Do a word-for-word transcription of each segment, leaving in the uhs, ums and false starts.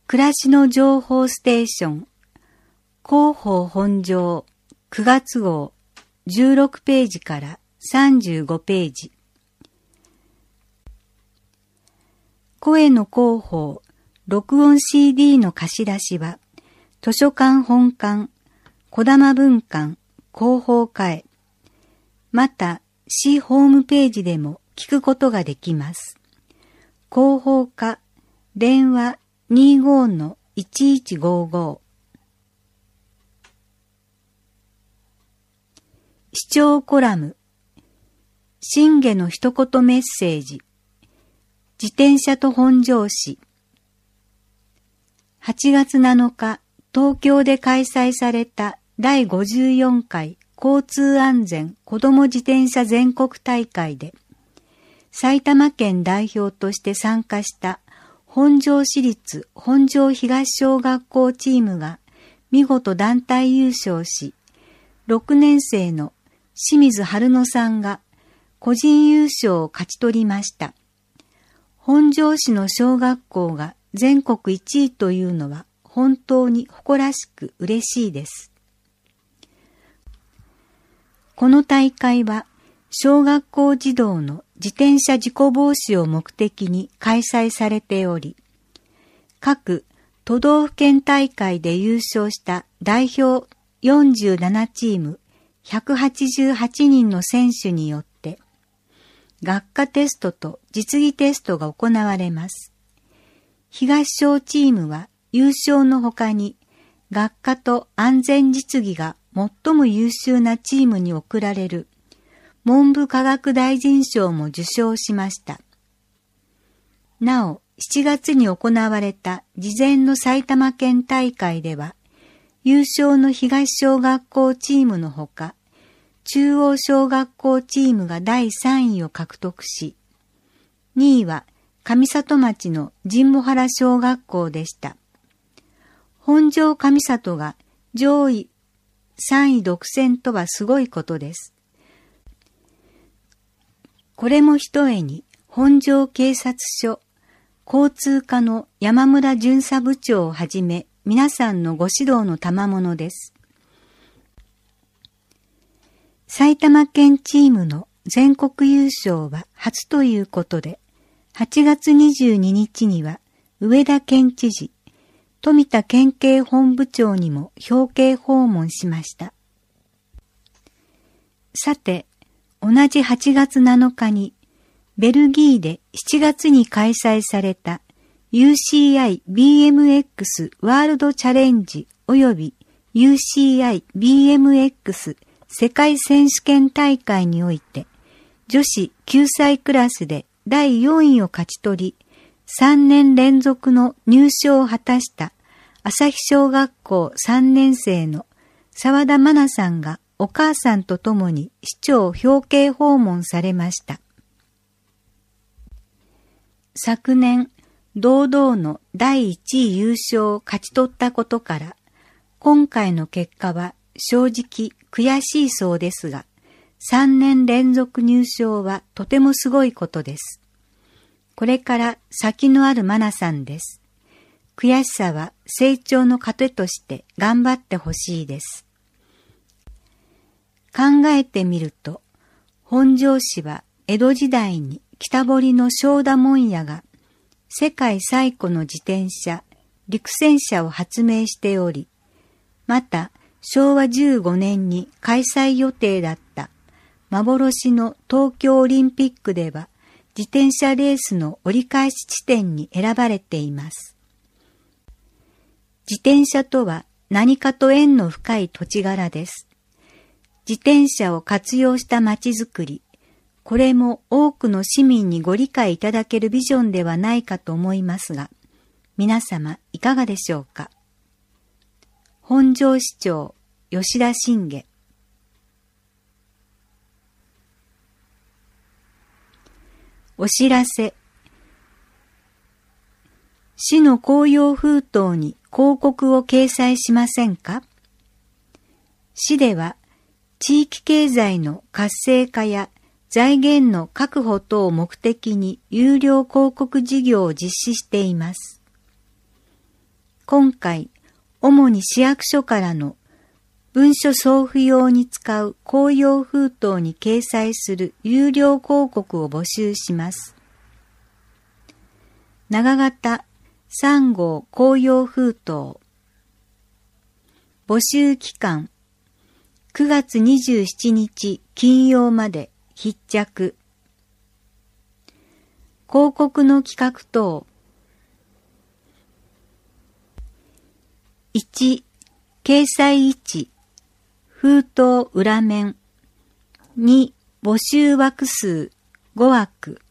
暮らしの情報ステーション広報本庄くがつ号じゅうろくページからさんじゅうごページ。声の広報録音 シーディー の貸し出しは図書館本館児玉文館広報課へ、また市ホームページでも聞くことができます。広報課電話 にじゅうごのいちいちごご。視聴コラム信下の一言メッセージ自転車と本庄市。はちがつなのか東京で開催されただいごじゅうよんかい交通安全子ども自転車全国大会で埼玉県代表として参加した本庄市立本庄東小学校チームが見事団体優勝し、ろくねんせいの清水春乃さんが個人優勝を勝ち取りました。本庄市の小学校が全国いちいというのは本当に誇らしく嬉しいです。この大会は小学校児童の自転車事故防止を目的に開催されており、各都道府県大会で優勝した代表よんじゅうななチームひゃくはちじゅうはちにんの選手によって学科テストと実技テストが行われます。東小チームは優勝のほかに学科と安全実技が最も優秀なチームに贈られる文部科学大臣賞も受賞しました。なお、しちがつに行われた事前の埼玉県大会では、優勝の東小学校チームのほか、中央小学校チームがだいさんいを獲得し、にいは上里町の神保原小学校でした。本庄上里が上位さんい独占とはすごいことです。これもひとえに本庄警察署交通課の山村巡査部長をはじめ皆さんのご指導の賜物です。埼玉県チームの全国優勝は初ということで、はちがつにじゅうににちには上田県知事、富田県警本部長にも表敬訪問しました。さて、同じはちがつなのかにベルギーでしちがつに開催された ユーシーアイビーエムエックス ワールドチャレンジ及び ユーシーアイビーエムエックス 世界選手権大会において女子きゅうさいクラスでだいよんいを勝ち取りさんねん連続の入賞を果たした朝日小学校さんねんせいの澤田真奈さんがお母さんと共に市長表敬訪問されました。昨年、堂々のだいいちい優勝を勝ち取ったことから、今回の結果は正直悔しいそうですが、さんねん連続入賞はとてもすごいことです。これから先のあるマナさんです。悔しさは成長の糧として頑張ってほしいです。考えてみると、本庄市は江戸時代に北堀の正田門屋が世界最古の自転車、陸戦車を発明しており、またしょうわじゅうごねんに開催予定だった幻の東京オリンピックでは自転車レースの折り返し地点に選ばれています。自転車とは何かと縁の深い土地柄です。自転車を活用した街づくり、これも多くの市民にご理解いただけるビジョンではないかと思いますが、皆様いかがでしょうか。本庄市長吉田信下。お知らせ。市の公用封筒に広告を掲載しませんか？市では地域経済の活性化や財源の確保等を目的に有料広告事業を実施しています。 今回、主に市役所からの文書送付用に使う公用封筒に掲載する有料広告を募集します。長型さん号公用封筒。募集期間くがつにじゅうしちにち金曜まで必着。広告の企画等。いち、掲載位置、封筒裏面。に、募集枠数ごわく。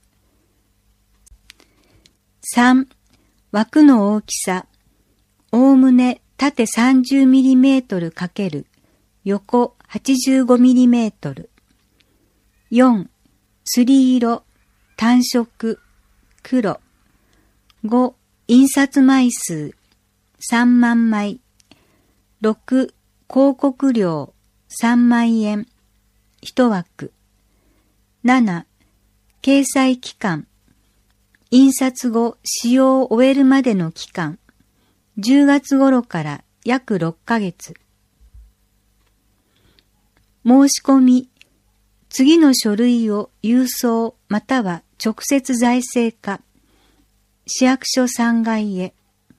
さん、枠の大きさ、おおむね縦 さんじゅうミリメートル× 横 はちじゅうごミリメートル。よん、すり色、単色、黒。ご、印刷枚数、さんまんまい。ろく、広告料、さんまんえん、いち枠。なな、掲載期間、印刷後使用を終えるまでの期間、じゅうがつ頃から約ろっかげつ。申し込み、次の書類を郵送または直接在籍化、市役所さんがいへ。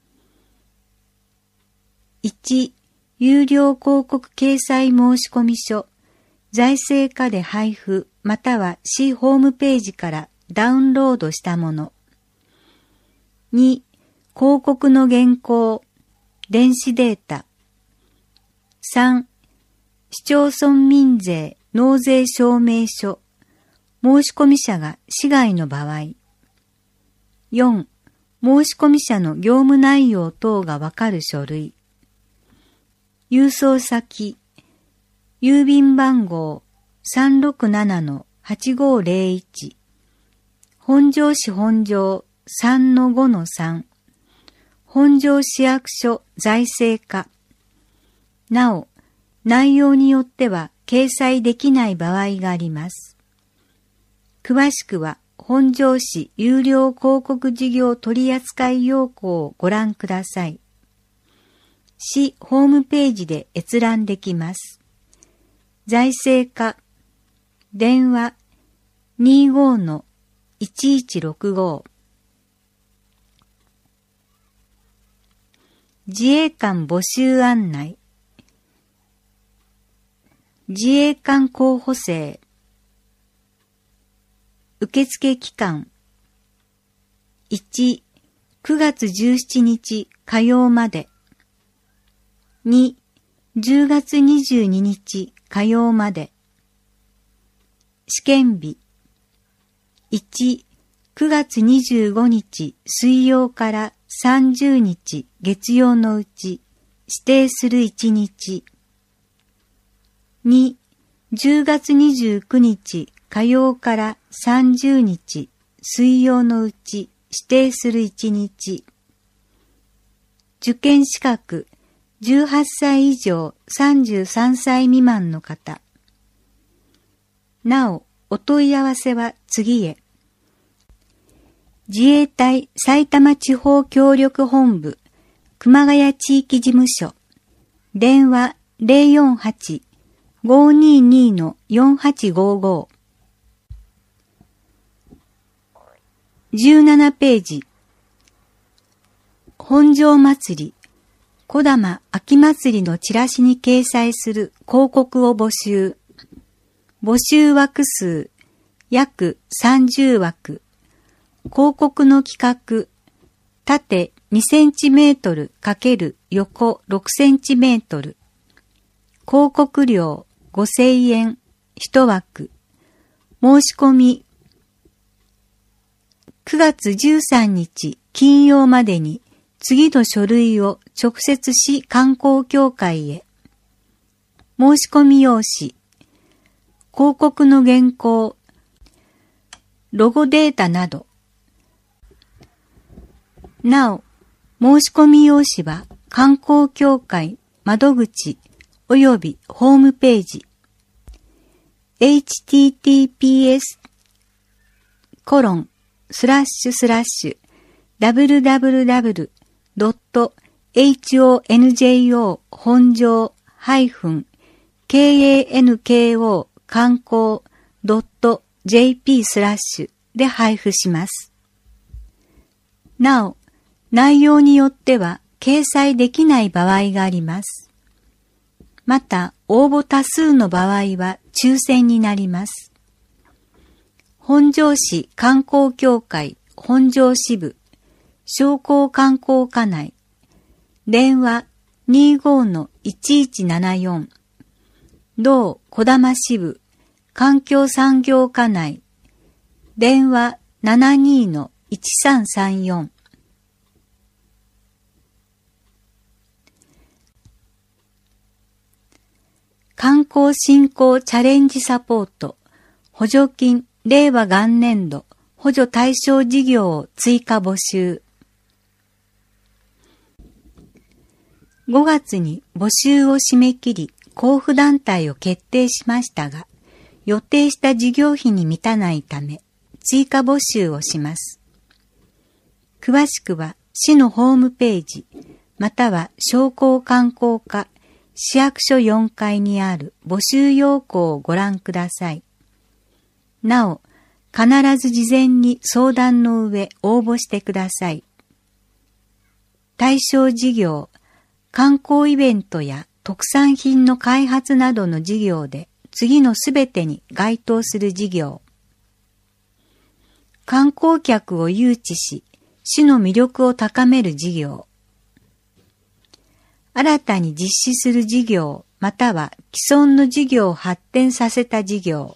いち、有料広告掲載申込書、在籍化で配布または市ホームページからダウンロードしたもの。に、広告の原稿、電子データ。さん、市町村民税納税証明書、申込者が市外の場合。よん、申込者の業務内容等がわかる書類。郵送先、郵便番号 さんろくななのはちごーぜろいち、本庄市本庄 さんのごのさん、本庄市役所在籍化。なお、内容によっては掲載できない場合があります。詳しくは本庄市有料広告事業取扱要項をご覧ください。市ホームページで閲覧できます。在籍化、電話 にじゅうごのいちいちろくご。自衛官募集案内。自衛官候補生。受付期間。いち、くがつじゅうしちにち火曜まで。に、じゅうがつにじゅうににち火曜まで。試験日。いち、くがつにじゅうごにち水曜からさんじゅうにち月曜のうち指定するいちにち。に、じゅうがつにじゅうくにち火曜からさんじゅうにち水曜のうち指定するいちにち。受験資格じゅうはっさい以上さんじゅうさんさい未満の方。なお、お問い合わせは次へ。自衛隊埼玉地方協力本部熊谷地域事務所電話 ゼロよんはち ごーにーにー のよんはちごーごー。じゅうななページ。本庄祭り小玉秋祭りのチラシに掲載する広告を募集。募集枠数約さんじゅうわく。広告の企画、縦にセンチメートル×横ろくセンチメートル。広告料ごせんえん、いち枠。申し込み、くがつじゅうさんにち金曜までに次の書類を直接市観光協会へ。申し込み用紙、広告の原稿、ロゴデータなど。なお、申し込み用紙は観光協会窓口およびホームページ エイチティーティーピーエス コロンスラッシュスラッシュ ダブリューダブリューダブリュー ドットエイチオーエヌジェイオー 本庄 -kanko 観光 .jp スラッシュで配布します。なお、内容によっては掲載できない場合があります。また、応募多数の場合は抽選になります。本庄市観光協会本庄支部商工観光課内電話 にじゅうごのいちいちななよん 同小玉支部環境産業課内電話 ななじゅうにのいちさんさんよん観光振興チャレンジサポート補助金令和元年度補助対象事業を追加募集。ごがつに募集を締め切り交付団体を決定しましたが、予定した事業費に満たないため追加募集をします。詳しくは市のホームページまたは商工観光課市役所よんかいにある募集要項をご覧ください。なお、必ず事前に相談の上応募してください。対象事業、観光イベントや特産品の開発などの事業で次のすべてに該当する事業。観光客を誘致し、市の魅力を高める事業。新たに実施する事業または既存の事業を発展させた事業。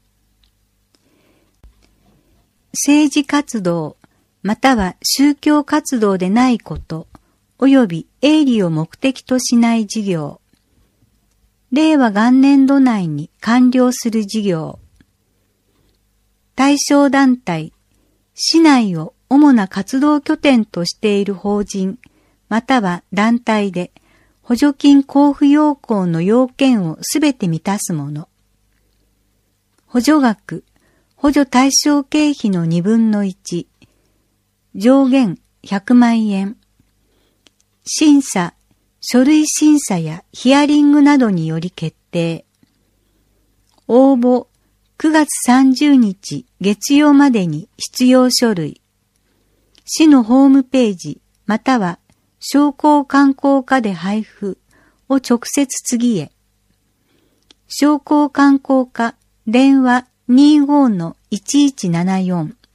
政治活動または宗教活動でないこと及び営利を目的としない事業。令和元年度内に完了する事業。対象団体、市内を主な活動拠点としている法人または団体で補助金交付要項の要件をすべて満たすもの。補助額、補助対象経費のにぶんのいち、上限ひゃくまんえん。審査、書類審査やヒアリングなどにより決定。応募、くがつさんじゅうにち月曜までに必要書類。市のホームページまたは商工観光課で配布を直接次へ。商工観光課電話 にじゅうごのいちいちななよん。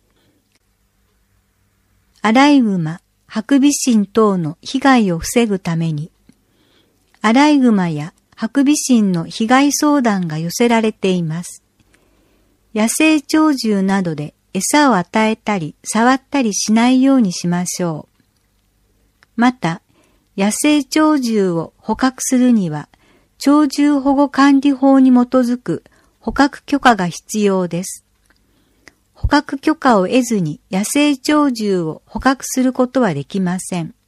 アライグマ、ハクビシン等の被害を防ぐために、アライグマやハクビシンの被害相談が寄せられています。野生鳥獣などで餌を与えたり触ったりしないようにしましょう。また、野生鳥獣を捕獲するには、鳥獣保護管理法に基づく捕獲許可が必要です。捕獲許可を得ずに野生鳥獣を捕獲することはできません。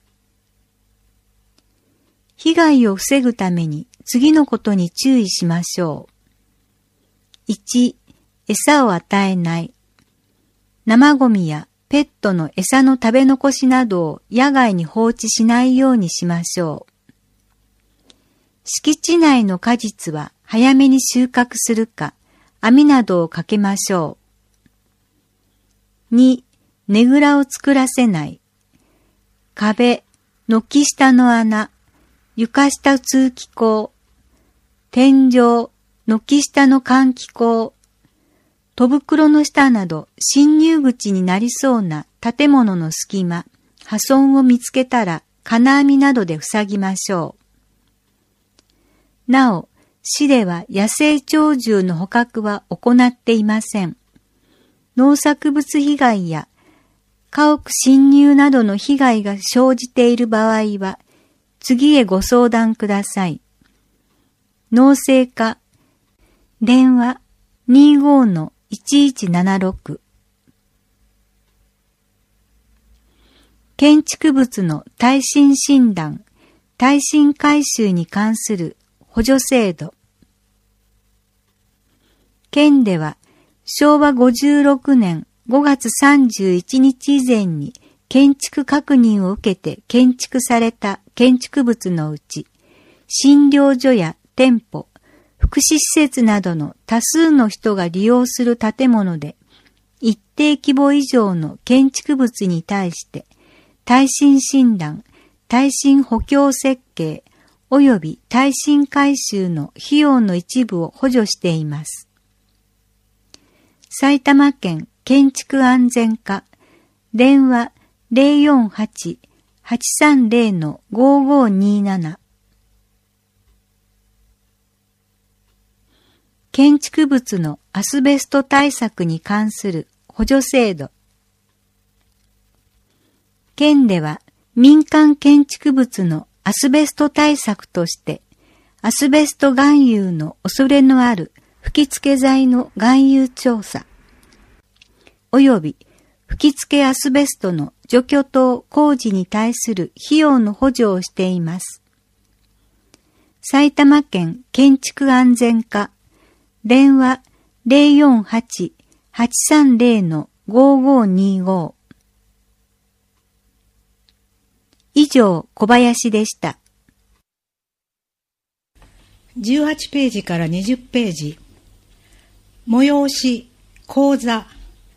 被害を防ぐために次のことに注意しましょう。いち、餌を与えない。生ゴミやペットの餌の食べ残しなどを野外に放置しないようにしましょう。敷地内の果実は早めに収穫するか、網などをかけましょう。に、ねぐらを作らせない。壁、軒下の穴、床下通気口、天井、軒下の換気口、戸袋の下など侵入口になりそうな建物の隙間、破損を見つけたら金網などで塞ぎましょう。なお、市では野生鳥獣の捕獲は行っていません。農作物被害や家屋侵入などの被害が生じている場合は、次へご相談ください。農政課、電話 にじゅうごのいちいちななろく。建築物の耐震診断、耐震改修に関する補助制度。県ではしょうわごじゅうろくねんごがつさんじゅういちにち以前に建築確認を受けて建築された建築物のうち、診療所や店舗、福祉施設などの多数の人が利用する建物で、一定規模以上の建築物に対して、耐震診断、耐震補強設計、及び耐震改修の費用の一部を補助しています。埼玉県建築安全課、電話 ゼロよんはち はちさんゼロ ごごになな。建築物のアスベスト対策に関する補助制度。県では民間建築物のアスベスト対策として、アスベスト含有の恐れのある吹付材の含有調査、及び吹付アスベストの除去等工事に対する費用の補助をしています。埼玉県建築安全課、電話 ゼロよんはち はちさんゼロ ごごにご。以上、小林でした。 じゅうはちページからにじゅっページ。催し、講座。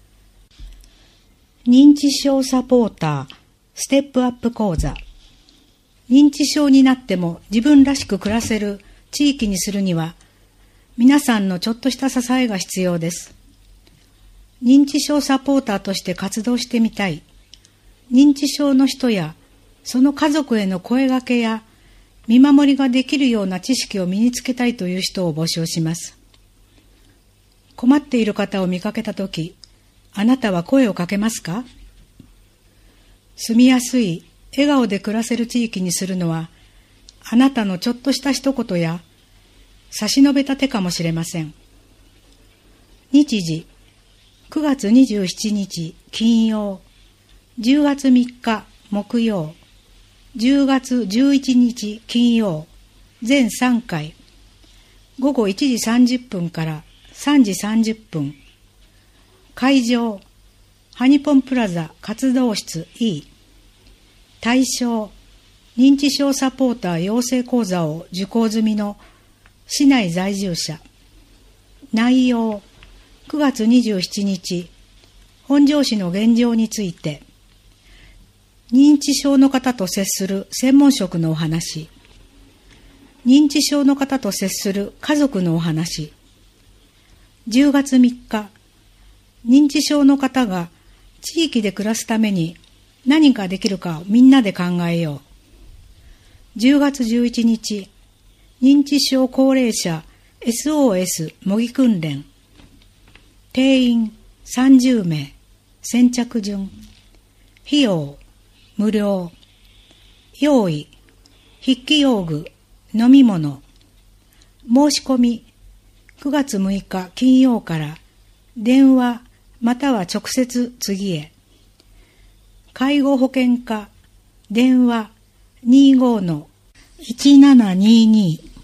認知症サポーター、ステップアップ講座。認知症になっても自分らしく暮らせる地域にするには、皆さんのちょっとした支えが必要です。認知症サポーターとして活動してみたい。認知症の人やその家族への声掛けや見守りができるような知識を身につけたいという人を募集します。困っている方を見かけたとき、あなたは声をかけますか？住みやすい、笑顔で暮らせる地域にするのは、あなたのちょっとした一言や差し伸べた手かもしれません。日時、くがつにじゅうしちにち金曜、じゅうがつみっか木曜、じゅうがつじゅういちにち金曜、全さんかい、ごごいちじさんじゅっぷんからさんじさんじゅっぷん。会場、ハニポンプラザ活動室 E。対象、認知症サポーター養成講座を受講済みの市内在住者。内容、くがつにじゅうしちにち、本庄市の現状について、認知症の方と接する専門職のお話、認知症の方と接する家族のお話、じゅうがつみっか、認知症の方が地域で暮らすために何ができるかをみんなで考えよう。じゅうがつじゅういちにち、認知症高齢者 エスオーエス 模擬訓練。定員さんじゅうめい。先着順。費用無料。用意筆記用具、飲み物。申し込みくがつむいか金曜から電話または直接次へ。介護保険課電話 にじゅうごのいちななにーにー。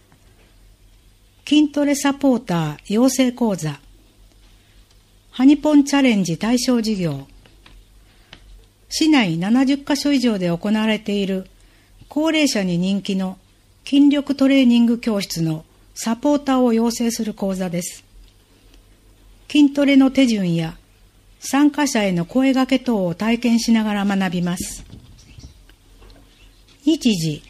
筋トレサポーター養成講座。ハニポンチャレンジ対象事業。市内ななじゅっかしょ以上で行われている高齢者に人気の筋力トレーニング教室のサポーターを養成する講座です。筋トレの手順や参加者への声掛け等を体験しながら学びます。日時、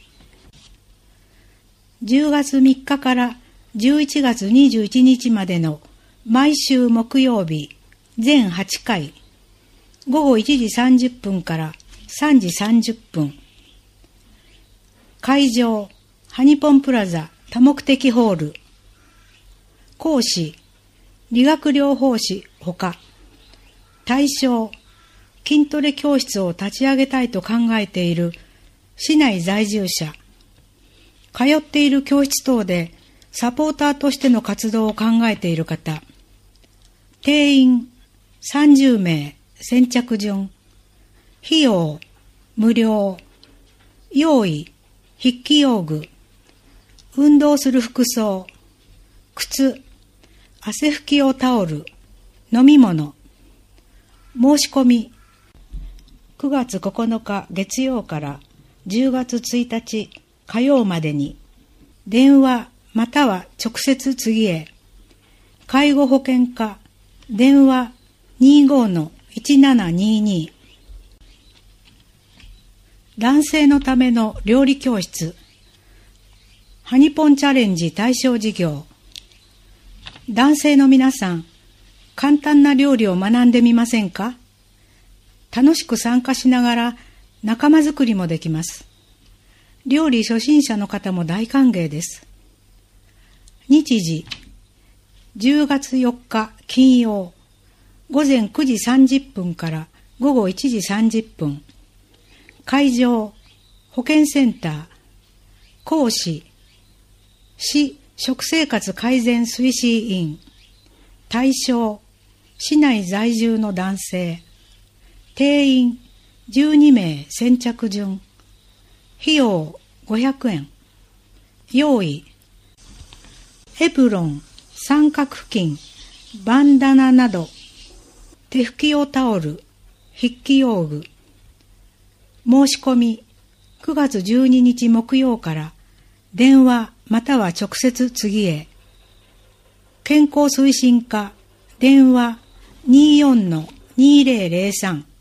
じゅうがつみっかからじゅういちがつにじゅういちにちまでの毎週木曜日全はちかい、ごごいちじさんじゅっぷんからさんじさんじゅっぷん。会場、ハニポンプラザ多目的ホール。講師、理学療法士ほか。対象、筋トレ教室を立ち上げたいと考えている市内在住者。通っている教室等でサポーターとしての活動を考えている方。定員さんじゅうめい。先着順。費用無料。用意筆記用具。運動する服装。靴。汗拭き用タオル。飲み物。申し込みくがつここのか月曜からじゅうがつついたち火曜までに、電話または直接次へ、介護保険課電話 にじゅうごのいちななにに。男性のための料理教室、ハニポンチャレンジ対象事業。男性の皆さん、簡単な料理を学んでみませんか？楽しく参加しながら仲間作りもできます。料理初心者の方も大歓迎です。日時、じゅうがつよっか金曜、ごぜんくじさんじゅっぷんからごごいちじさんじゅっぷん。会場、保健センター。講師、市食生活改善推進員。対象、市内在住の男性。定員、じゅうにめい先着順。費用、ごひゃくえん。用意、エプロン、三角布巾、バンダナなど、手拭き用タオル、筆記用具。申し込み、くがつじゅうににち木曜から電話または直接次へ。健康推進課電話 にじゅうよんのにせんさん。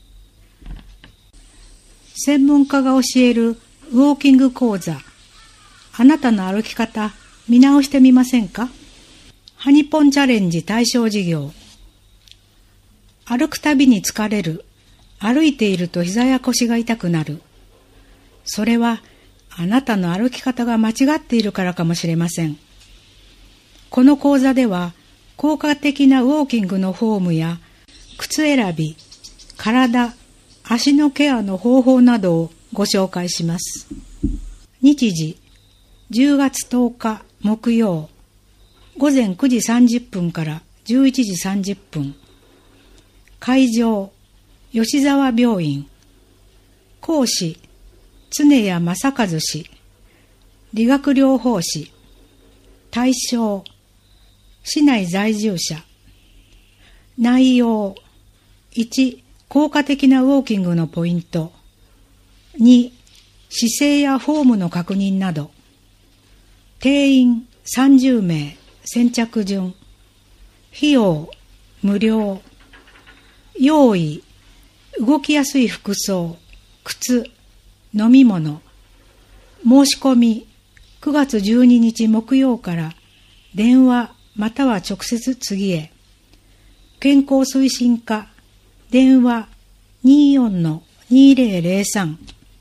専門家が教えるウォーキング講座。あなたの歩き方見直してみませんか？ハニポンチャレンジ対象事業。歩くたびに疲れる。歩いていると膝や腰が痛くなる。それはあなたの歩き方が間違っているからかもしれません。この講座では効果的なウォーキングのフォームや靴選び、体、足のケアの方法などをご紹介します。日時、じゅうがつとおか木曜、ごぜんくじさんじゅっぷんからじゅういちじさんじゅっぷん。会場、吉沢病院。講師、常谷正和氏。理学療法士。対象、市内在住者。内容、いち、効果的なウォーキングのポイント。に、姿勢やフォームの確認など。定員さんじゅうめい、先着順。費用、無料。用意、動きやすい服装、靴、飲み物。申し込み、くがつじゅうににち木曜から電話または直接次へ。健康推進課、電話 にじゅうよんのにせんさん。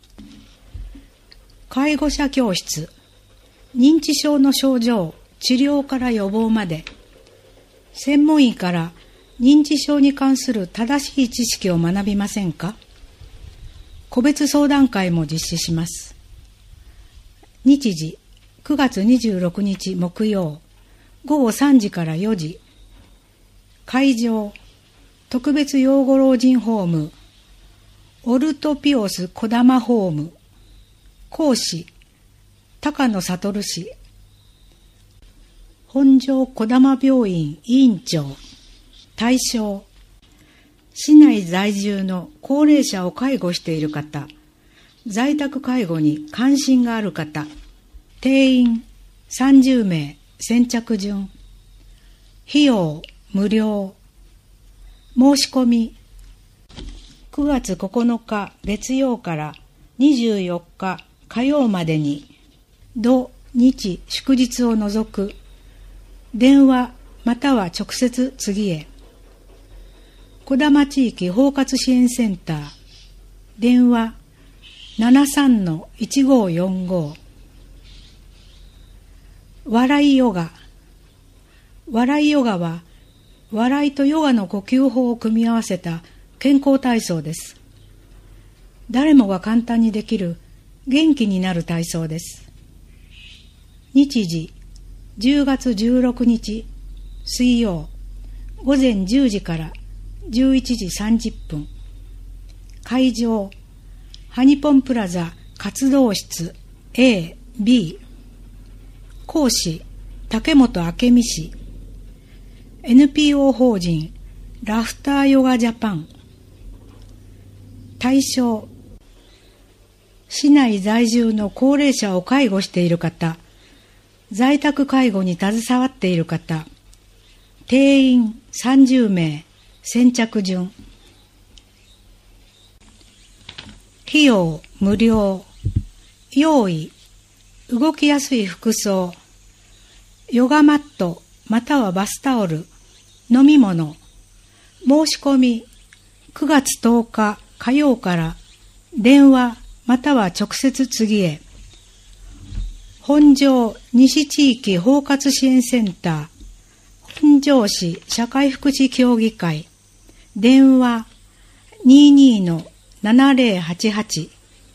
介護者教室、認知症の症状、治療から予防まで。専門医から認知症に関する正しい知識を学びませんか？個別相談会も実施します。日時、くがつにじゅうろくにち木曜、ごごさんじからよじ。会場、特別養護老人ホーム、オルトピオスこだまホーム。講師、高野悟氏。本庄こだま病院委員長。対象、市内在住の高齢者を介護している方、在宅介護に関心がある方。定員さんじゅうめい、先着順。費用無料。申し込み、くがつここのか月曜からにじゅうよっか火曜までに、土日祝日を除く。電話または直接次へ。児玉地域包括支援センター。電話 ななさんのいちごよんご。笑いヨガ。笑いヨガは、笑いとヨガの呼吸法を組み合わせた健康体操です。誰もが簡単にできる元気になる体操です。日時、じゅうがつじゅうろくにち水曜、ごぜんじゅうじからじゅういちじさんじゅっぷん。会場、ハニポンプラザ活動室 A、B。講師、竹本明美氏。エヌピーオー 法人ラフターヨガジャパン。 対象、市内在住の高齢者を介護している方、在宅介護に携わっている方、定員さんじゅうめい、先着順。費用無料。用意、動きやすい服装、ヨガマットまたはバスタオル、飲み物。申し込み、くがつとおか火曜から電話または直接次へ。本庄西地域包括支援センター、本庄市社会福祉協議会、電話 にじゅうにのななぜろはちはち。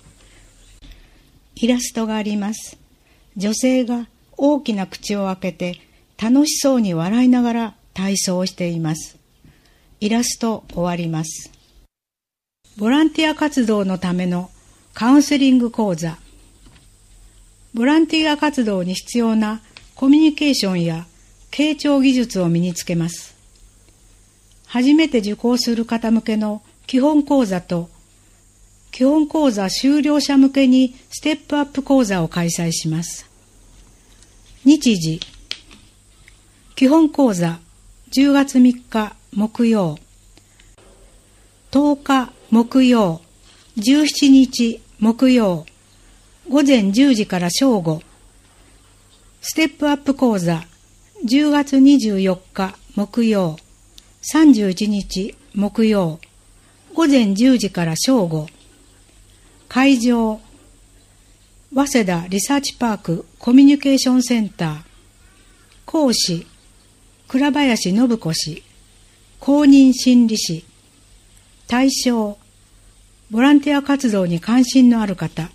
イラストがあります。女性が大きな口を開けて楽しそうに笑いながら体操をしています。イラスト終わります。ボランティア活動のためのカウンセリング講座。ボランティア活動に必要なコミュニケーションや傾聴技術を身につけます。初めて受講する方向けの基本講座と基本講座修了者向けにステップアップ講座を開催します。日時、基本講座じゅうがつみっか木曜、とおか木曜、じゅうしちにち木曜、ごぜんじゅうじから正午。ステップアップ講座じゅうがつにじゅうよっか木曜、さんじゅういちにち木曜、ごぜんじゅうじから正午。会場、早稲田リサーチパークコミュニケーションセンター。講師、倉林信子氏、公認心理師。対象、ボランティア活動に関心のある方。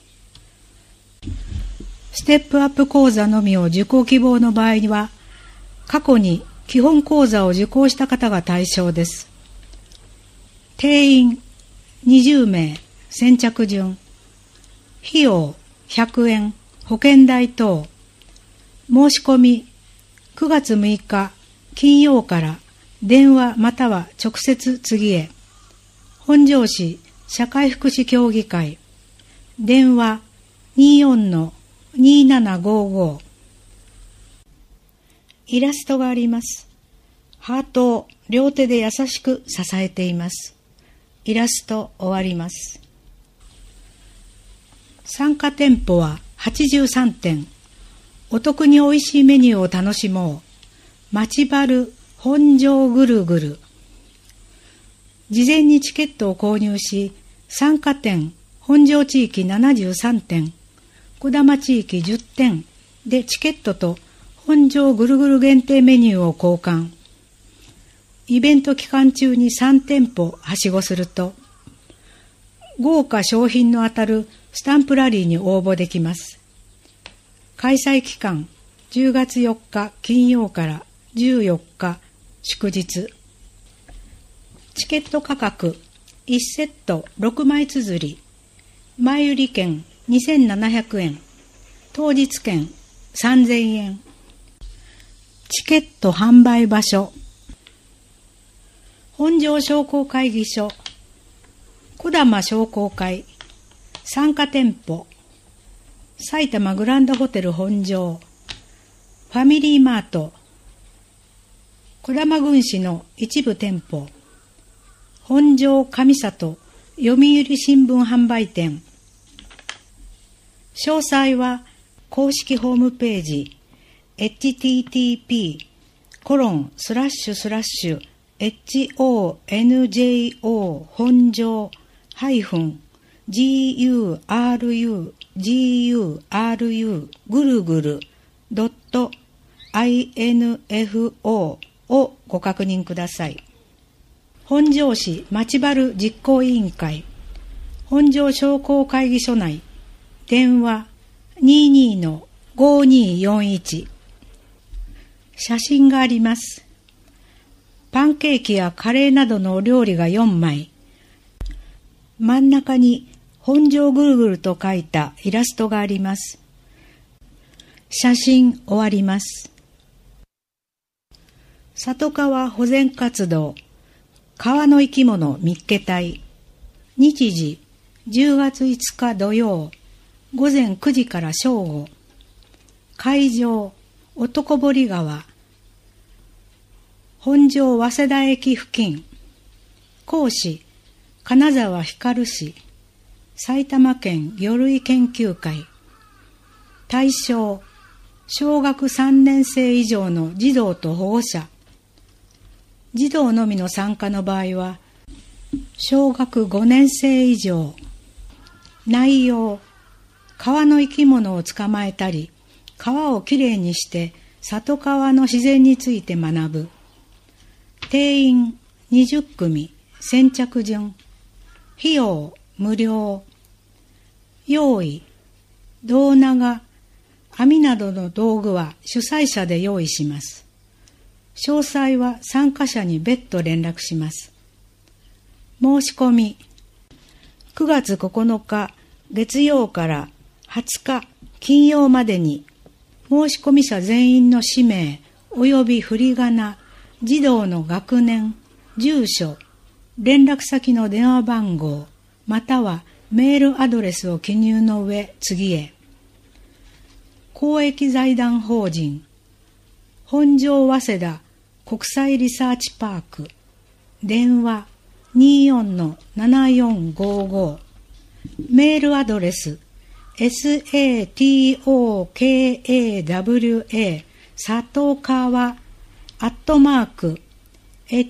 ステップアップ講座のみを受講希望の場合には、過去に基本講座を受講した方が対象です。定員にじゅうめい、先着順。費用ひゃくえん、保険代等。申し込みくがつむいか金曜から電話または直接次へ。本庄市社会福祉協議会、電話 にじゅうよんのにーななごーごー。イラストがあります。ハートを両手で優しく支えています。イラスト終わります。参加店舗ははちじゅうさんてん。お得においしいメニューを楽しもう。町バル本庄ぐるぐる。事前にチケットを購入し、参加店本庄地域ななじゅうさんてん、児玉地域じゅってんでチケットと本庄ぐるぐる限定メニューを交換。イベント期間中にさんてんぽはしごすると、豪華商品の当たるスタンプラリーに応募できます。開催期間じゅうがつよっか金曜からじゅうよっか祝日。チケット価格いちセットろくまい綴り、前売り券にせんななひゃくえん、当日券さんぜんえん。チケット販売場所、本庄商工会議所、児玉商工会、参加店舗、埼玉グランドホテル本庄、ファミリーマート、児玉郡市の一部店舗、本庄上里読売新聞販売店。詳細は公式ホームページ エイチティーティーピーコロンスラッシュスラッシュエイチオーエヌジェイオー 本庄ハイフン ジーユーアールユー ジーユーアールユー ぐるぐるドット アイエヌエフオー をご確認ください。本庄市町バル実行委員会、本庄商工会議所内、電話 にじゅうにのごーにーよんいち。写真があります。パンケーキやカレーなどのお料理がよんまい。真ん中に本庄ぐるぐると書いたイラストがあります。写真終わります。里川保全活動、川の生き物見っけ隊。 日時じゅうがついつか土曜、午前くじから正午。会場、男堀川。本庄早稲田駅付近。講師、金沢光氏。埼玉県魚類研究会。対象、小学さんねん生以上の児童と保護者。児童のみの参加の場合は、小学ごねん生以上。内容、川の生き物を捕まえたり、川をきれいにして里川の自然について学ぶ。定員にじゅっくみ、先着順。費用無料。用意、胴長、網などの道具は主催者で用意します。詳細は参加者に別途連絡します。申し込み、くがつここのか月曜からはつか金曜までに、申し込み者全員の氏名及び振り仮名、児童の学年、住所、連絡先の電話番号、またはメールアドレスを記入の上、次へ。公益財団法人、本庄早稲田国際リサーチパーク、電話 にじゅうよんのななよんごご、メールアドレス satokawa 里川アットマーク ホ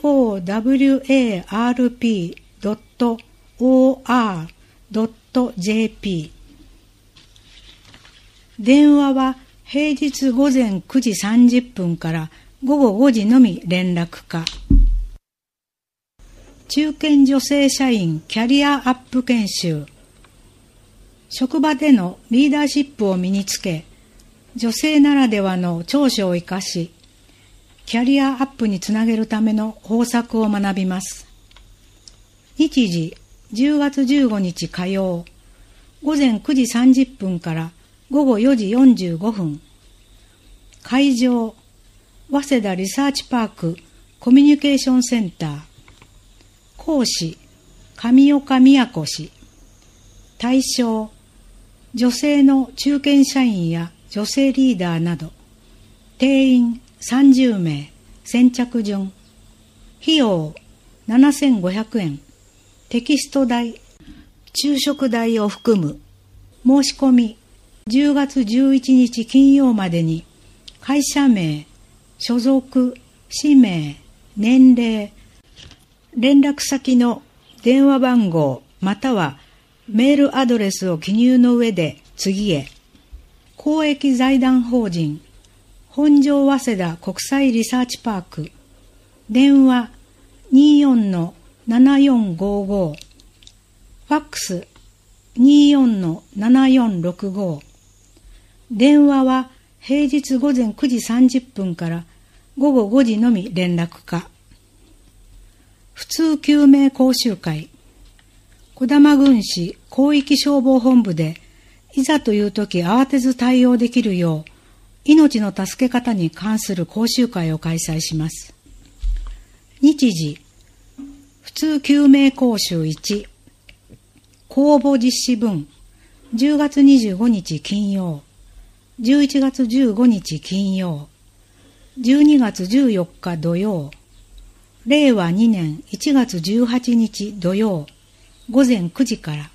ワープ ドット オーアール ドット ジェーピー。 電話は平日午前くじさんじゅっぷんから午後ごじのみ連絡可。中堅女性社員キャリアアップ研修。職場でのリーダーシップを身につけ、女性ならではの長所を生かし、キャリアアップにつなげるための方策を学びます。日時じゅうがつじゅうごにち火曜、午前くじさんじゅっぷんから午後よじよんじゅうごふん。会場、早稲田リサーチパークコミュニケーションセンター。講師、上岡美子氏。対象、女性の中堅社員や女性リーダーなど。定員さんじゅうめい、先着順。費用ななせんごひゃくえん。テキスト代、昼食代を含む。申し込み、じゅうがつじゅういちにち金曜までに、会社名、所属、氏名、年齢、連絡先の電話番号またはメールアドレスを記入の上で次へ。公益財団法人本庄早稲田国際リサーチパーク、電話 にじゅうよんのななよんごご、ファックス にじゅうよんのななよんろくご。電話は平日午前くじさんじゅっぷんから午後ごじのみ連絡可。普通救命講習会、児玉郡市広域消防本部でいざという時慌てず対応できるよう命の助け方に関する講習会を開催します。日時、普通救命講習いち、公募実施分、じゅうがつにじゅうごにち金曜、じゅういちがつじゅうごにち金曜、じゅうにがつじゅうよっか土曜、れいわにねんいちがつじゅうはちにち土曜、午前くじから。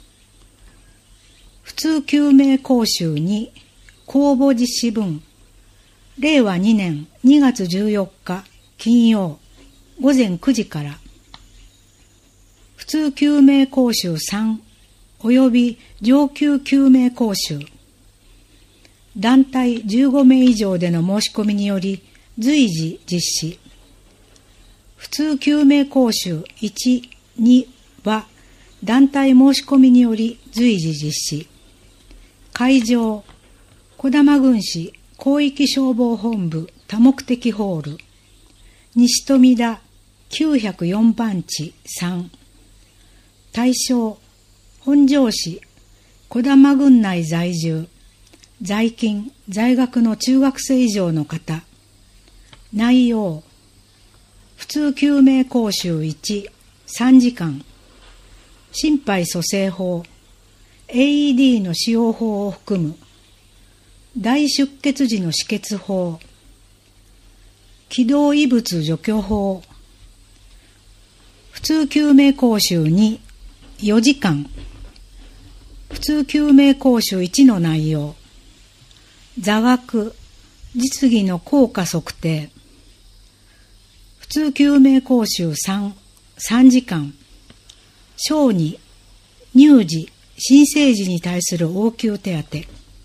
普通救命講習に、公募実施分、れいわにねんにがつじゅうよっか金曜、午前くじから。普通救命講習さん、および上級救命講習。団体じゅうごめい以上での申し込みにより随時実施。普通救命講習いち、には団体申し込みにより随時実施。会場、児玉郡市広域消防本部多目的ホール、西富田きゅうひゃくよんばんちさん。対象、本庄市児玉郡内在住、在勤在学の中学生以上の方。内容、普通救命講習いち、さんじかん。 心肺蘇生法、エーイーディー の使用法を含む、大出血時の止血法、気道異物除去法、普通救命講習によじかん、普通救命講習いちの内容、座学、実技の効果測定、普通救命講習さん、さんじかん、小児、乳児、新生児に対する応急手当、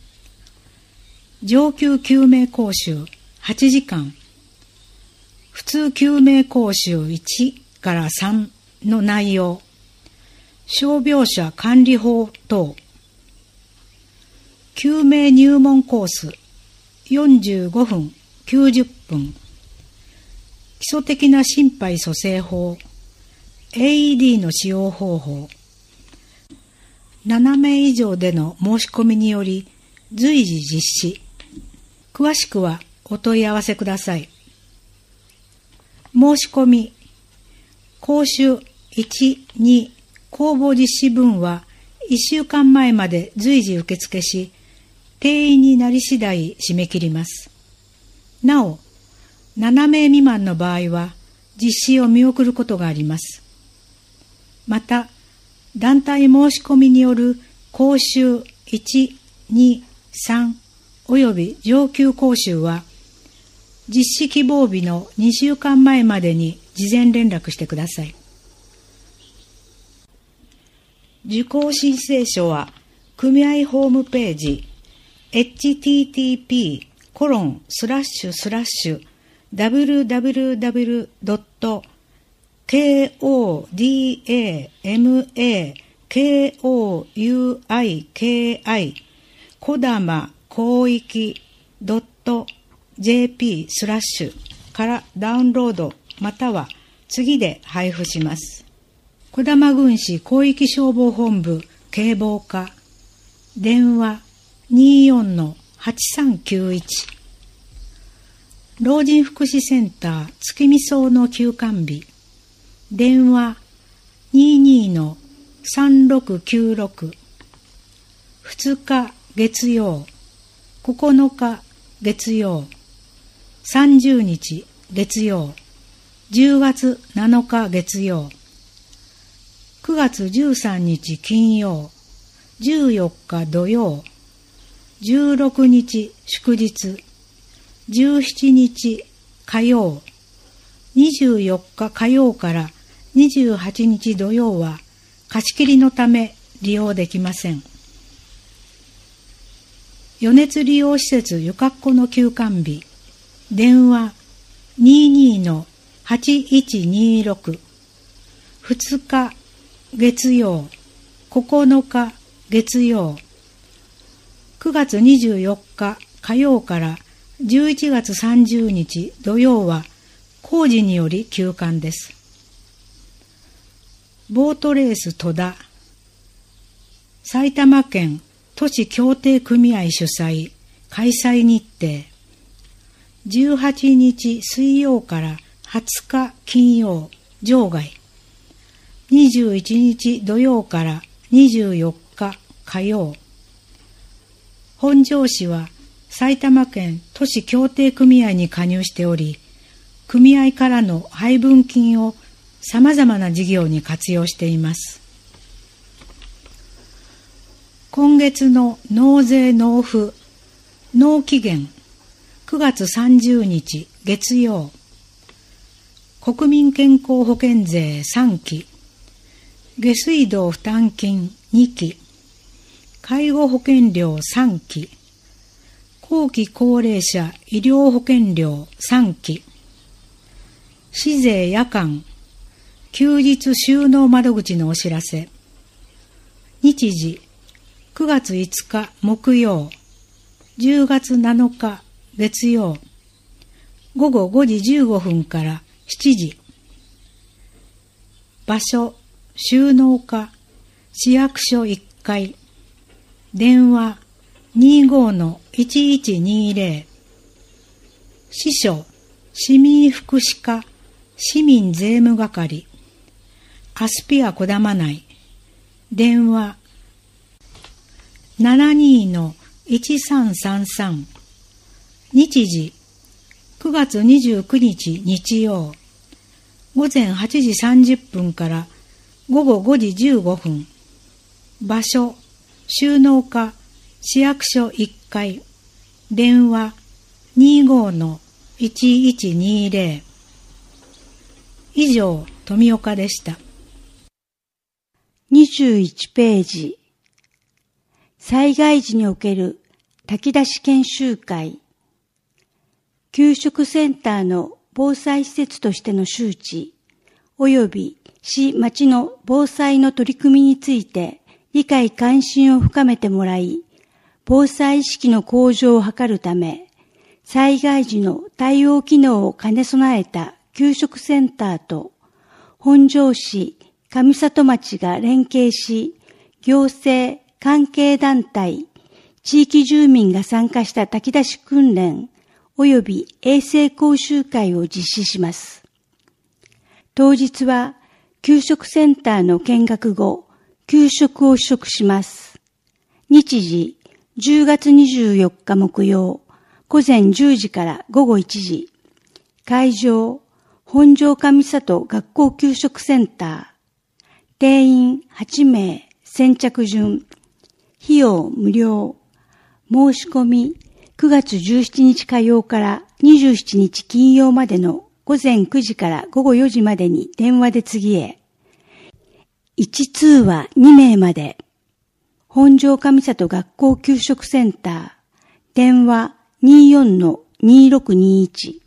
上級救命講習はちじかん、普通救命講習いちからさんの内容、傷病者管理法等、救命入門コースよんじゅうごふん、きゅうじゅっぷん、基礎的な心肺蘇生法、エーイーディー の使用方法、ななめい以上での申し込みにより随時実施。詳しくはお問い合わせください。申し込み、講習いち、に公募実施分はいっしゅうかんまえまで随時受付し、定員になり次第締め切ります。なお、ななめい未満の場合は実施を見送ることがあります。また、団体申し込みによる講習いち、に、さんおよび上級講習は、実施希望日のにしゅうかんまえまでに事前連絡してください。受講申請書は、組合ホームページ、エイチティーティーピーコロンスラッシュスラッシュダブリューダブリューダブリュードットケーオーディーエーエムエーケーオーユーアイケーアイこだま広域 .jp スラッシュからダウンロードまたは次で配布します。児玉郡市広域消防本部警防課電話 にじゅうよんのはちさんきゅういち 老人福祉センター月見荘の休館日電話 にじゅうにのさんろくきゅうろく ふつか月曜ここのか月曜さんじゅうにち月曜じゅうがつなのか月曜くがつじゅうさんにち金曜じゅうよっか土曜じゅうろくにち祝日じゅうしちにち火曜にじゅうよっか火曜からにじゅうはちにち土曜は貸し切りのため利用できません。余熱利用施設ゆかっこの休館日電話 にじゅうにのはちいちにろく ふつか月曜ここのか月曜くがつにじゅうよっか火曜からじゅういちがつさんじゅうにち土曜は工事により休館です。ボートレース戸田埼玉県都市協定組合主催開催日程じゅうはちにち水曜からはつか金曜場外にじゅういちにち土曜からにじゅうよっか火曜本庄市は埼玉県都市協定組合に加入しており、組合からの配分金をさまざまな事業に活用しています。今月の納税納付、納期限くがつさんじゅうにち月曜、国民健康保険税さんき、下水道負担金にき、介護保険料さんき、後期高齢者医療保険料さんき、市税夜間、休日収納窓口のお知らせ、日時、くがついつか木曜、じゅうがつなのか月曜、ごごごじじゅうごふんからしちじ、場所、収納課、市役所いっかい、電話 にじゅうごのいちいちにぜろ 支所市民福祉課市民税務係アスピア児玉内電話 ななにー いちさんさんさん。日時くがつにじゅうくにち日曜、午前はちじさんじゅっぷんから午後ごじじゅうごふん。場所収納課市役所いっかい。電話 にじゅうご いちいちにゼロ。以上、富岡でした。 にじゅういちページ。災害時における炊き出し研修会。給食センターの防災施設としての周知、及び市町の防災の取り組みについて理解関心を深めてもらい、防災意識の向上を図るため、災害時の対応機能を兼ね備えた給食センターと、本庄市上里町が連携し、行政、関係団体、地域住民が参加した炊き出し訓練、及び衛生講習会を実施します。当日は、給食センターの見学後、給食を試食します。日時、じゅうがつにじゅうよっか木曜、午前じゅうじから午後いちじ。会場、本庄上里学校給食センター。定員はちめい、先着順。費用無料。申し込み、くがつじゅうしちにち火曜からにじゅうしちにち金曜までの午前くじから午後よじまでに電話で次へ。いち通はにめいまで。本庄上里学校給食センター。電話 にじゅうよん にろくにいち。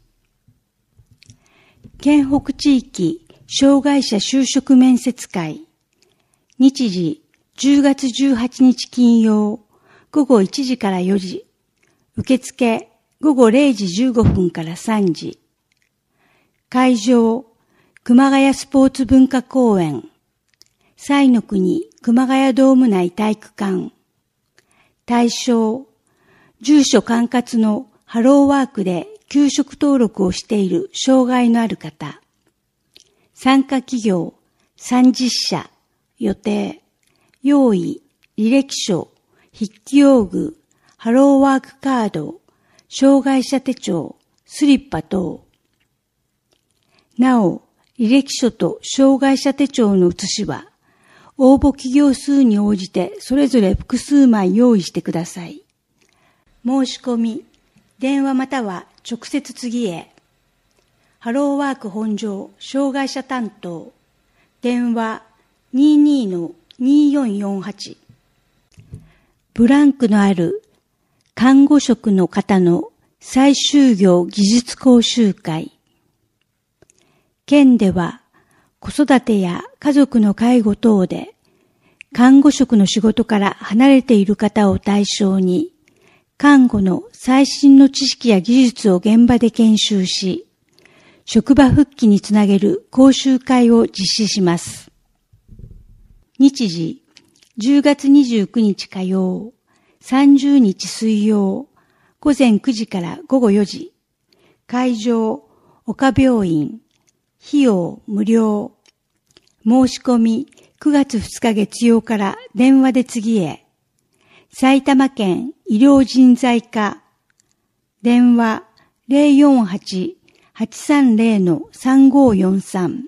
県北地域障害者就職面接会。日時じゅうがつじゅうはちにち金曜、午後いちじからよじ。受付午後れいじじゅうごふんからさんじ。会場、熊谷スポーツ文化公園。彩の国熊谷ドーム内体育館。対象、住所管轄のハローワークで給食登録をしている障害のある方。参加企業、さんじゅっしゃ、予定、用意、履歴書、筆記用具、ハローワークカード、障害者手帳、スリッパ等。なお、履歴書と障害者手帳の写しは、応募企業数に応じてそれぞれ複数枚用意してください。申し込み、電話または直接次へ。ハローワーク本庄障害者担当、電話 にじゅうに にじゅうよんよんはち。ブランクのある看護職の方の再就業技術講習会。県では子育てや家族の介護等で看護職の仕事から離れている方を対象に、看護の最新の知識や技術を現場で研修し、職場復帰につなげる講習会を実施します。日時、じゅうがつにじゅうくにち火曜、さんじゅうにち水曜、午前くじから午後よじ。会場、岡病院。費用無料。申し込みくがつふつか月曜から電話で次へ。埼玉県医療人材課。電話 ゼロよんはち はちさんゼロ さんごよんさん。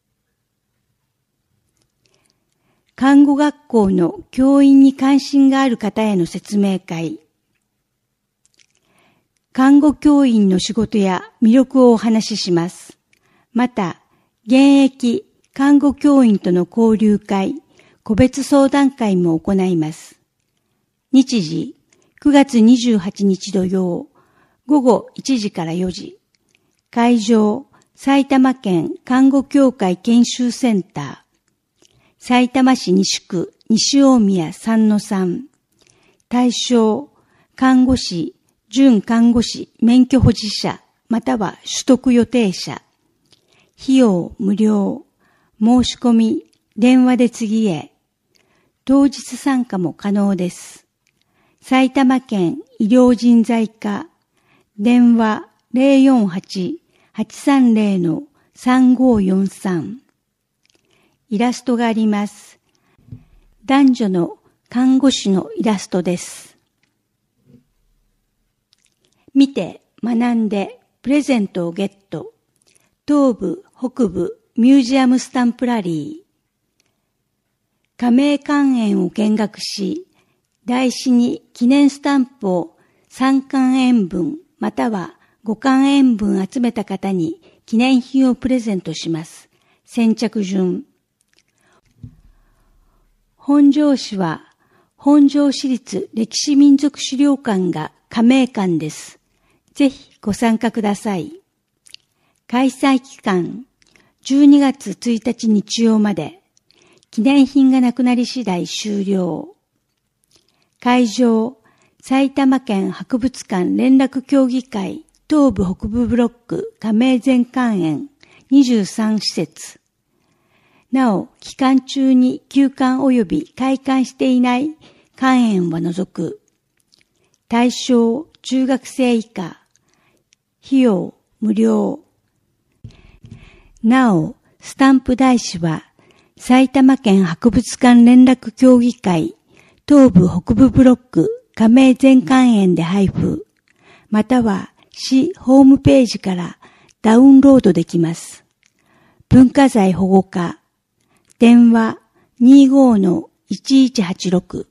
看護学校の教員に関心がある方への説明会。看護教員の仕事や魅力をお話しします。また、現役看護教員との交流会、個別相談会も行います。日時、くがつにじゅうはちにち土曜、午後いちじからよじ。会場、埼玉県看護協会研修センター。さいたま市西区西大宮 さんのさん。対象、看護師、準看護師免許保持者、または取得予定者。費用無料。申し込み、電話で次へ。当日参加も可能です。埼玉県医療人材課。電話 ゼロよんはち はちさんゼロ さんごよんさん。イラストがあります。 男女の看護師のイラストです。見て、学んで、プレゼントをゲット。東部、北部、ミュージアムスタンプラリー。加盟館園を見学し、台紙に記念スタンプをさんかんえん分またはごかんえん分集めた方に記念品をプレゼントします。先着順。本庄市は本庄市立歴史民族資料館が加盟館です。ぜひご参加ください。開催期間じゅうにがつついたち日曜まで。記念品がなくなり次第終了。会場、埼玉県博物館連絡協議会東部北部ブロック加盟全館園にじゅうさん施設。なお、期間中に休館及び開館していない館園は除く。対象、中学生以下。費用、無料。なお、スタンプ台紙は、埼玉県博物館連絡協議会東部北部ブロック加盟全館園で配布、または市ホームページからダウンロードできます。文化財保護課、電話 にじゅうごのいちいちはちろく。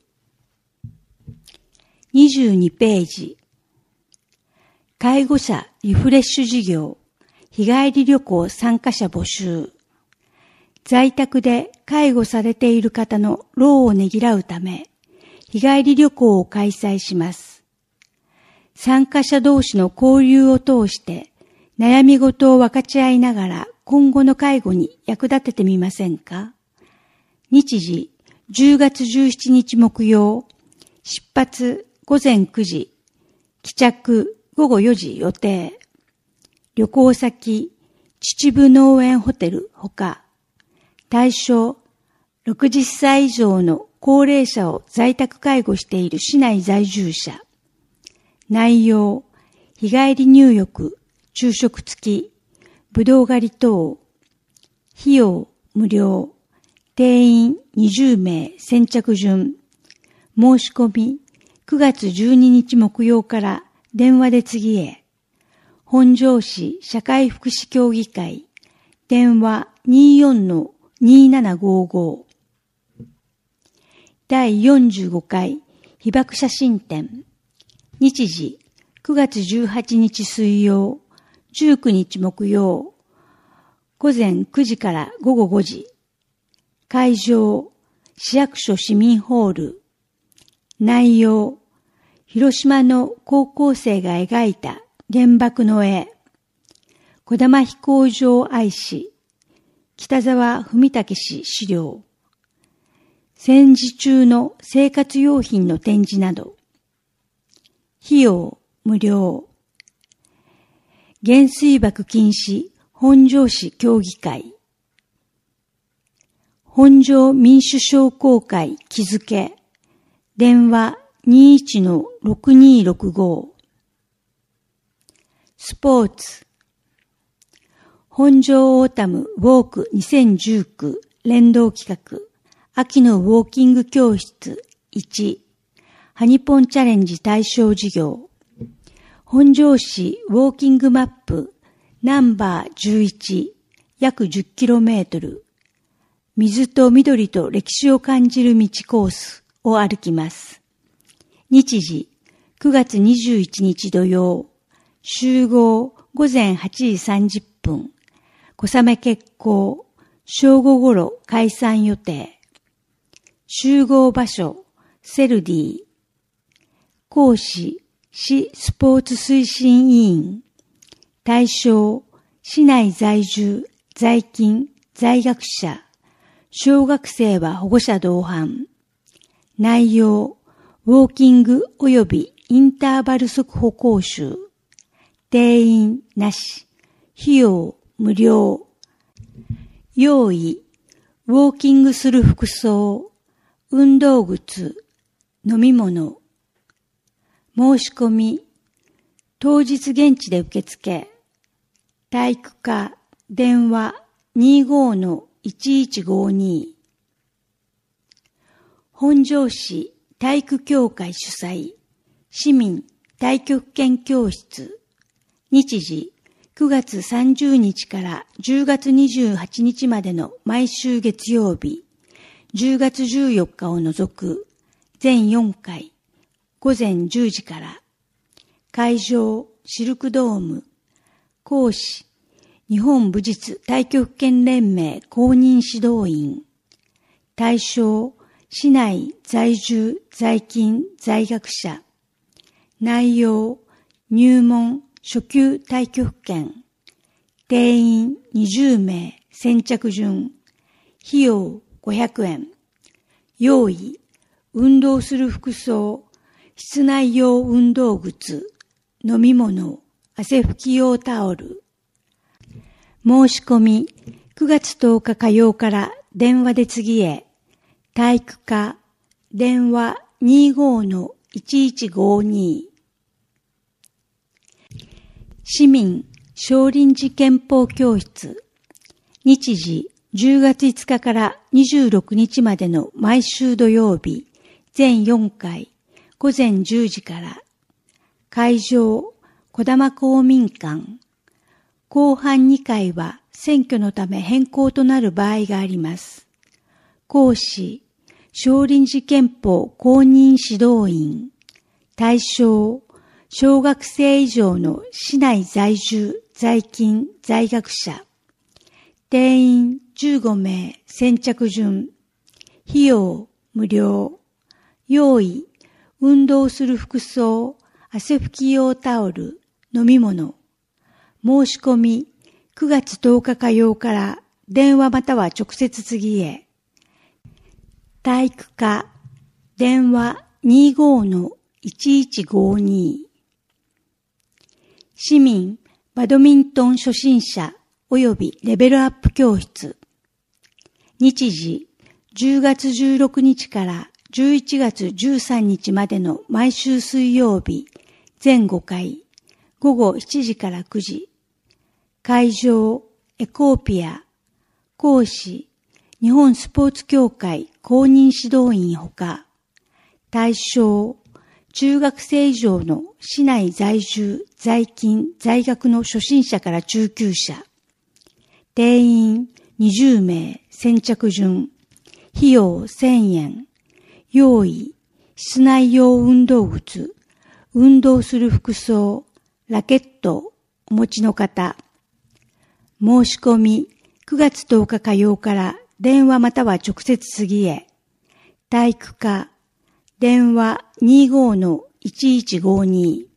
にじゅうにページ。介護者リフレッシュ事業、日帰り旅行参加者募集。在宅で介護されている方の労をねぎらうため、日帰り旅行を開催します。参加者同士の交流を通して、悩み事を分かち合いながら今後の介護に役立ててみませんか？日時、じゅうがつじゅうしちにち木曜、出発ごぜんくじ、帰着ごごよじ予定。旅行先、秩父農園ホテルほか、対象、ろくじゅっさい以上の高齢者を在宅介護している市内在住者。内容、日帰り入浴、昼食付き、ぶどう狩り等。費用、無料。定員にじゅうめい先着順。申し込み、くがつじゅうににち木曜から電話で次へ。本庄市社会福祉協議会。電話にじゅうよんのにーななごーごー。だいよんじゅうごかい被爆写真展。日時くがつじゅうはちにち水曜、じゅうくにち木曜、ごぜんくじからごごごじ。会場、市役所市民ホール。内容、広島の高校生が描いた原爆の絵。児玉飛行場愛史。北沢文武氏資料。戦時中の生活用品の展示など。費用無料。原水爆禁止本庄市協議会。本庄民主商工会木付。電話 にじゅういちのろくにーろくごー。スポーツ。本庄オータムウォークにせんじゅうきゅう連動企画秋のウォーキング教室いちハニポンチャレンジ対象事業本庄市ウォーキングマップナンバーじゅういち約 じゅっキロメートル 水と緑と歴史を感じる道コースを歩きます。日時くがつにじゅういちにち土曜集合ごぜんはちじさんじゅっぷん小雨決行、正午ごろ解散予定。集合場所、セルディ。講師、市スポーツ推進委員。対象、市内在住、在勤、在学者。小学生は保護者同伴。内容、ウォーキング及びインターバル速歩講習。定員なし。費用、無料。用意、ウォーキングする服装、運動靴、飲み物。申し込み、当日現地で受付。体育科、電話 にじゅうごのいちいちごに。 本庄市体育協会主催、市民太極拳教室、日時くがつさんじゅうにちからじゅうがつにじゅうはちにちまでの毎週月曜日、じゅうがつじゅうよっかを除く全よんかい、ごぜんじゅうじから、会場シルクドーム、講師日本武術太極拳連盟公認指導員、対象市内在住在勤在学者、内容入門初級太極拳、定員にじゅうめい先着順、費用ごひゃくえん、用意運動する服装、室内用運動靴、飲み物、汗拭き用タオル。申し込みくがつとおか火曜から電話で次へ、体育科電話 にじゅうごのいちいちごに。市民少林寺拳法教室、日時じゅうがついつかからにじゅうろくにちまでの毎週土曜日、全よんかい、ごぜんじゅうじから、会場児玉公民館、後半にかいは選挙のため変更となる場合があります。講師少林寺拳法公認指導員、対象小学生以上の市内在住在勤在学者、定員じゅうごめい先着順、費用無料、用意運動する服装、汗拭き用タオル、飲み物。申し込みくがつとおか火曜から電話または直接次へ。体育科電話 にじゅうごのいちいちごに。市民バドミントン初心者及びレベルアップ教室、日時じゅうがつじゅうろくにちからじゅういちがつじゅうさんにちまでの毎週水曜日、全ごかい、ごごしちじからくじ。会場エコーピア、講師日本スポーツ協会公認指導員ほか、対象中学生以上の市内在住在勤在学の初心者から中級者、定員にじゅうめい先着順、費用せんえん、用意室内用運動靴、運動する服装、ラケットお持ちの方。申し込みくがつとおか火曜から電話または直接次へ。体育科電話 にじゅうごのいちいちごに。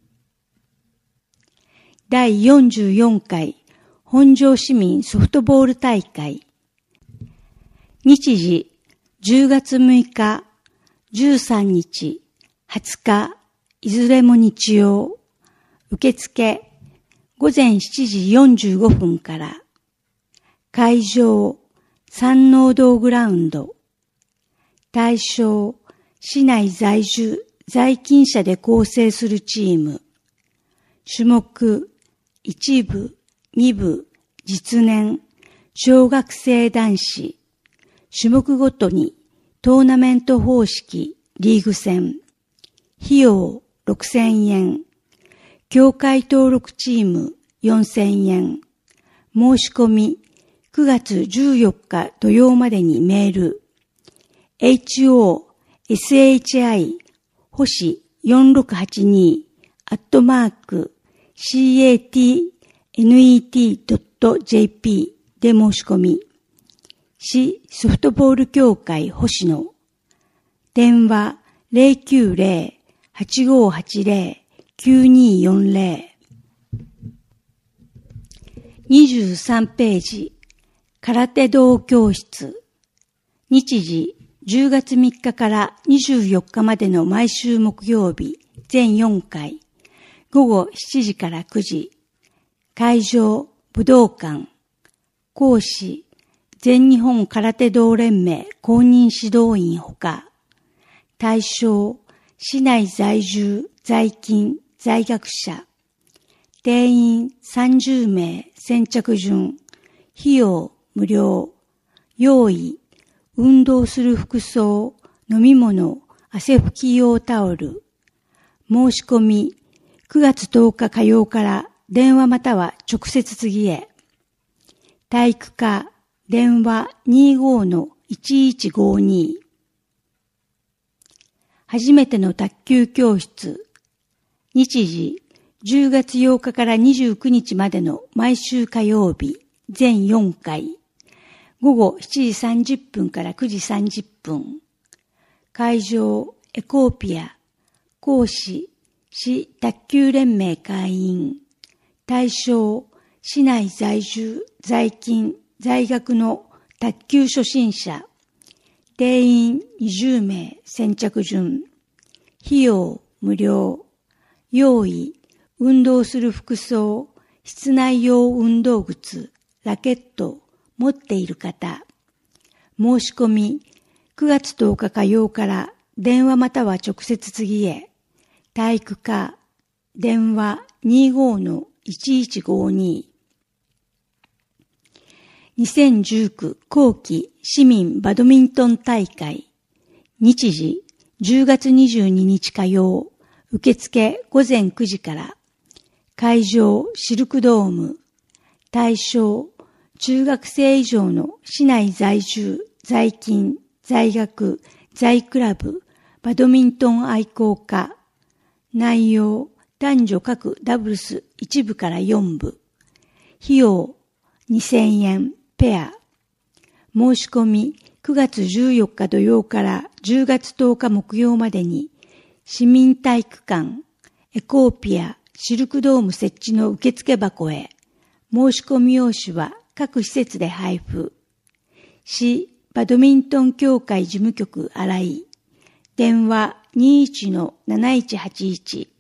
だいよんじゅうよんかい本庄市民ソフトボール大会、日時じゅうがつむいか、じゅうさんにち、はつか、いずれも日曜。受付ごぜんしちじよんじゅうごふんから。会場山王堂グラウンド。対象市内在住在勤者で構成するチーム。種目いちぶ、にぶ、実年、小学生男子。種目ごとにトーナメント方式リーグ戦。費用ろくせんえん。協会登録チームよんせんえん。申し込みくがつじゅうよっか土曜までにメール エイチオーエスエイチアイ 星よんろくはちに アットマーク シーエーティーエヌイーティードットジェーピー で申し込み。市ソフトボール協会星野。電話 ゼロきゅうゼロ はちごはちゼロ きゅうによんゼロ。にじゅうさんページ空手道教室、日時じゅうがつみっかからにじゅうよっかまでの毎週木曜日、全よんかい、ごごしちじからくじ。会場武道館。講師全日本空手道連盟公認指導員ほか。対象市内在住在勤在学者。定員さんじゅうめい先着順。費用無料。用意運動する服装、 飲み物、汗拭き用タオル。申し込み、くがつとおか火曜から電話または直接次へ。体育科、電話 にじゅうごのいちいちごに。初めての卓球教室。日時、じゅうがつようかからにじゅうくにちまでの毎週火曜日、全よんかい。午後しちじさんじゅっぷんからくじさんじゅっぷん。会場、エコーピア。講師、市卓球連盟会員。対象、市内在住、在勤、在学の卓球初心者。定員にじゅうめい、先着順。費用、無料。用意、運動する服装、室内用運動靴、ラケット、持っている方。申し込み、くがつとおか火曜から電話または直接次へ。体育科、電話 にじゅうごのいちいちごに。にせんじゅうきゅう後期市民バドミントン大会。日時、じゅうがつにじゅうににち火曜。受付午前くじから。会場シルクドーム。対象中学生以上の市内在住、在勤、在学、在クラブ、バドミントン愛好家。内容男女各ダブルスいちぶからよんぶ。費用にせんえんペア。申し込みくがつじゅうよっか土曜からじゅうがつとおか木曜までに市民体育館エコーピアシルクドーム設置の受付箱へ。申し込み用紙は各施設で配布。市バドミントン協会事務局新井。電話 にじゅういちのなないちはちいち。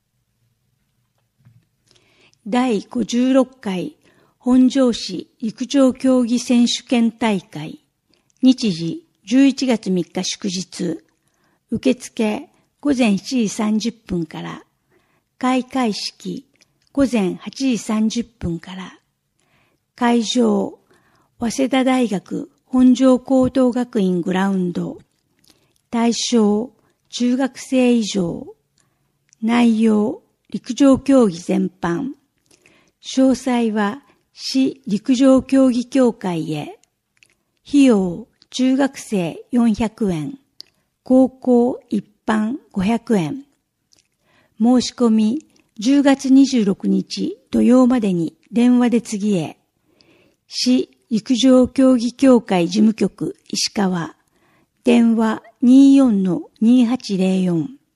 だいごじゅうろっかい本庄市陸上競技選手権大会。日時じゅういちがつみっか祝日。受付午前しちじさんじゅっぷんから。開会式午前はちじさんじゅっぷんから。会場早稲田大学本庄高等学院グラウンド。対象中学生以上。内容陸上競技全般。詳細は市陸上競技協会へ。費用中学生よんひゃくえん。高校一般ごひゃくえん。申し込みじゅうがつにじゅうろくにち土曜までに電話で次へ。市陸上競技協会事務局石川。電話 にじゅうよんのにはちぜろよん。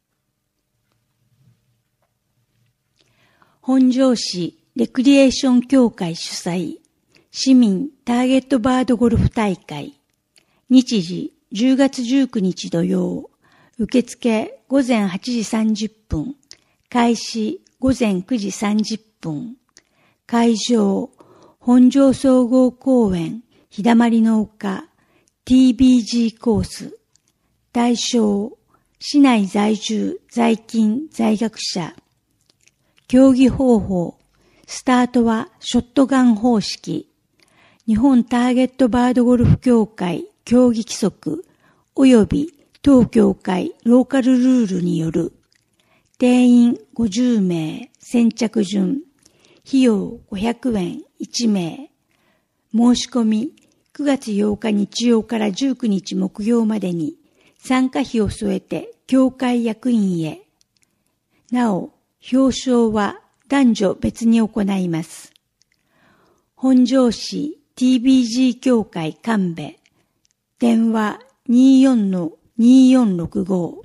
本庄市レクリエーション協会主催市民ターゲットバードゴルフ大会。日時じゅうがつじゅうくにち土曜。受付午前はちじさんじゅっぷん。開始午前くじさんじゅっぷん。会場本庄総合公園日だまりの丘 ティービージー コース。対象市内在住在勤在学者。競技方法スタートはショットガン方式。日本ターゲットバードゴルフ協会競技規則及び当協会ローカルルールによる。定員ごじゅうめい、先着順。費用ごひゃくえんいちめい。申し込みくがつようか日曜からじゅうくにち木曜までに参加費を添えて協会役員へ。なお、表彰は男女別に行います。本庄市 ティービージー 協会神戸。電話 にじゅうよんのにじゅうよんろくご。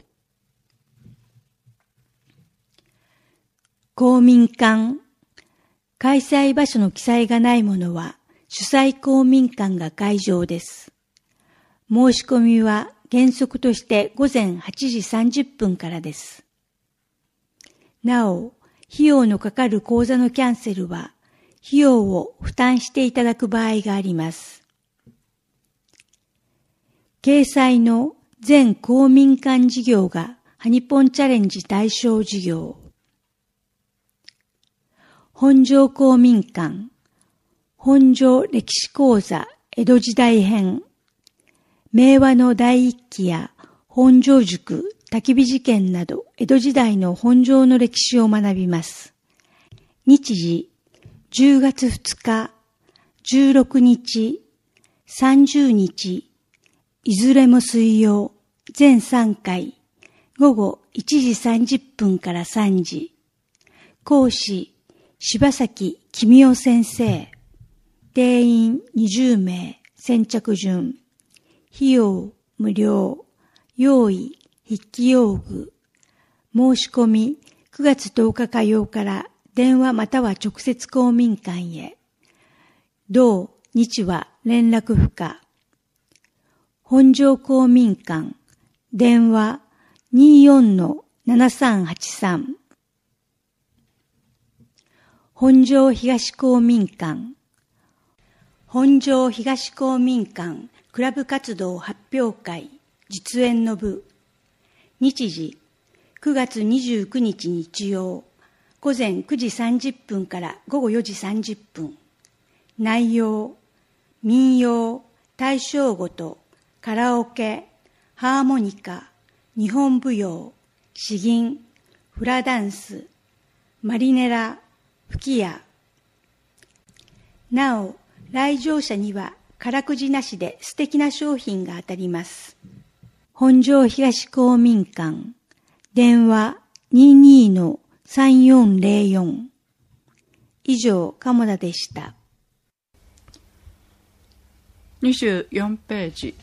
公民館。開催場所の記載がないものは主催公民館が会場です。申し込みは原則として午前はちじさんじゅっぷんからです。なお、費用のかかる講座のキャンセルは費用を負担していただく場合があります。掲載の全公民館事業がハニポンチャレンジ対象事業。本庄公民館、本庄歴史講座江戸時代編、明和の第一期や本庄塾、焚き火事件など江戸時代の本庄の歴史を学びます。日時じゅうがつふつか、じゅうろくにち、さんじゅうにち、いずれも水曜、全さんかい、ごごいちじさんじゅっぷんからさんじ。講師、柴崎公夫先生。定員にじゅうめい、先着順。費用無料。用意、筆記用具。申し込みくがつとおか火曜から電話または直接公民館へ。同日は連絡不可。本庄公民館。電話 にじゅうよんのななさんはちさん。本庄東公民館。本庄東公民館クラブ活動発表会実演の部。日時くがつにじゅうくにち日曜午前くじさんじゅっぷんからごごよじさんじゅっぷん。内容民謡、大正琴、カラオケ、ハーモニカ、日本舞踊、詩吟、フラダンス、マリネラ、吹き矢。なお、来場者にはからくじなしで素敵な商品が当たります。本庄東公民館。電話 にじゅうにのさんよんぜろよん。以上、鴨田でした。 にじゅうよんページ。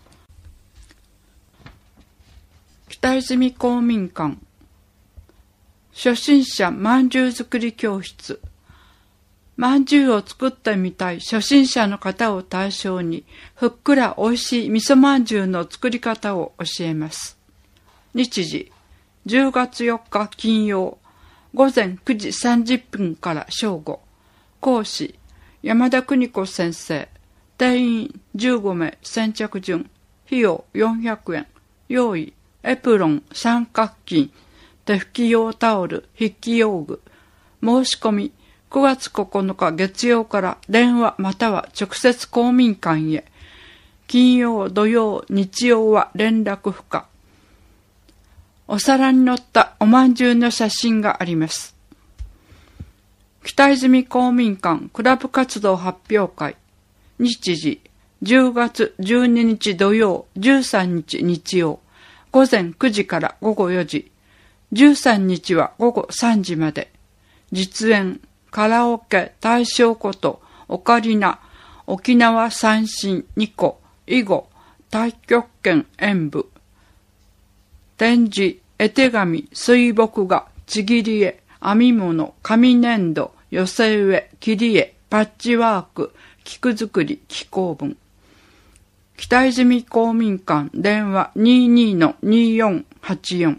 北泉公民館。初心者まんじゅう作り教室。まんじゅうを作ってみたい初心者の方を対象に、ふっくらおいしい味噌まんじゅうの作り方を教えます。日時、じゅうがつよっか金曜、午前くじさんじゅっぷんから正午。講師、山田邦子先生。定員じゅうごめい、先着順。費用よんひゃくえん。用意、エプロン、三角巾、手拭き用タオル、筆記用具。申し込み、くがつここのか月曜から電話または直接公民館へ。金曜、土曜、日曜は連絡不可。お皿に載ったおまんじゅうの写真があります。北泉公民館クラブ活動発表会。日時、じゅうがつじゅうににち土曜、じゅうさんにち日曜、午前くじからごごよじ。じゅうさんにちはごごさんじまで。実演、カラオケ、大正琴、オカリナ、沖縄三線にこ、囲碁、太極拳演舞。展示、絵手紙、水墨画、ちぎり絵、編み物、紙粘土、寄せ植え、切り絵、パッチワーク、菊作り、紀行文。北泉公民館電話 にじゅうにのにじゅうよんはちよん。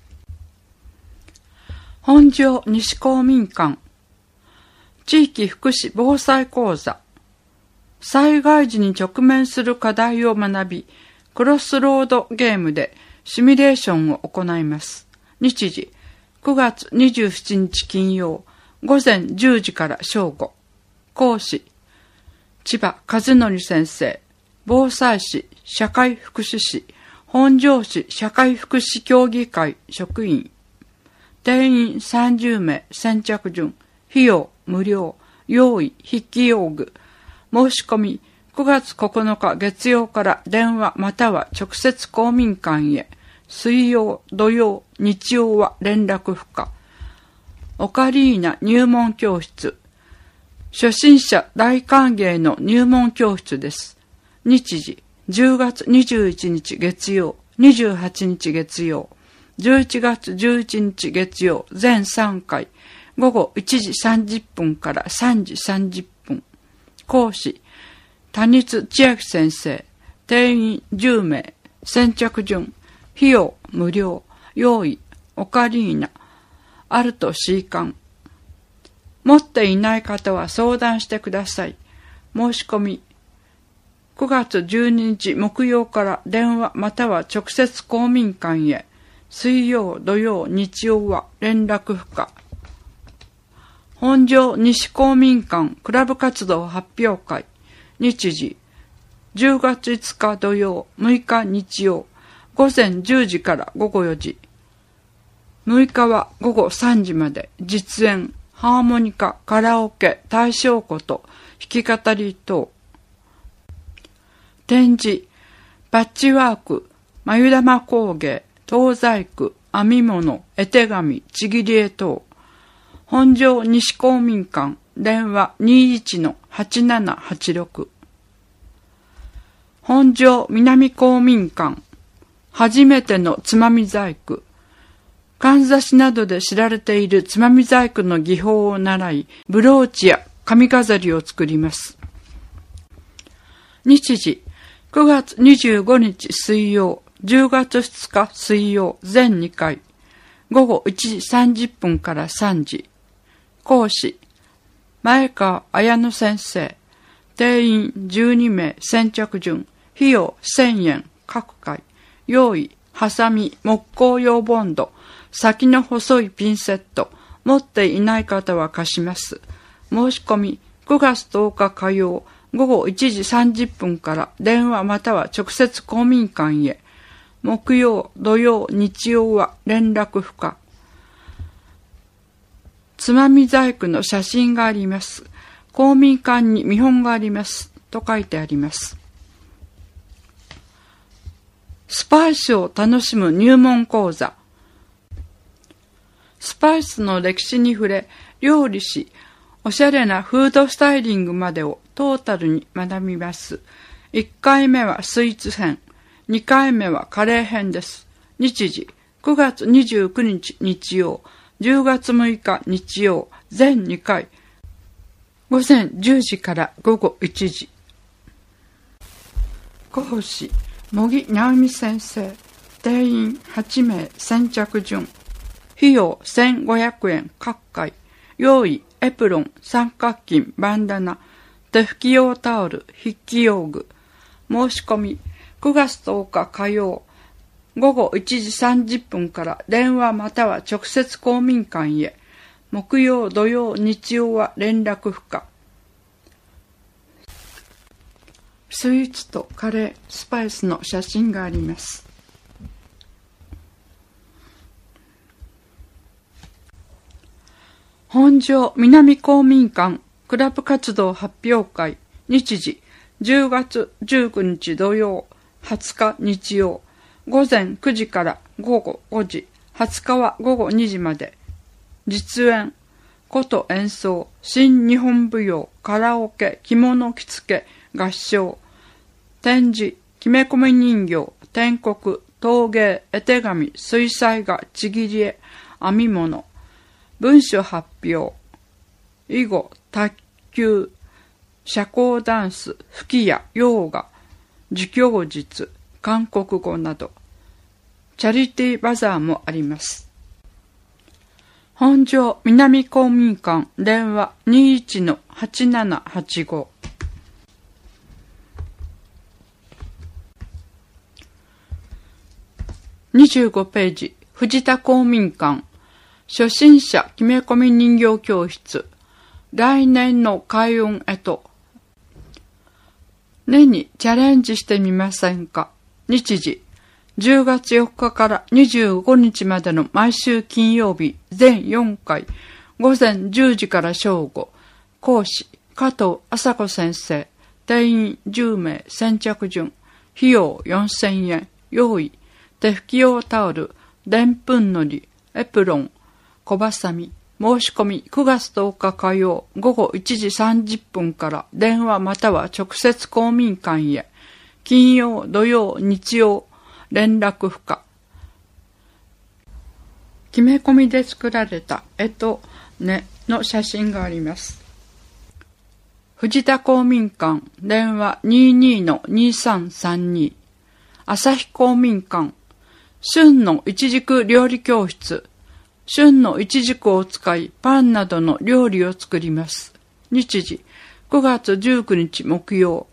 本庄西公民館地域福祉防災講座。災害時に直面する課題を学び、クロスロードゲームでシミュレーションを行います。日時、くがつにじゅうしちにち金曜、午前じゅうじから正午。講師、千葉和則先生。防災士、社会福祉士、本庄市社会福祉協議会職員。定員さんじゅうめい、先着順。費用無料。用意、筆記用具。申し込み、くがつここのか月曜から電話または直接公民館へ。水曜、土曜、日曜は連絡不可。オカリーナ入門教室。初心者大歓迎の入門教室です。日時、じゅうがつにじゅういちにち月曜、にじゅうはちにち月曜、じゅういちがつじゅういちにち月曜、全さんかい、ごごいちじさんじゅっぷんからさんじさんじゅっぷん。講師、谷津千秋先生。定員じゅうめい、先着順。費用無料。用意、オカリーナ。アルト C 館。持っていない方は相談してください。申し込み、くがつじゅうににち木曜から電話または直接公民館へ。水曜、土曜、日曜は連絡不可。本庄西公民館クラブ活動発表会。日時、じゅうがついつか土曜、むいか日曜、 午前じゅうじから午後よじ。むいかは午後さんじまで実演、ハーモニカ、カラオケ、大正琴、弾き語り等。展示、パッチワーク、眉玉工芸、東細工、編み物、絵手紙、ちぎり絵等。本庄西公民館、電話 にいちのはちななはちろく。本庄南公民館、初めてのつまみ細工。かんざしなどで知られているつまみ細工の技法を習い、ブローチや髪飾りを作ります。日時、くがつにじゅうごにち水曜、じゅうがつふつか水曜、全にかい。午後いちじさんじゅっぷんからさんじ。講師、前川綾乃先生。定員じゅうにめい、先着順。費用せんえん、各回。用意、ハサミ、木工用ボンド。先の細いピンセット。持っていない方は貸します。申し込み、くがつとおか火曜、午後いちじさんじゅっぷんから電話または直接公民館へ。木曜、土曜、日曜は連絡不可。つまみ細工の写真があります。公民館に見本があります。と書いてあります。スパイスを楽しむ入門講座。スパイスの歴史に触れ、料理し、おしゃれなフードスタイリングまでをトータルに学びます。いっかいめはスイーツ編、にかいめはカレー編です。日時、くがつにじゅうくにち日曜、じゅうがつむいか日曜、全にかい。午前じゅうじから午後いちじ。講師、茂木直美先生。定員はちめい、先着順。費用せんごひゃくえん各回。用意、エプロン、三角巾、バンダナ、手拭き用タオル、筆記用具。申し込み、くがつとおか火曜、午後いちじさんじゅっぷんから電話または直接公民館へ。木曜、土曜、日曜は連絡不可。スイーツとカレー、スパイスの写真があります。本庄南公民館クラブ活動発表会。日時、じゅうがつじゅうくにち土曜、はつか日曜、午前くじから午後ごじ、はつかは午後にじまで。実演、琴演奏、新日本舞踊、カラオケ、着物着付け、合唱。展示、きめ込み人形、篆刻、陶芸、絵手紙、水彩画、ちぎり絵、編み物。文書発表、囲碁、卓球、社交ダンス、吹き矢、ヨーガ、儒教術、韓国語など、チャリティーバザーもあります。本庄南公民館電話 にいちのはちななはちご。にじゅうごページ、藤田公民館初心者きめ込み人形教室。来年の開運へと。年にチャレンジしてみませんか。日時、じゅうがつよっかからにじゅうごにちまでの毎週金曜日全よんかい。午前じゅうじから正午。講師、加藤麻子先生。定員じゅうめい、先着順。費用よんせんえん。用意、手拭き用タオル、でんぷんのり、エプロン、小ばさみ。申し込みくがつとおか火曜午後いちじさんじゅっぷんから電話または直接公民館へ。金曜、土曜、日曜、連絡不可。きめ込みで作られた絵と根の写真があります。藤田公民館電話 にじゅうにのにさんさんに。旭公民館旬のいちじく料理教室。旬のいちじくを使いパンなどの料理を作ります。日時、くがつじゅうくにち木曜。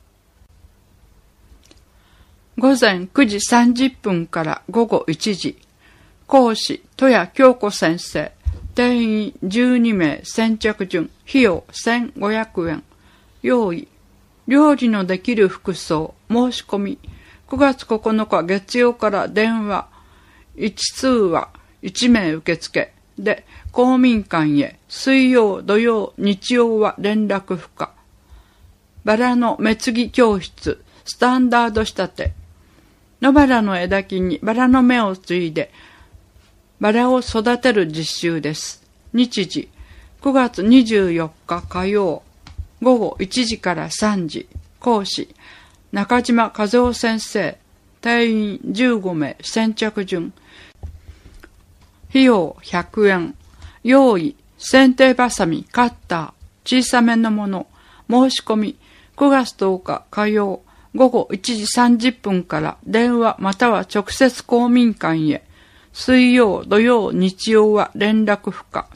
午前くじさんじゅっぷんから午後いちじ。講師、戸谷京子先生。定員じゅうにめい、先着順。費用せんごひゃくえん。用意、料理のできる服装。申し込み、 くがつここのか月曜から電話、いち通話いち名受付で、公民館へ水曜、土曜、日曜は連絡不可。バラの目継ぎ教室、スタンダード仕立て。野バラの枝木にバラの芽を継いで、バラを育てる実習です。日時、くがつにじゅうよっか火曜、ごごいちじからさんじ。講師、中島和夫先生。定員じゅうご名、先着順。費用ひゃくえん。用意、剪定バサミ、カッター、小さめのもの。申し込み、くがつとおか火曜、ごごいちじさんじゅっぷんから電話または直接公民館へ。水曜、土曜、日曜は連絡不可。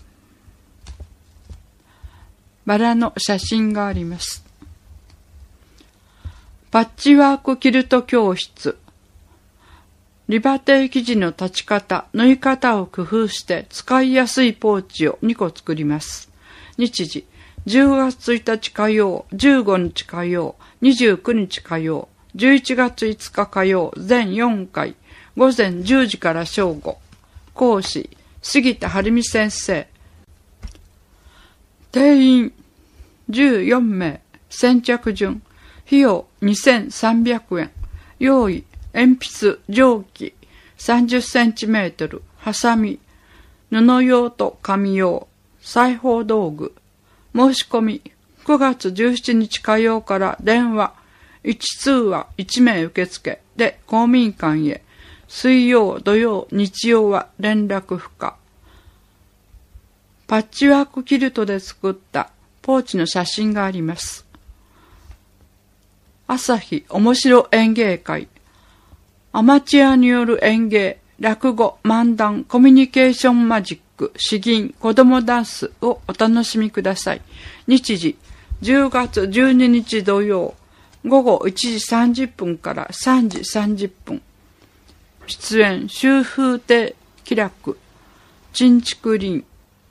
バラの写真があります。パッチワークキルト教室。リバテー生地の立ち方、縫い方を工夫して使いやすいポーチをにこ作ります。日時、じゅうがつついたち火曜、じゅうごにち火曜、にじゅうくにち火曜、じゅういちがついつか火曜、全よんかい、ごぜんじゅうじから正午。講師、杉田晴美先生。定員じゅうよん名、先着順。費用にせんさんびゃくえん。用意、鉛筆、定規、さんじゅっセンチメートル、ハサミ、布用と紙用、裁縫道具。申し込み、くがつじゅうしちにち火曜から電話、いち通話いち名受付で公民館へ。水曜、土曜、日曜は連絡不可。パッチワークキルトで作ったポーチの写真があります。朝日面白演芸会。アマチュアによる演芸、落語、漫談、コミュニケーションマジック、詩吟、子供ダンスをお楽しみください。日時、じゅうがつじゅうににち土曜、ごごいちじさんじゅっぷんからさんじさんじゅっぷん。出演、秋風亭喜楽、陳竹林、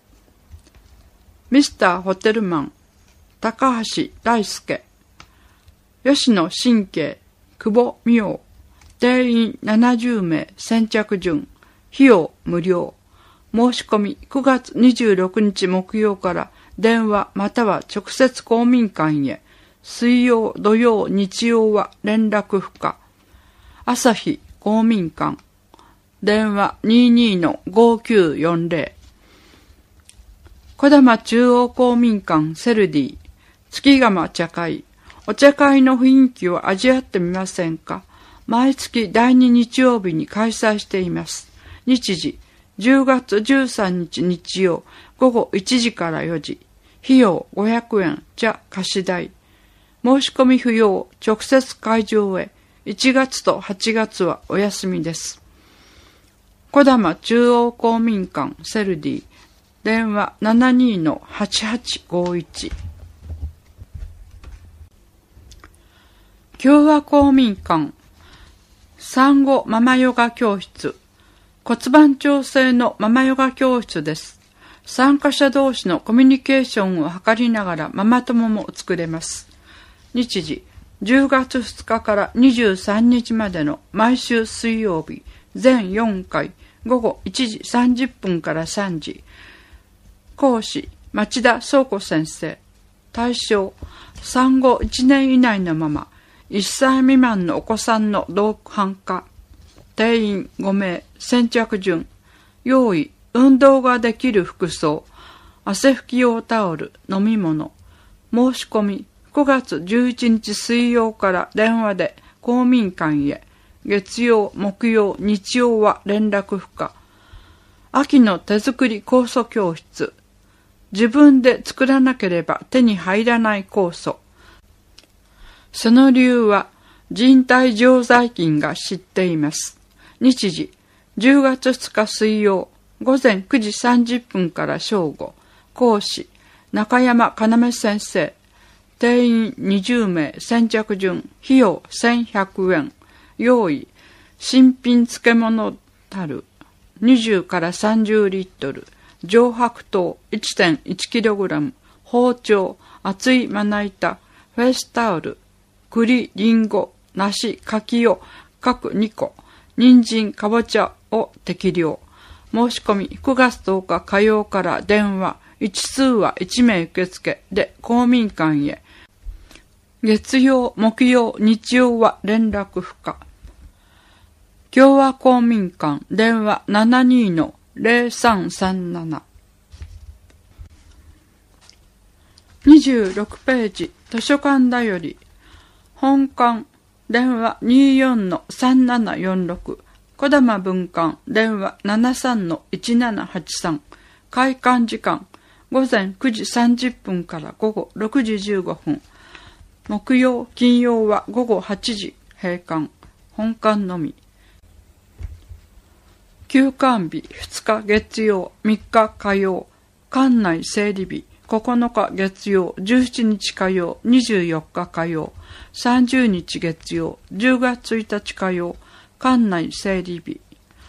ミスターホテルマン、高橋大輔、吉野神経、久保美桜。定員ななじゅう名、先着順。費用無料。申し込みくがつにじゅうろくにち木曜から電話または直接公民館へ。水曜、土曜、日曜は連絡不可。朝日公民館。電話 にじゅうにのごきゅうよんぜろ。小玉中央公民館セルディ。月釜茶会。お茶会の雰囲気を味わってみませんか。毎月だいに日曜日に開催しています。日時、じゅうがつじゅうさんにち日曜、ごごいちじからよじ。費用ごひゃくえん、茶貸し代。申し込み不要、直接会場へ。いちがつとはちがつはお休みです。小玉中央公民館セルディ。電話 ななじゅうにのはちはちごいち。共和公民館産後ママヨガ教室。骨盤調整のママヨガ教室です。参加者同士のコミュニケーションを図りながらママ友も作れます。日時、じゅうがつふつかからにじゅうさんにちまでの毎週水曜日、全よんかい、ごごいちじさんじゅっぷんからさんじ。講師、町田宗子先生。対象、産後いちねん以内のママ、いっさい未満のお子さんの同伴化。定員ご名、先着順。用意、運動ができる服装、汗拭き用タオル、飲み物。申し込み、くがつじゅういちにち水曜から電話で公民館へ。月曜、木曜、日曜は連絡不可。秋の手作り酵素教室。自分で作らなければ手に入らない酵素。その理由は人体常在菌が知っています。日時、じゅうがつふつか水曜、ごぜんくじさんじゅっぷんから正午。講師、中山要先生。定員にじゅう名、先着順。費用せんひゃくえん。用意、新品漬物樽にじゅうからさんじゅうリットル。上白糖 いってんいちキログラム。包丁、厚いまな板、フェイスタオル、栗、リンゴ、梨、柿を各にこ、人参、かぼちゃを適量。申し込みくがつとおか火曜から電話、一通はいちめい受付で公民館へ。月曜、木曜、日曜は連絡不可。共和公民館電話 ななに のゼロさんさんなな。にじゅうろくページ図書館だより。本館電話 にじゅうよんのさんななよんろく。小玉分館電話 ななさんのいちななはちさん。開館時間午前くじさんじゅっぷんから午後ろくじじゅうごふん。木曜、金曜は午後はちじ閉館。本館のみ。休館日ふつか月曜、みっか火曜。館内整理日ここのか月曜、じゅうしちにち火曜、にじゅうよっか火曜。さんじゅうにち月曜、じゅうがつついたち火曜。館内整理日。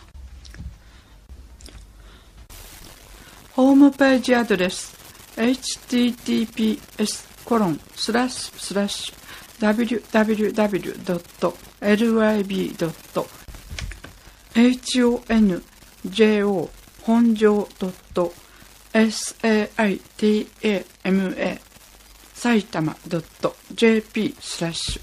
ホームページアドレス エイチティーティーピーエスコロンスラッシュスラッシュダブリューダブリューダブリュードットエルワイビードットエイチオーエヌジェーオー 本庄ドット サイタマ 埼玉 .jp スラッシュ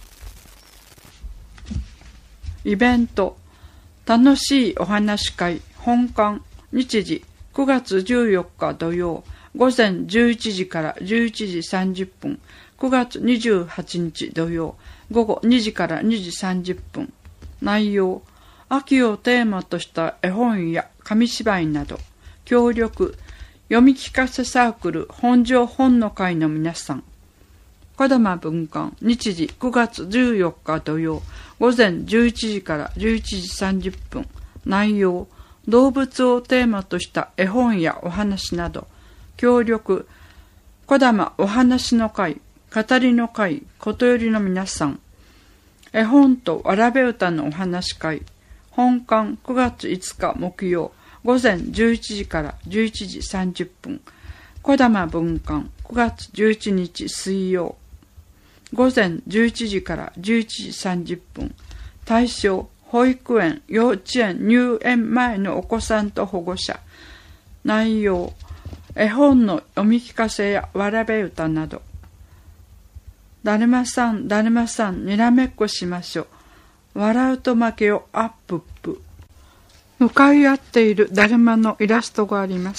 イベント楽しいお話会本館日時くがつじゅうよっか土曜午前じゅういちじからじゅういちじさんじゅっぷん。くがつにじゅうはちにち土曜午後にじからにじさんじゅっぷん。内容秋をテーマとした絵本や紙芝居など。協力読み聞かせサークル本庄本の会の皆さん。小玉分館日時くがつじゅうよっか土曜午前じゅういちじからじゅういちじさんじゅっぷん。内容動物をテーマとした絵本やお話など。協力小玉お話の会語りの会ことよりの皆さん。絵本とわらべ歌のお話会本館くがついつか木曜午前じゅういちじからじゅういちじさんじゅっぷん。小玉分館くがつじゅういちにち水曜午前じゅういちじからじゅういちじさんじゅっぷん。対象保育園幼稚園入園前のお子さんと保護者。内容絵本の読み聞かせやわらべ歌など。だるまさんだるまさんにらめっこしましょう。笑うと負けよアップップ。向かい合っているだるまのイラストがあります。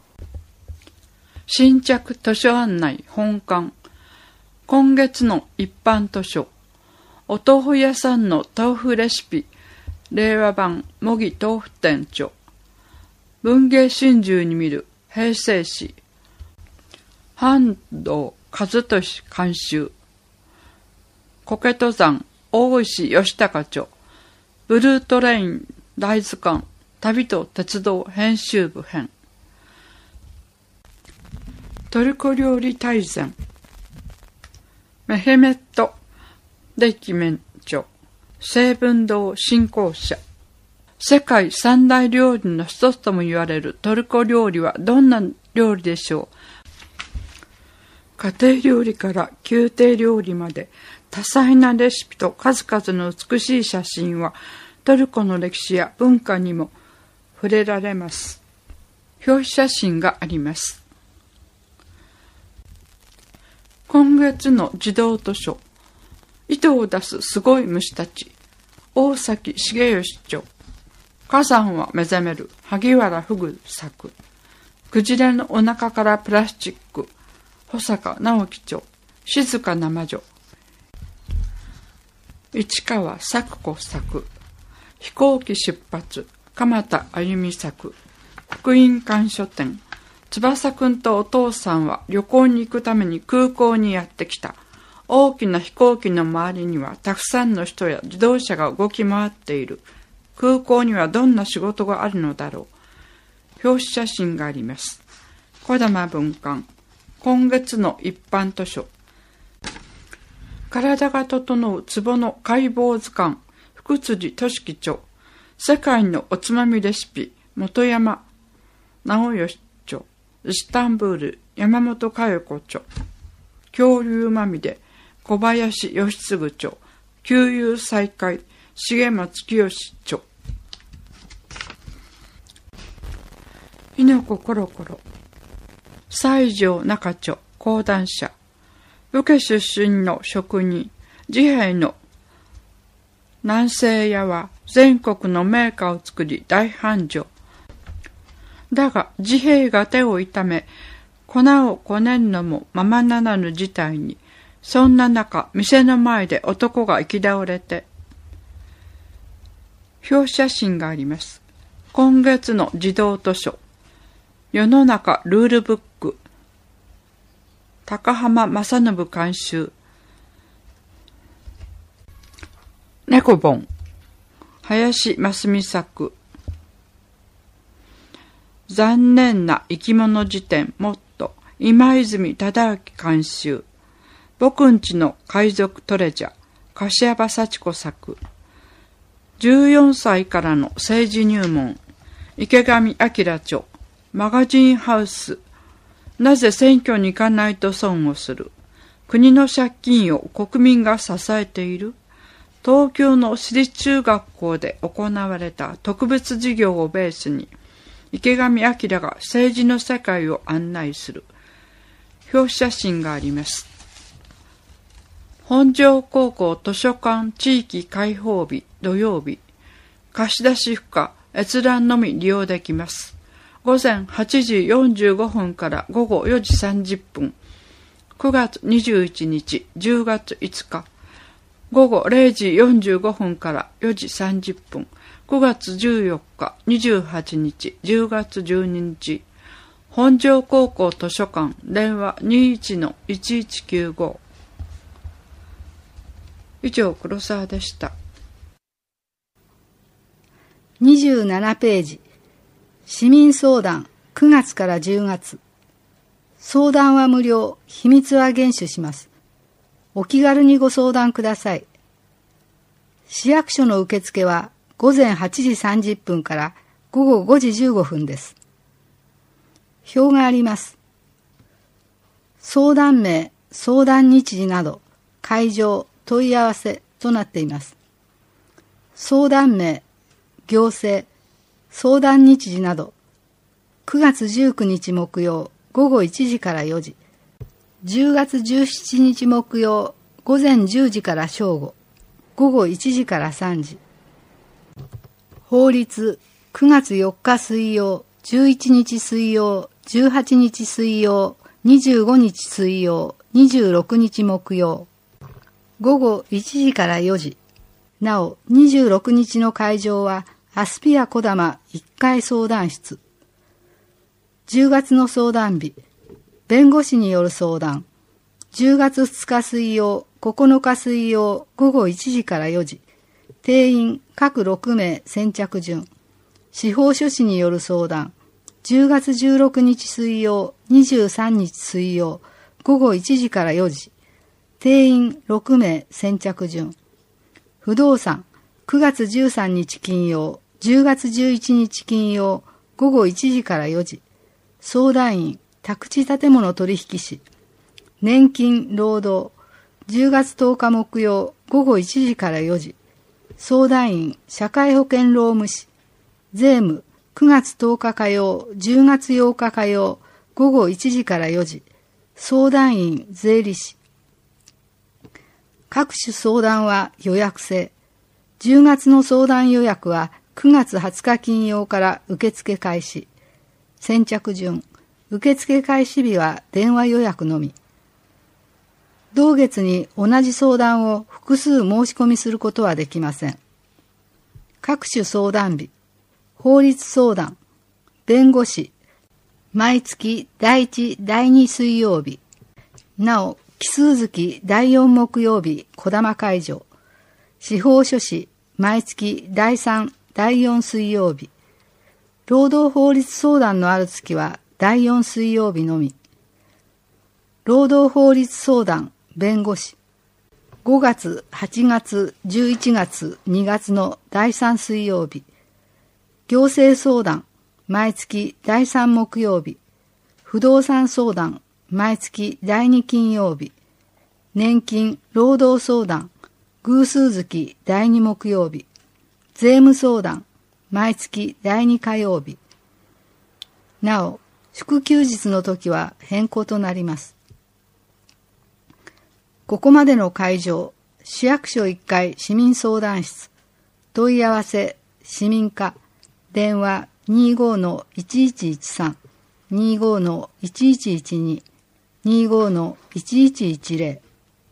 新着図書案内本館今月の一般図書お豆腐屋さんの豆腐レシピ令和版模擬豆腐店著文芸春秋に見る平成史半藤和俊監修苔登山大石義孝著ブルートレイン大図鑑旅と鉄道編集部編トルコ料理大全メヘメットデキメン著成文堂信仰者世界三大料理の一つとも言われるトルコ料理はどんな料理でしょう。家庭料理から宮廷料理まで多彩なレシピと数々の美しい写真はトルコの歴史や文化にも触れられます。表紙写真があります。今月の児童図書糸を出すすごい虫たち大崎重義著火山は目覚める萩原フグ作クジラのお腹からプラスチック保坂直樹著静かな魔女市川咲子作飛行機出発鎌田あゆみ作福音館書店翼くんとお父さんは旅行に行くために空港にやってきた。大きな飛行機の周りにはたくさんの人や自動車が動き回っている。空港にはどんな仕事があるのだろう。表紙写真があります。小玉文館今月の一般図書体が整う壺の解剖図鑑福辻俊樹著世界のおつまみレシピ本山直義著イスタンブール山本佳代子著恐竜まみれ小林義次著旧友再会重松清著。ひのこコロコロ。西条中町講談社。武家出身の職人、治兵衛の南西屋は全国の銘菓を作り大繁盛。だが治兵衛が手を痛め、粉をこねんのもままならぬ事態に、そんな中、店の前で男が行き倒れて、表写真があります。今月の児童図書、世の中ルールブック、高浜正信監修、猫本、林真澄作、残念な生き物辞典もっと、今泉忠明監修、僕んちの海賊トレジャー、柏葉幸子作、じゅうよんさいからの政治入門、池上彰著、マガジンハウス、なぜ選挙に行かないと損をする、国の借金を国民が支えている、東京の私立中学校で行われた特別授業をベースに、池上彰が政治の世界を案内する表写真があります。本庄高校図書館地域開放日土曜日、貸し出し不可、閲覧のみ利用できます。午前はちじよんじゅうごふんから午後よじさんじゅっぷん、くがつにじゅういちにち、じゅうがついつか、午後れいじよんじゅうごふんからよじさんじゅっぷん、くがつじゅうよっか、にじゅうはちにち、じゅうがつじゅうににち、本庄高校図書館、電話 にじゅういちのいちいちきゅうご。以上、黒沢でした。 にじゅうななページ。市民相談、くがつからじゅうがつ。相談は無料、秘密は厳守します。お気軽にご相談ください。市役所の受付は午前はちじさんじゅっぷんから午後ごじじゅうごふんです。表があります。相談名、相談日時など、会場、問い合わせとなっています。相談名、行政、相談日時など、くがつじゅうくにち木曜午後いちじからよじ、じゅうがつじゅうしちにち木曜午前じゅうじから正午、午後いちじからさんじ。法律、くがつよっか水曜、じゅういちにち水曜、じゅうはちにち水曜、にじゅうごにち水曜、にじゅうろくにち木曜、午後いちじからよじ。なお、にじゅうろくにちの会場は、アスピア小玉いっかい相談室。じゅうがつの相談日、弁護士による相談。じゅうがつふつか水曜、ここのか水曜、午後いちじからよじ。定員各ろくめい先着順。司法書士による相談。じゅうがつじゅうろくにち水曜、にじゅうさんにち水曜、午後いちじからよじ。定員ろくめい先着順。不動産、くがつじゅうさんにち金曜、じゅうがつじゅういちにち金曜、午後いちじからよじ。相談員、宅地建物取引士。年金、労働、じゅうがつとおか木曜、午後いちじからよじ。相談員、社会保険労務士。税務、くがつとおか火曜、じゅうがつようか火曜、午後いちじからよじ。相談員、税理士。各種相談は予約制。じゅうがつの相談予約はくがつはつか金曜から受付開始。先着順。受付開始日は電話予約のみ。同月に同じ相談を複数申し込みすることはできません。各種相談日。法律相談。弁護士。毎月だいいち、だいに水曜日。なお、奇数月だいよん木曜日、小玉会場。司法書士、毎月だいさん、だいよん水曜日。労働法律相談のある月はだいよん水曜日のみ。労働法律相談、弁護士。ごがつ、はちがつ、じゅういちがつ、にがつのだいさん水曜日。行政相談、毎月だいさん木曜日。不動産相談、毎月だいに金曜日。年金、労働相談、 偶数月だいに木曜日、税務相談、毎月だいに火曜日。なお、祝休日の時は変更となります。ここまでの会場、市役所いっかい市民相談室、問い合わせ、市民課、電話 にじゅうごのいちいちいちさん、にじゅうごのいちいちいちに、にじゅうごのいちいちいちゼロ。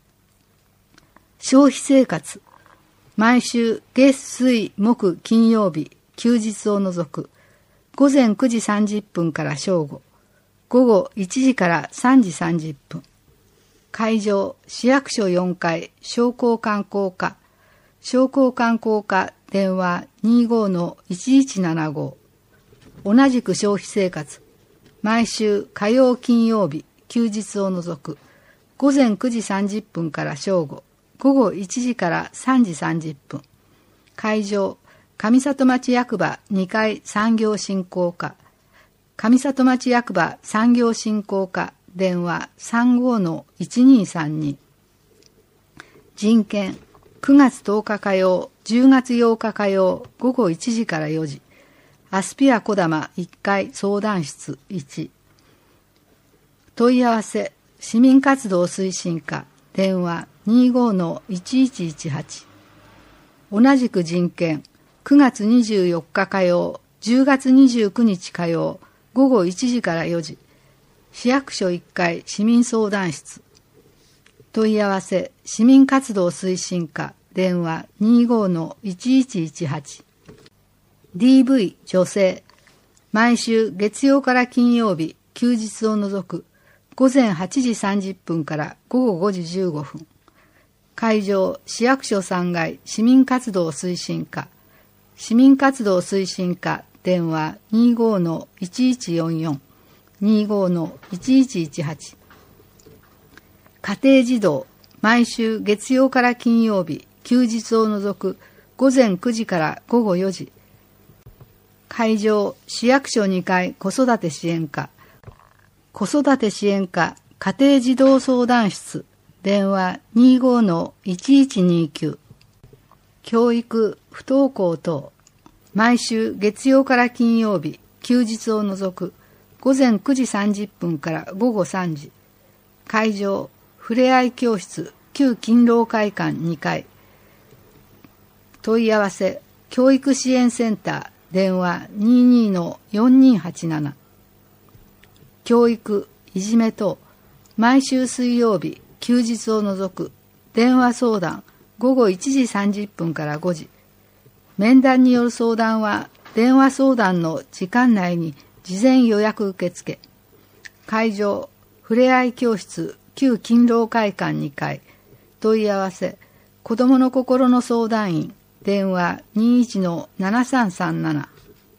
消費生活、毎週月水木金曜日、休日を除く、午前くじさんじゅっぷんから正午、午後いちじからさんじさんじゅっぷん。会場、市役所よんかい、商工観光課、商工観光課、電話 にじゅうごのいちいちななご。同じく消費生活、毎週火曜金曜日、休日を除く、午前くじさんじゅっぷんから正午、午後いちじからさんじさんじゅっぷん。会場、上里町役場にかい産業振興課、上里町役場産業振興課、電話 さんじゅうごのいちにさんに。人権、くがつとおか火曜、じゅうがつようか火曜、午後いちじからよじ。アスピアこだまいっかい相談室いち。問い合わせ、市民活動推進課、電話 にじゅうごのいちいちいちはち。同じく人権、くがつにじゅうよっか火曜、じゅうがつにじゅうくにち火曜、午後いちじからよじ。市役所いっかい市民相談室。問い合わせ、市民活動推進課、電話 にじゅうごのいちいちいちはち。ディーブイ 女性、毎週月曜から金曜日、休日を除く、午前はちじさんじゅっぷんから午後ごじじゅうごふん。会場、市役所さんがい市民活動推進課、市民活動推進課、電話 にじゅうごのいちいちよんよん。にじゅうごのいちいちいちはち。家庭児童、毎週月曜から金曜日、休日を除く午前くじから午後よじ。会場、市役所にかい子育て支援課、子育て支援課家庭児童相談室、電話 にじゅうごのいちいちにきゅう。教育、不登校等、毎週月曜から金曜日、休日を除く午前くじさんじゅっぷんから午後さんじ。会場、ふれあい教室、旧勤労会館にかい。問い合わせ、教育支援センター、電話 にじゅうにのよんにはちなな。教育、いじめ等、毎週水曜日、休日を除く電話相談、午後いちじさんじゅっぷんからごじ。面談による相談は、電話相談の時間内に事前予約受付。会場、ふれあい教室、旧勤労会館にかい。問い合わせ、子どもの心の相談員、電話 にじゅういちのななさんさんなな。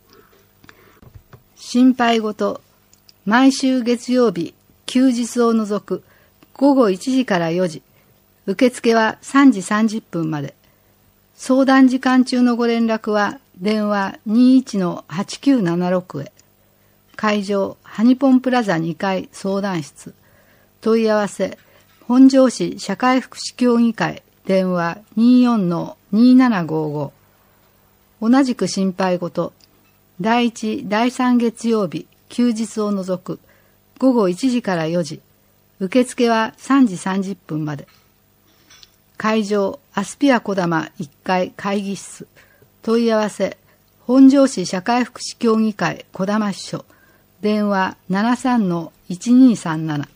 心配事、毎週月曜日、休日を除く午後いちじからよじ。受付はさんじさんじゅっぷんまで。相談時間中のご連絡は電話 にじゅういちのはちきゅうななろく へ。会場、ハニポンプラザにかい相談室。問い合わせ、本庄市社会福祉協議会、電話 にじゅうよんのにななごご。同じく心配事、だいいち、だいさん月曜日、休日を除く午後いちじからよじ。受付はさんじさんじゅっぷんまで。会場、アスピアこだまいっかい会議室。問い合わせ、本庄市社会福祉協議会こだま支所。電話 ななさんのいちにさんなな。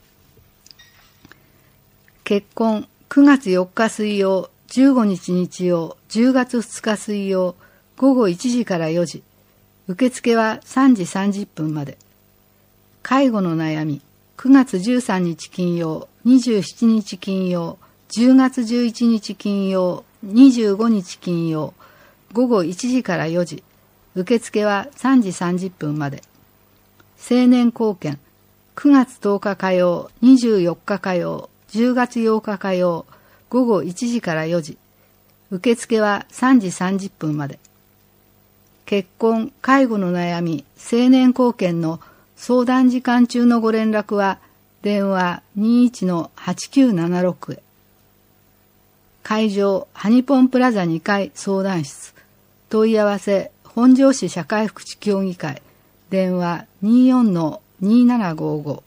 結婚、くがつよっか水曜、じゅうごにち日曜、じゅうがつふつか水曜、午後いちじからよじ。受付はさんじさんじゅっぷんまで。介護の悩み、くがつじゅうさんにち金曜、にじゅうしちにち金曜、じゅうがつじゅういちにち金曜、にじゅうごにち金曜、午後いちじからよじ。受付はさんじさんじゅっぷんまで。青年貢献、くがつとおか火曜、にじゅうよっか火曜、じゅうがつようか火曜、午後いちじからよじ。受付はさんじさんじゅっぷんまで。結婚、介護の悩み、青年貢献の相談時間中のご連絡は電話 にじゅういちのはちきゅうななろく へ。 会場ハニポンプラザにかい相談室。問い合わせ本庄市社会福祉協議会。電話 にじゅうよんのにーななごーご。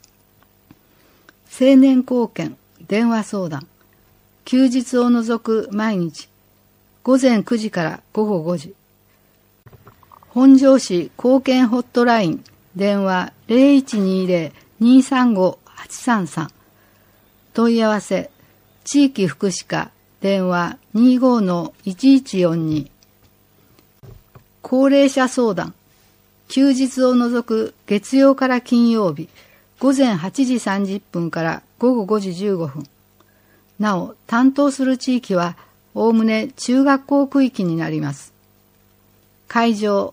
青年貢献電話相談。休日を除く毎日。午前くじから午後ごじ。本庄市貢献ホットライン。電話 ゼロいちにーゼロ にーさんご はちさんさん。問い合わせ地域福祉課。電話 にじゅうごのいちいちよんに。高齢者相談。休日を除く月曜から金曜日、午前はちじさんじゅっぷんから午後ごじじゅうごふん。なお、担当する地域は、おおむね中学校区域になります。会場、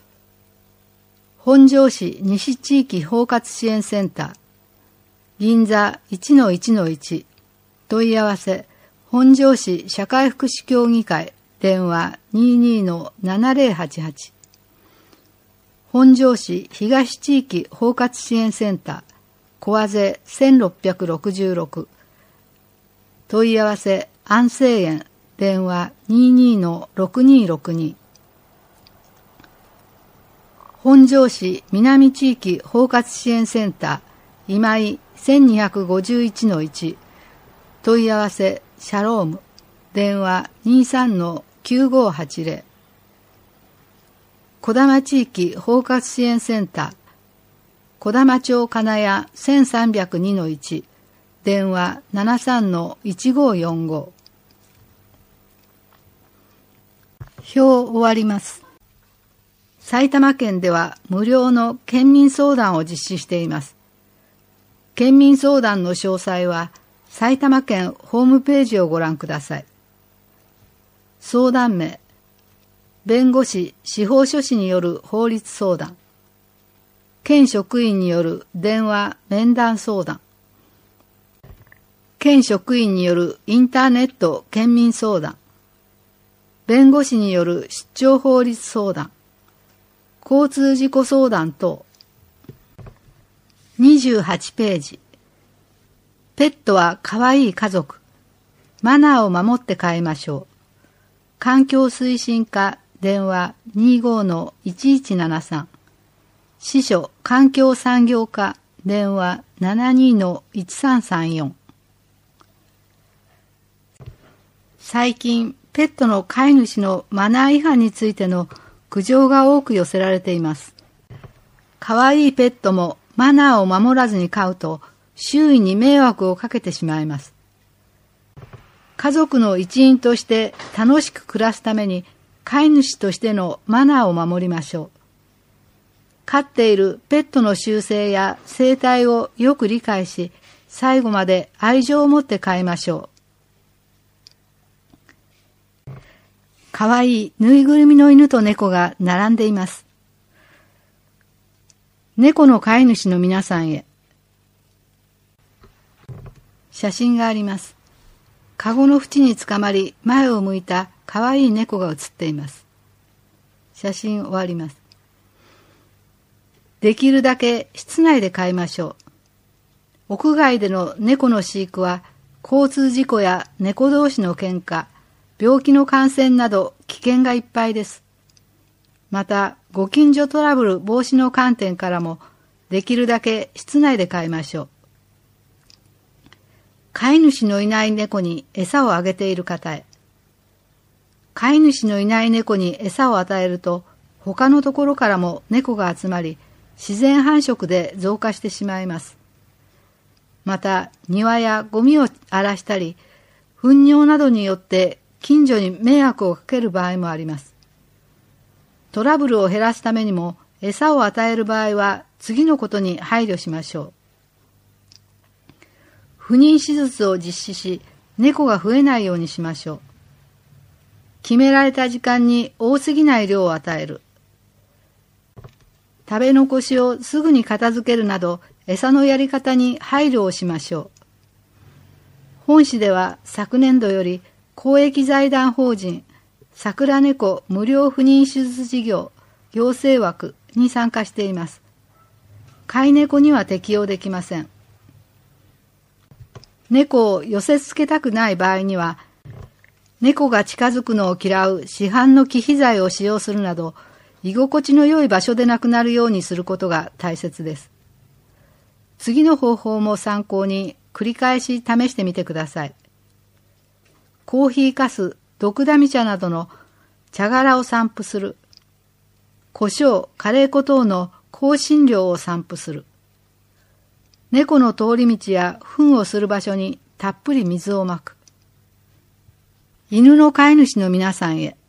本庄市西地域包括支援センター、銀座 いちのいちのいち。問い合わせ、本庄市社会福祉協議会。電話 にじゅうにのななゼロはちはち。本庄市東地域包括支援センター、小畔せんろっぴゃくろくじゅうろく。問い合わせ、安政園。電話 にじゅうにのろくにーろくに。本庄市南地域包括支援センター、今井せんにひゃくごじゅういちのいち。問い合わせ、シャローム。電話 にじゅうさんのきゅうごはちゼロ。小玉地域包括支援センター、小玉町金谷せんさんびゃくにのいち。電話 ななさんのいちごよんご。表終わります。埼玉県では無料の県民相談を実施しています。県民相談の詳細は埼玉県ホームページをご覧ください。相談名、弁護士司法書士による法律相談、県職員による電話面談相談、県職員によるインターネット県民相談、弁護士による出張法律相談、交通事故相談等。にじゅうはちページ。ペットは可愛い家族。マナーを守って飼いましょう。環境推進課電話 にじゅうごのいちいちななさん。司書環境産業課電話 ななにのいちさんさんよん。最近、ペットの飼い主のマナー違反についての苦情が多く寄せられています。可愛いペットもマナーを守らずに飼うと周囲に迷惑をかけてしまいます。家族の一員として楽しく暮らすために飼い主としてのマナーを守りましょう。飼っているペットの習性や生態をよく理解し、最後まで愛情を持って飼いましょう。かわいいぬいぐるみの犬と猫が並んでいます。猫の飼い主の皆さんへ。写真があります。かごの縁につかまり前を向いたかわいい猫が写っています。写真終わります。できるだけ室内で飼いましょう。屋外での猫の飼育は交通事故や猫同士の喧嘩、病気の感染など危険がいっぱいです。また、ご近所トラブル防止の観点からも、できるだけ室内で飼いましょう。飼い主のいない猫に餌をあげている方へ。飼い主のいない猫に餌を与えると、他のところからも猫が集まり、自然繁殖で増加してしまいます。また、庭やゴミを荒らしたり、糞尿などによって近所に迷惑をかける場合もあります。トラブルを減らすためにも餌を与える場合は次のことに配慮しましょう。不妊手術を実施し、猫が増えないようにしましょう。決められた時間に多すぎない量を与える。食べ残しをすぐに片付けるなど餌のやり方に配慮をしましょう。本市では昨年度より公益財団法人桜猫無料不妊手術事業行政枠に参加しています。飼い猫には適用できません。猫を寄せ付けたくない場合には猫が近づくのを嫌う市販の忌避剤を使用するなど、居心地の良い場所でなくなるようにすることが大切です。次の方法も参考に繰り返し試してみてください。コーヒーかす、毒ダミ茶などの茶殻を散布する。胡椒、カレー粉等の香辛料を散布する。猫の通り道や糞をする場所にたっぷり水をまく。犬の飼い主の皆さんへ。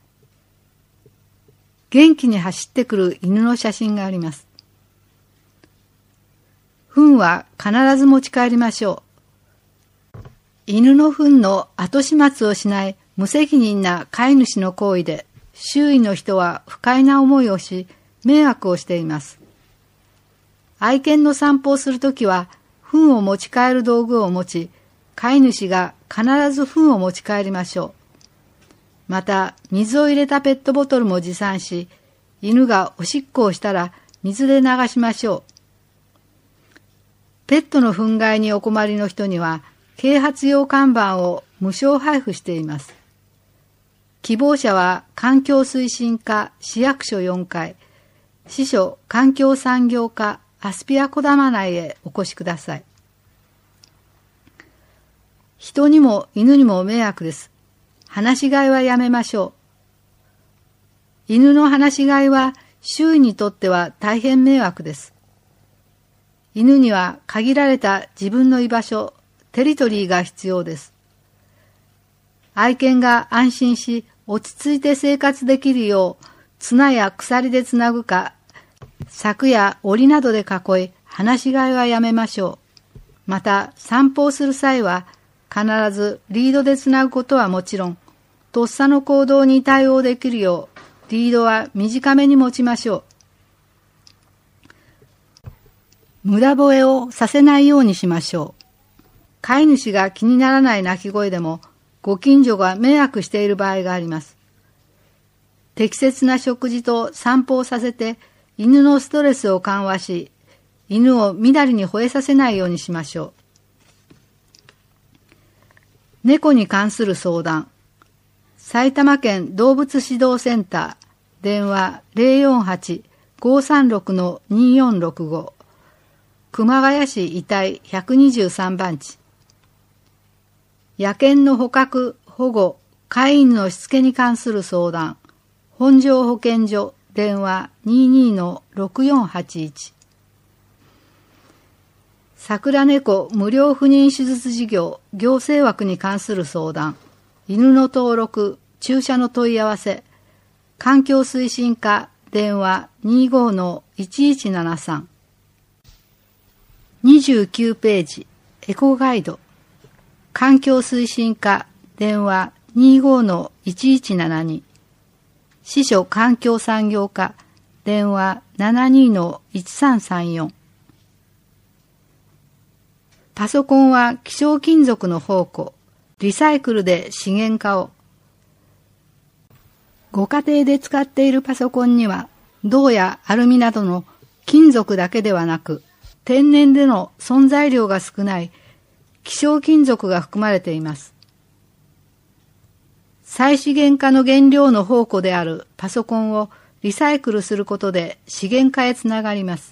元気に走ってくる犬の写真があります。糞は必ず持ち帰りましょう。犬の糞の後始末をしない無責任な飼い主の行為で、周囲の人は不快な思いをし、迷惑をしています。愛犬の散歩をするときは、糞を持ち帰る道具を持ち、飼い主が必ず糞を持ち帰りましょう。また、水を入れたペットボトルも持参し、犬がおしっこをしたら水で流しましょう。ペットの糞害にお困りの人には、啓発用看板を無償配布しています。希望者は環境推進課市役所よんかい、支所環境産業課アスピア小玉内へお越しください。人にも犬にも迷惑です。放し飼いはやめましょう。犬の放し飼いは周囲にとっては大変迷惑です。犬には限られた自分の居場所、テリトリーが必要です。愛犬が安心し落ち着いて生活できるよう綱や鎖でつなぐか、柵や檻などで囲い、放し飼いはやめましょう。また散歩をする際は必ずリードでつなぐことはもちろん、とっさの行動に対応できるようリードは短めに持ちましょう。無駄吠えをさせないようにしましょう。飼い主が気にならない鳴き声でも、ご近所が迷惑している場合があります。適切な食事と散歩をさせて、犬のストレスを緩和し、犬をみだりに吠えさせないようにしましょう。猫に関する相談。埼玉県動物指導センター、電話 ゼロよんはち ごーさんろく にーよんろくご、熊谷市遺体ひゃくにじゅうさんばんち。野犬の捕獲、保護、飼い犬のしつけに関する相談。本庄保健所、電話 にーにーのろくよんはちいち。桜猫無料不妊手術事業、行政枠に関する相談。犬の登録、注射の問い合わせ。環境推進課、電話 にーごーのいちいちななさん。にじゅうきゅうページ、エコガイド。環境推進課、電話 にーごーのいちいちななに。支所環境産業課、電話 ななにーのいちさんさんよん。パソコンは希少金属の宝庫、リサイクルで資源化を。ご家庭で使っているパソコンには、銅やアルミなどの金属だけではなく、天然での存在量が少ない希少金属が含まれています。再資源化の原料の宝庫であるパソコンをリサイクルすることで資源化へつながります。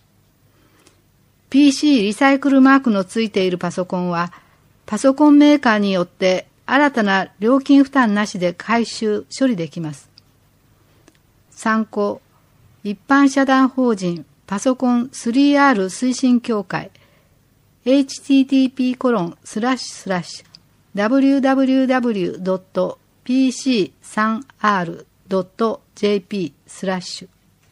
ピーシー リサイクルマークのついているパソコンは、パソコンメーカーによって新たな料金負担なしで回収・処理できます。参考、一般社団法人パソコン スリーアール 推進協会 エイチティーティーピーコロンスラッシュスラッシュダブリューダブリューダブリュードットピーシースリーアールドットジェーピー スラッシュ。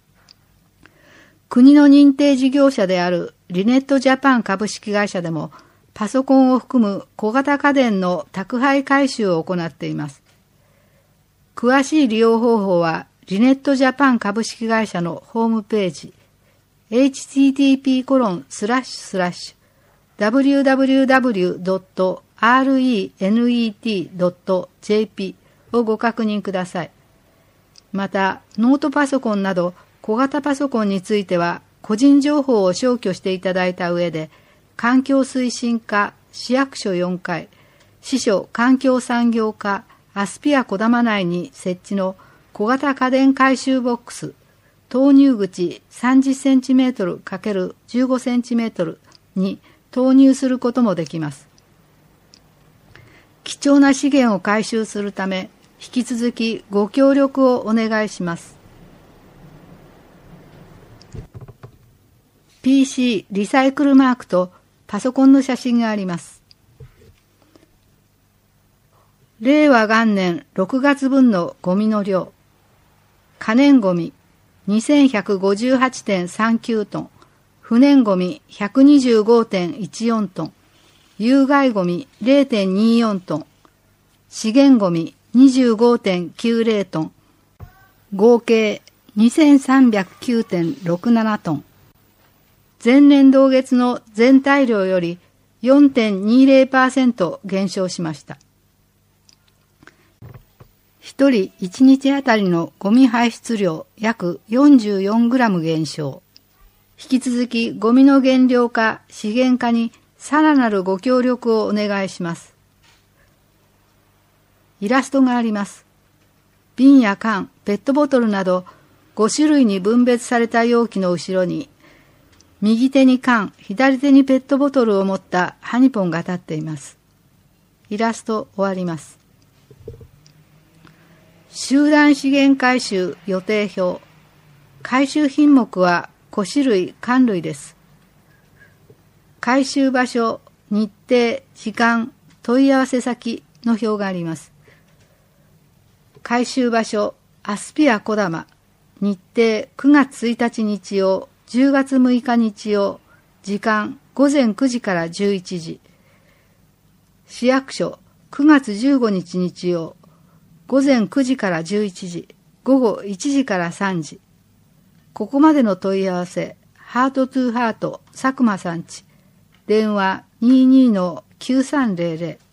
国の認定事業者であるリネットジャパン株式会社でもパソコンを含む小型家電の宅配回収を行っています。詳しい利用方法はリネットジャパン株式会社のホームページ エイチティーティーピーコロンスラッシュスラッシュダブリューダブリューダブリュードットアールイーエヌイーティードットジェーピー をご確認ください。また、ノートパソコンなど小型パソコンについては個人情報を消去していただいた上で、環境推進課市役所よんかい、支所環境産業課アスピア小玉内に設置の小型家電回収ボックス、投入口さんじゅっセンチメートルかけるじゅうごセンチメートルに投入することもできます。貴重な資源を回収するため、引き続きご協力をお願いします。ピーシー リサイクルマークとパソコンの写真があります。れいわ元年ろくがつ分のゴミの量。可燃ゴミ にせんひゃくごじゅうはちてんさんきゅうトン、不燃ゴミ ひゃくにじゅうごてんいちよんトン、有害ゴミ れいてんによんトン、資源ゴミ にじゅうごてんきゅうぜろトン、合計 にせんさんびゃくきゅうてんろくななトン。前年同月の全体量より よんてんにぜろパーセント 減少しました。一人一日あたりのゴミ排出量約 よんじゅうよんグラム 減少。引き続きゴミの減量化、資源化にさらなるご協力をお願いします。イラストがあります。瓶や缶、ペットボトルなどご種類に分別された容器の後ろに、右手に缶、左手にペットボトルを持ったハニポンが立っています。イラスト終わります。集団資源回収予定表。回収品目は個種類、缶類です。回収場所、日程、時間、問い合わせ先の表があります。回収場所、アスピア小玉。日程、くがつついたち日曜、じゅうがつむいか日曜。時間、ごぜんくじからじゅういちじ。市役所、くがつじゅうごにち日曜。ごぜんくじからじゅういちじ、ごごいちじからさんじ。ここまでの問い合わせ、ハートトゥーハート佐久間さんち。電話 にじゅうにのきゅうさんぜろぜろ。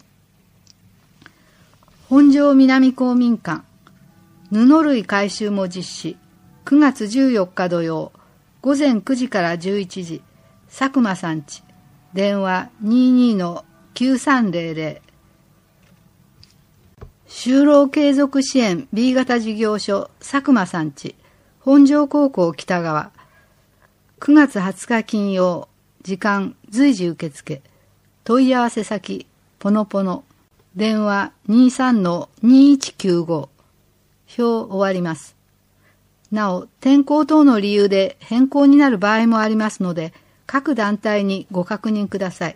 本庄南公民館。布類回収も実施。くがつじゅうよっか土曜、ごぜんくじからじゅういちじ。佐久間さんち。電話 にじゅうにのきゅうさんぜろぜろ。就労継続支援 ビー 型事業所佐久間さんち、本庄高校北側。くがつはつか金曜、時間随時受付。問い合わせ先、ポノポノ。電話 にじゅうさんのにいちきゅうご。表終わります。なお、天候等の理由で変更になる場合もありますので、各団体にご確認ください。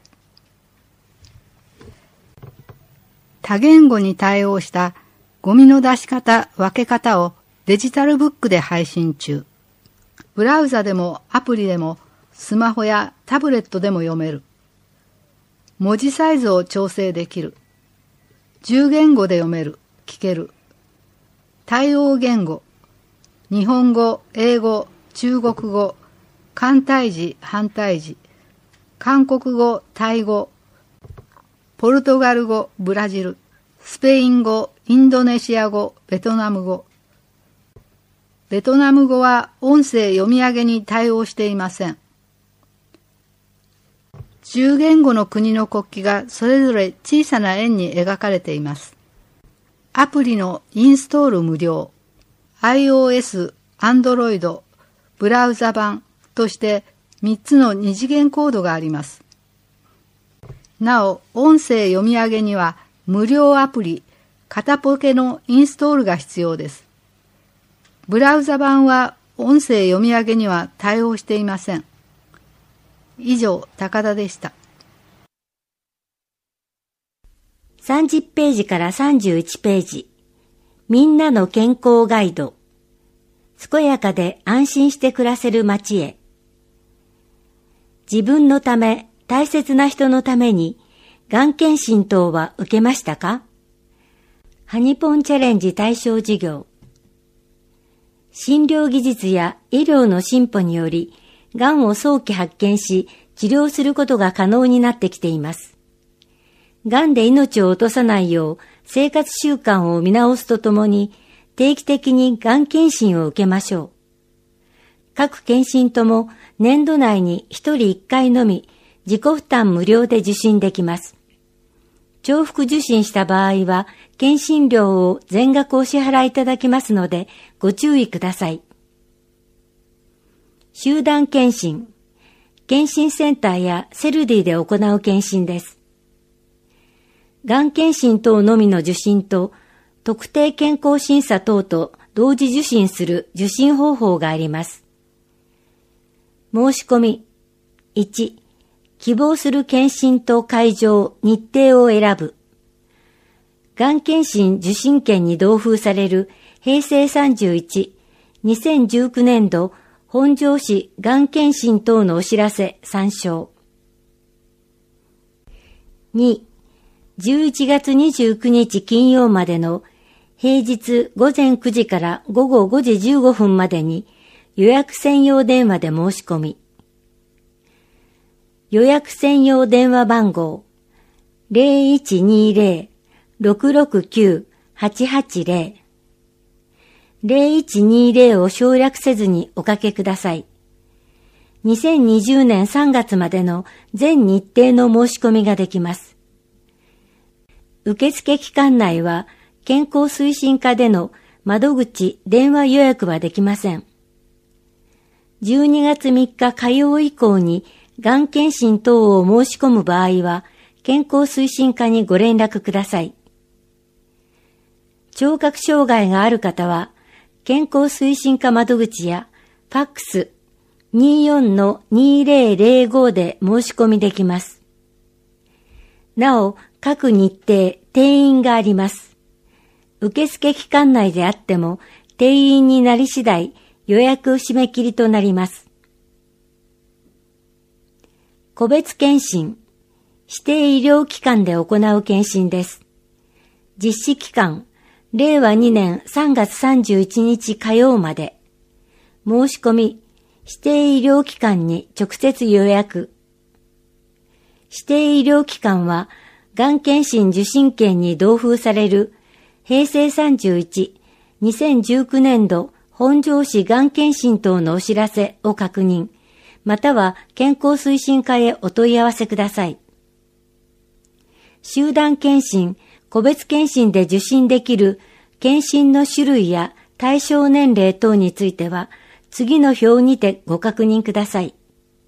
多言語に対応したゴミの出し方、分け方をデジタルブックで配信中。ブラウザでもアプリでもスマホやタブレットでも読める。文字サイズを調整できる。じゅうげんごで読める、聞ける。対応言語。日本語、英語、中国語、簡体字、反対字。韓国語、タイ語。ポルトガル語、ブラジル、スペイン語、インドネシア語、ベトナム語。ベトナム語は音声読み上げに対応していません。じゅうげんごの国の国旗がそれぞれ小さな円に描かれています。アプリのインストール無料。iOS、Android、ブラウザ版としてみっつの二次元コードがあります。なお、音声読み上げには無料アプリ、カタポケのインストールが必要です。ブラウザ版は音声読み上げには対応していません。以上、高田でした。 さんじゅっページからさんじゅういちページ。みんなの健康ガイド。健やかで安心して暮らせる街へ。自分のため、大切な人のために、がん検診等は受けましたか？ハニポンチャレンジ対象事業。診療技術や医療の進歩により、がんを早期発見し、治療することが可能になってきています。がんで命を落とさないよう、生活習慣を見直すとともに、定期的にがん検診を受けましょう。各検診とも年度内にひとりいっかいのみ、自己負担無料で受診できます。 重複受診した場合は、検診料を全額お支払いいただきますので、ご注意ください。集団検診。検診センターやセルディで行う検診です。がん検診等のみの受診と、特定健康審査等と同時受診する受診方法があります。申し込み。いち、希望する検診と会場、日程を選ぶ。がん検診受診券に同封される平成さんじゅういち、にせんじゅうきゅうねんど本庄市がん検診等のお知らせ参照。に、じゅういちがつにじゅうくにち金曜までの平日午前くじから午後ごじじゅうごふんまでに予約専用電話で申し込み。予約専用電話番号 ゼロいちにゼロ ろくろくきゅう はちはちゼロ ゼロいちにゼロを省略せずにおかけください。にせんにじゅうねんさんがつまでの全日程の申し込みができます。受付期間内は健康推進課での窓口電話予約はできません。じゅうにがつみっか火曜以降にがん検診等を申し込む場合は健康推進課にご連絡ください。聴覚障害がある方は健康推進課窓口やファックス にじゅうよんのにせんゼろで申し込みできます。なお、各日程、定員があります。受付期間内であっても、定員になり次第、予約締め切りとなります。個別検診、指定医療機関で行う検診です。実施期間、れいわにねんさんがつさんじゅういちにち火曜まで。申し込み、指定医療機関に直接予約。指定医療機関は、がん検診受診券に同封される平成さんじゅういち、にせんじゅうきゅうねんど本庄市がん検診等のお知らせを確認、または健康推進課へお問い合わせください。集団検診、個別検診で受診できる検診の種類や対象年齢等については、次の表にてご確認ください。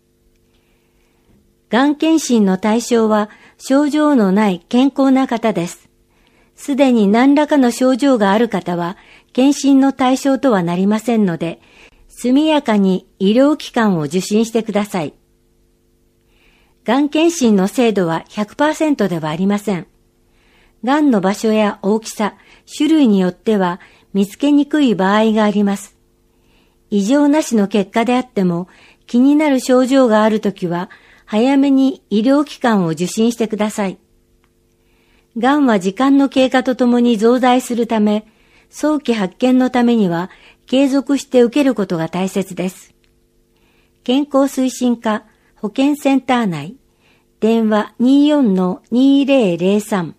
がん検診の対象は症状のない健康な方です。すでに何らかの症状がある方は検診の対象とはなりませんので、速やかに医療機関を受診してください。がん検診の精度は ひゃくパーセント ではありません。がんの場所や大きさ、種類によっては見つけにくい場合があります。異常なしの結果であっても、気になる症状があるときは、早めに医療機関を受診してください。がんは時間の経過とともに増大するため、早期発見のためには継続して受けることが大切です。健康推進課保健センター内、電話 にじゅうよんのにせんゼロさん。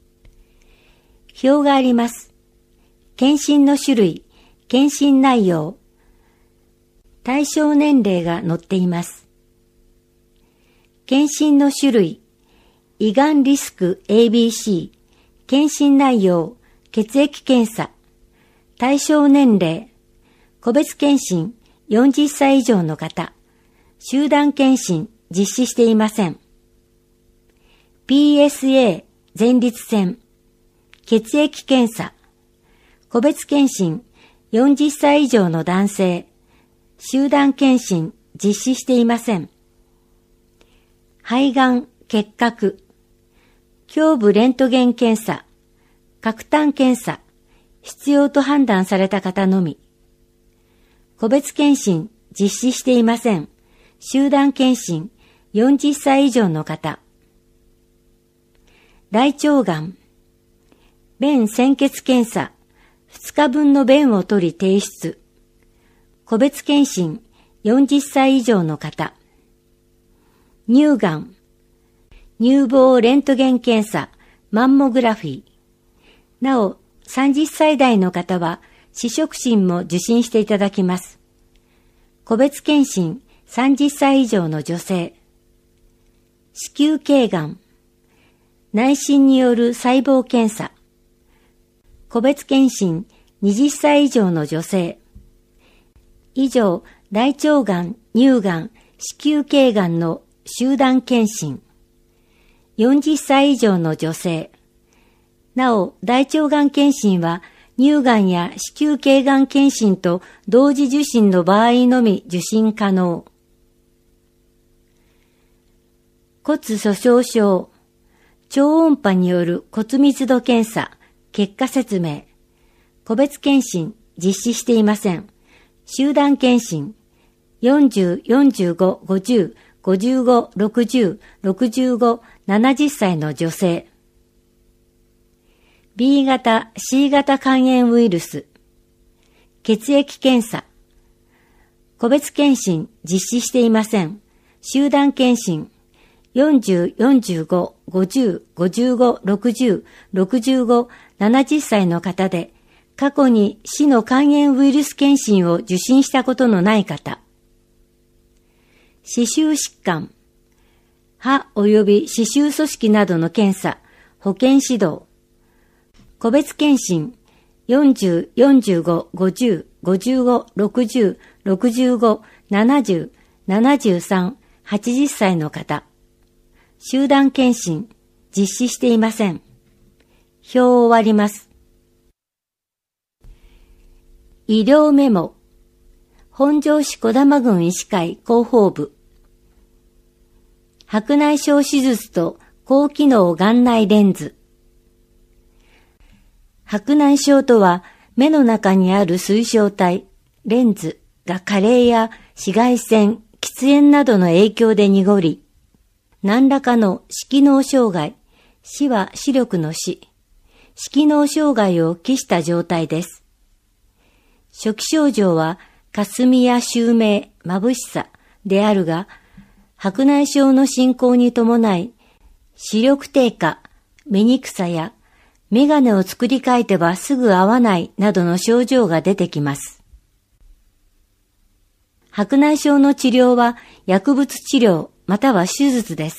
表があります。検診の種類、検診内容、対象年齢が載っています。検診の種類、胃がんリスク エービーシー、検診内容、血液検査、対象年齢、個別検診よんじゅっさい以上の方、集団検診実施していません。ピーエスエー 前立腺、血液検査、個別検診よんじゅっさい以上の男性、集団検診実施していません。肺がん、結核、胸部レントゲン検査、核炭検査、必要と判断された方のみ。個別検診実施していません。集団検診よんじゅっさい以上の方。大腸がん、便潜血検査、ふつかぶんの便を取り提出。個別検診よんじゅっさい以上の方。乳がん、乳房レントゲン検査、マンモグラフィー。なお、さんじゅっさい代の方は、視触診も受診していただきます。個別検診さんじゅっさい以上の女性。子宮頸がん、 内診による細胞検査。個別検診はたち以上の女性。以上、大腸がん、乳がん、子宮頸がんの集団検診。よんじゅっさい以上の女性。なお、大腸がん検診は乳がんや子宮頸がん検診と同時受診の場合のみ受診可能。骨粗鬆症。超音波による骨密度検査、結果説明。個別検診、実施していません。集団検診。よんじゅう、よんじゅうご、ごじゅう、ごじゅうご、ろくじゅう、ろくじゅうご、ななじゅっさいの女性。B 型、C 型肝炎ウイルス。血液検査。個別検診、実施していません。集団検診。よんじゅう、よんじゅうご、ごじゅう、ごじゅうご、ろくじゅう、ろくじゅうご、ななじゅっさいの方で、過去に死の肝炎ウイルス検診を受診したことのない方。歯周疾患。歯及び歯周組織などの検査、保健指導。個別検診。よんじゅう、よんじゅうご、ごじゅう、ごじゅうご、ろくじゅう、ろくじゅうご、ななじゅう、ななじゅうさん、はちじゅっさいの方。集団検診、実施していません。表を割ります。医療メモ。本庄市児玉郡医師会広報部。白内障手術と高機能眼内レンズ。白内障とは目の中にある水晶体、レンズが加齢や紫外線、喫煙などの影響で濁り、何らかの視機能障害、視は視力の視、視機能障害を期した状態です。初期症状は、霞や襲名、眩しさであるが、白内障の進行に伴い、視力低下、目にくさや、眼鏡を作り変えてはすぐ合わないなどの症状が出てきます。白内障の治療は薬物治療または手術です。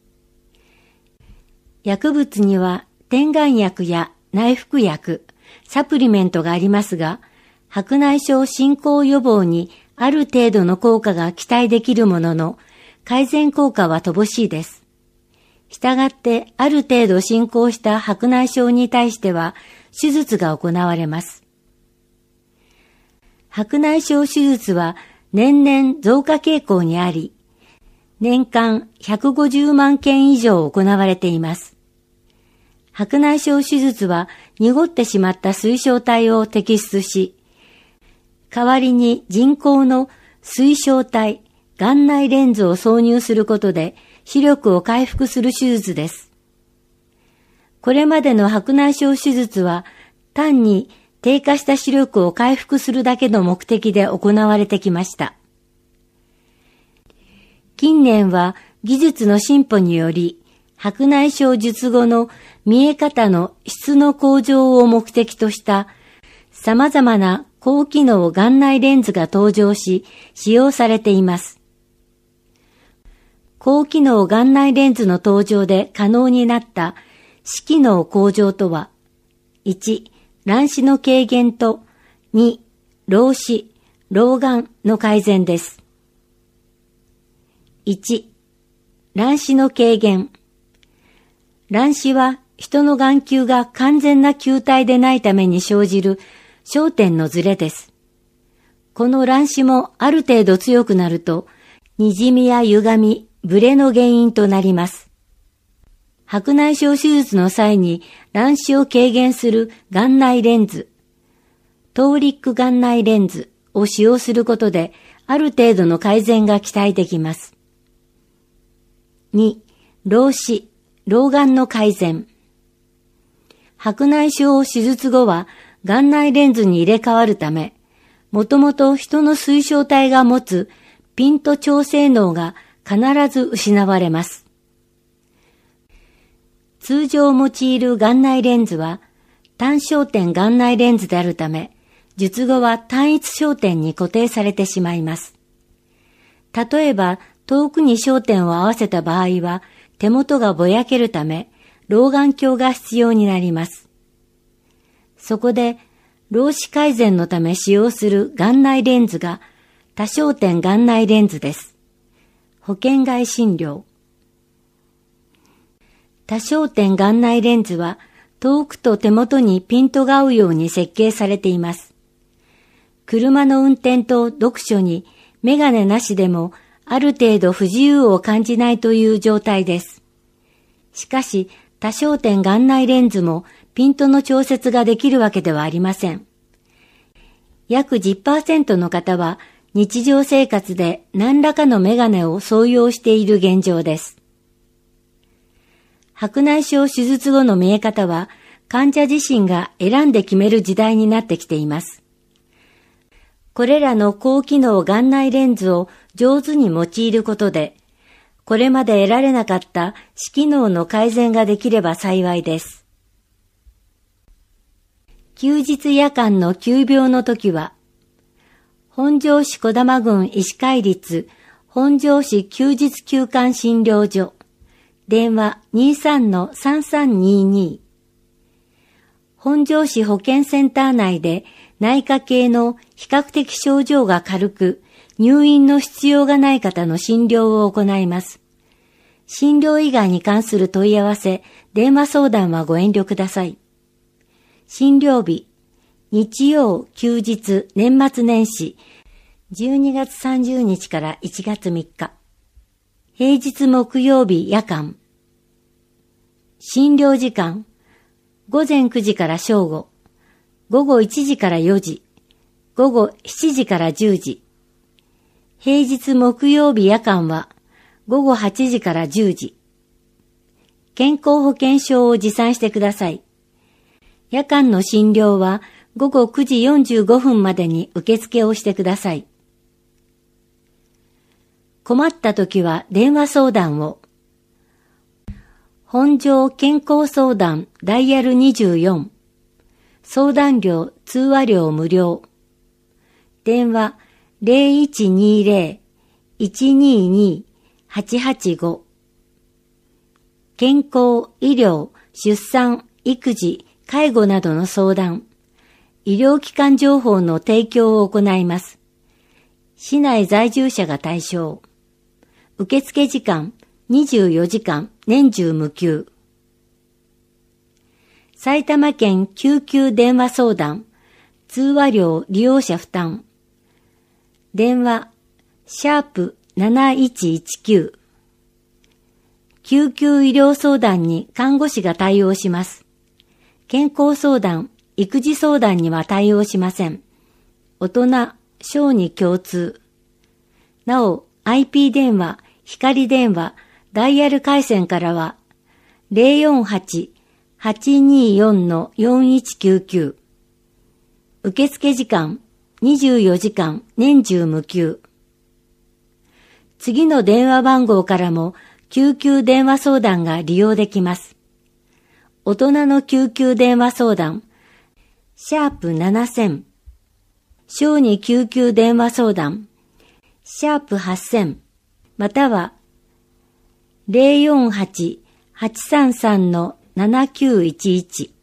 薬物には点眼薬や内服薬、サプリメントがありますが、白内障進行予防にある程度の効果が期待できるものの、改善効果は乏しいです。したがってある程度進行した白内障に対しては手術が行われます。白内障手術は年々増加傾向にあり、年間ひゃくごじゅうまんけん以上行われています。白内障手術は濁ってしまった水晶体を摘出し、代わりに人工の水晶体、眼内レンズを挿入することで視力を回復する手術です。これまでの白内障手術は単に低下した視力を回復するだけの目的で行われてきました。近年は技術の進歩により、白内障術後の見え方の質の向上を目的とした様々な高機能眼内レンズが登場し、使用されています。高機能眼内レンズの登場で可能になった視機能向上とは、いち、乱視の軽減とに、老視、老眼の改善です。いち、乱視の軽減。乱視は人の眼球が完全な球体でないために生じる焦点のズレです。この乱視もある程度強くなると、滲みや歪み、ブレの原因となります。白内障手術の際に乱視を軽減する眼内レンズ、トーリック眼内レンズを使用することで、ある程度の改善が期待できます。に、老視、老眼の改善。白内障手術後は眼内レンズに入れ替わるため、もともと人の水晶体が持つピント調整能が必ず失われます。通常用いる眼内レンズは単焦点眼内レンズであるため、術後は単一焦点に固定されてしまいます。例えば遠くに焦点を合わせた場合は手元がぼやけるため、 老眼鏡が必要になります。そこで、老視改善のため使用する眼内レンズが多焦点眼内レンズです。保険外診療。多焦点眼内レンズは遠くと手元にピントが合うように設計されています。車の運転と読書にメガネなしでもある程度不自由を感じないという状態です。しかし多焦点眼内レンズもピントの調節ができるわけではありません。約 じゅっパーセント の方は日常生活で何らかのメガネを装用している現状です。白内障手術後の見え方は患者自身が選んで決める時代になってきています。これらの高機能眼内レンズを上手に用いることで、これまで得られなかった視機能の改善ができれば幸いです。休日夜間の急病の時は、本庄市児玉郡医師会立本庄市休日休館診療所、電話 にじゅうさんのさんさんにーにー。本庄市保健センター内で内科系の比較的症状が軽く、入院の必要がない方の診療を行います。診療以外に関する問い合わせ、電話相談はご遠慮ください。診療日、日曜、休日、年末年始、じゅうにがつさんじゅうにちからいちがつみっか。平日木曜日夜間。診療時間、午前くじから正午、午後いちじからよじ、午後しちじからじゅうじ。平日木曜日夜間は午後はちじからじゅうじ。健康保険証を持参してください。夜間の診療は午後くじよんじゅうごふんまでに受付をしてください。困った時は電話相談を。本庄健康相談ダイヤルにじゅうよん。相談料、通話料無料。電話 ゼロいちにゼロ いちにに はちはちご。健康、医療、出産、育児、介護などの相談。医療機関情報の提供を行います。市内在住者が対象。受付時間にじゅうよじかん年中無休。埼玉県救急電話相談、通話料利用者負担。電話、シャープなないちいちきゅう。救急医療相談に看護師が対応します。健康相談、育児相談には対応しません。大人、小児共通。なお、アイピー 電話、光電話、ダイヤル回線からは、ゼロよんはち はちにーよん のよんいちきゅうきゅう。受付時間、にじゅうよじかん年中無休。次の電話番号からも救急電話相談が利用できます。大人の救急電話相談、シャープななせん。小児救急電話相談、シャープはっせん。または、ゼロよんはち はちさんさん のななきゅういちいち。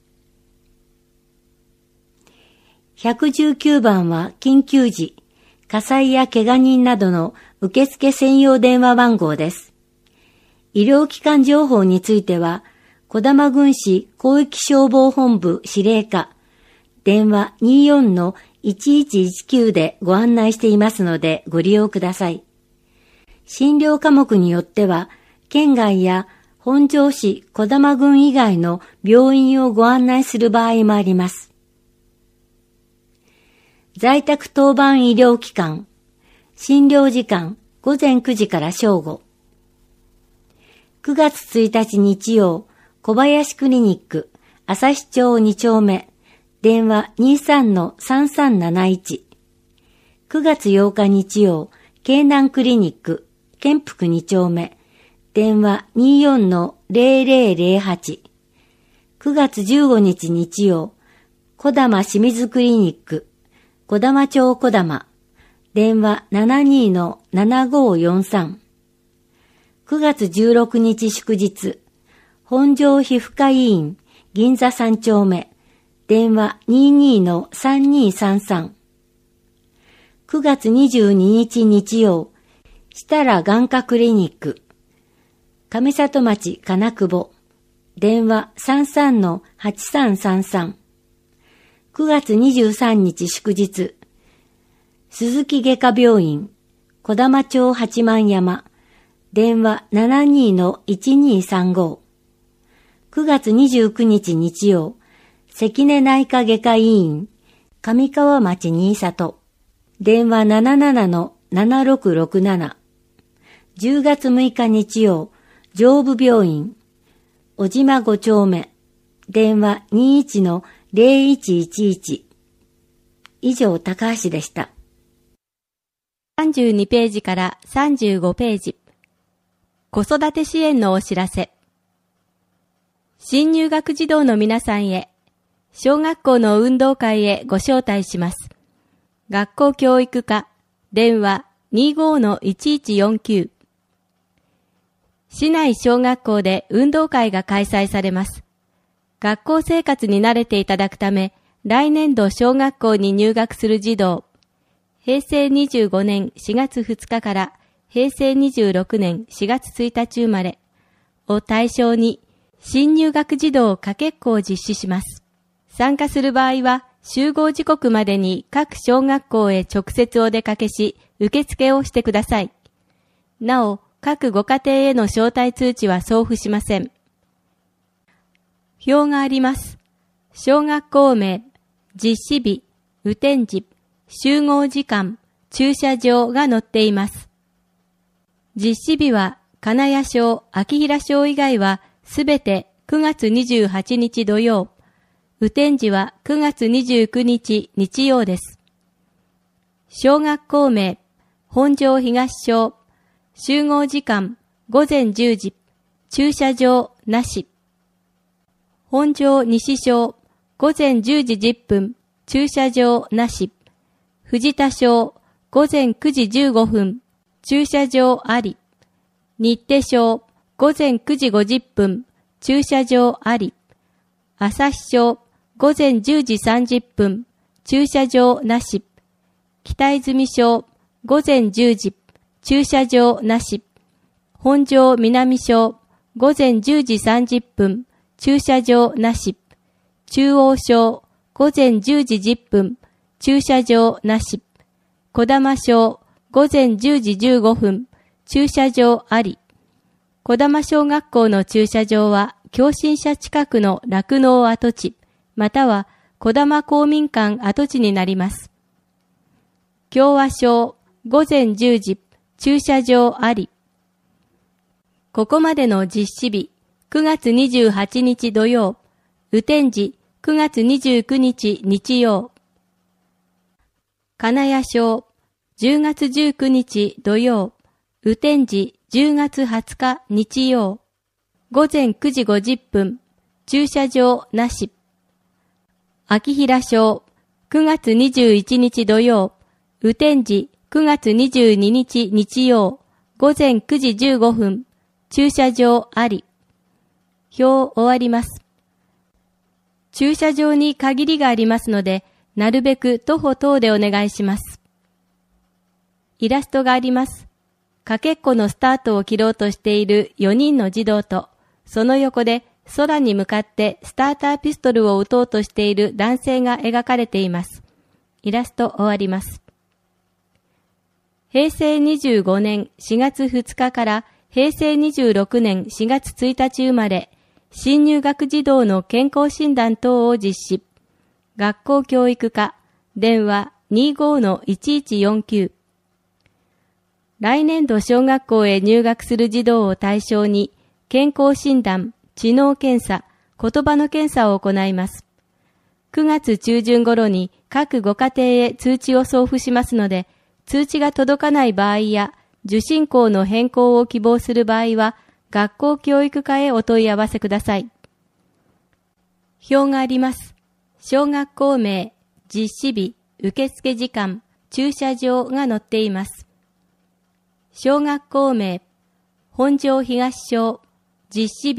ひゃくじゅうきゅうばんは緊急時、火災や怪我人などの受付専用電話番号です。医療機関情報については、児玉郡市広域消防本部司令課、電話にじゅうよんのいちいちいちきゅうでご案内していますのでご利用ください。診療科目によっては、県外や本庄市児玉郡以外の病院をご案内する場合もあります。在宅当番医療機関、診療時間午前くじから正午。くがつついたち日曜、小林クリニック、旭町にちょうめ、電話 にじゅうさんのさんさんなないち。くがつようか日曜、京南クリニック、建福にちょうめ、電話 にじゅうよんのゼロゼロゼロはち。くがつじゅうごにち日曜、児玉清水クリニック、児玉町児玉、電話 ななにのななごよんさん。くがつじゅうろくにち祝日、 本庄皮膚科医院銀座さん丁目電話 にじゅうにのさんにーさんさん。くがつにじゅうににち日曜、設楽眼科クリニック上里町金久保電話 さんさんのはちさんさんさん。くがつにじゅうさんにち祝日、鈴木外科病院小玉町八幡山電話 ななにのいちにーさんご。くがつにじゅうくにち日曜、関根内科外科医院上川町新里電話 なななのななろくろくなな。じゅうがつむいか日曜、上部病院小島ご丁目電話 にじゅういちのぜろいちいちいち。以上、高橋でした。 さんじゅうにページからさんじゅうごページ。子育て支援のお知らせ。新入学児童の皆さんへ、小学校の運動会へご招待します。学校教育課、電話 にじゅうごのいちいちよんきゅう。市内小学校で運動会が開催されます。学校生活に慣れていただくため、来年度小学校に入学する児童、へいせいにじゅうごねんしがつふつかからへいせいにじゅうろくねんしがつついたち生まれを対象に、新入学児童かけっこを実施します。参加する場合は、集合時刻までに各小学校へ直接お出かけし、受付をしてください。なお、各ご家庭への招待通知は送付しません。表があります。小学校名、実施日、雨天時、集合時間、駐車場が載っています。実施日は、金谷小、秋平小以外はすべてくがつにじゅうはちにち土曜、雨天時はくがつにじゅうくにち日曜です。小学校名、本庄東小、集合時間ごぜんじゅうじ、駐車場なし。本庄西小、ごぜんじゅうじじゅっぷん、駐車場なし。藤田小、ごぜんくじじゅうごふん、駐車場あり。新手小、ごぜんくじごじゅっぷん、駐車場あり。朝日小、ごぜんじゅうじさんじゅっぷん、駐車場なし。北泉小、ごぜんじゅうじ、駐車場なし。本庄南小、ごぜんじゅうじさんじゅっぷん、駐車場なし。中央小、ごぜんじゅうじじゅっぷん、駐車場なし。小玉小、ごぜんじゅうじじゅうごふん、駐車場あり。小玉小学校の駐車場は、共振車近くの酪農跡地、または小玉公民館跡地になります。共和小、ごぜんじゅうじ、駐車場あり。ここまでの実施日、くがつにじゅうはちにち土曜、雨天時、くがつにじゅうくにち日曜。金谷小、じゅうがつじゅうくにち土曜、雨天時じゅうがつはつか日曜。ごぜんくじごじゅっぷん、駐車場なし。秋平小、くがつにじゅういちにち土曜、雨天時くがつにじゅうににち日曜、ごぜんくじじゅうごふん、駐車場あり。表終わります。駐車場に限りがありますので、なるべく徒歩等でお願いします。イラストがあります。かけっこのスタートを切ろうとしているよにんの児童と、その横で空に向かってスターターピストルを撃とうとしている男性が描かれています。イラスト終わります。へいせいにじゅうごねんしがつふつかからへいせいにじゅうろくねんしがつついたち生まれ、新入学児童の健康診断等を実施。学校教育課、電話 にじゅうごのいちいちよんきゅう。来年度小学校へ入学する児童を対象に、健康診断、知能検査、言葉の検査を行います。くがつちゅうじゅん頃に各ご家庭へ通知を送付しますので、通知が届かない場合や、受信校の変更を希望する場合は、学校教育課へお問い合わせください。表があります。小学校名、実施日、受付時間、駐車場が載っています。小学校名、本庄東小、実施日、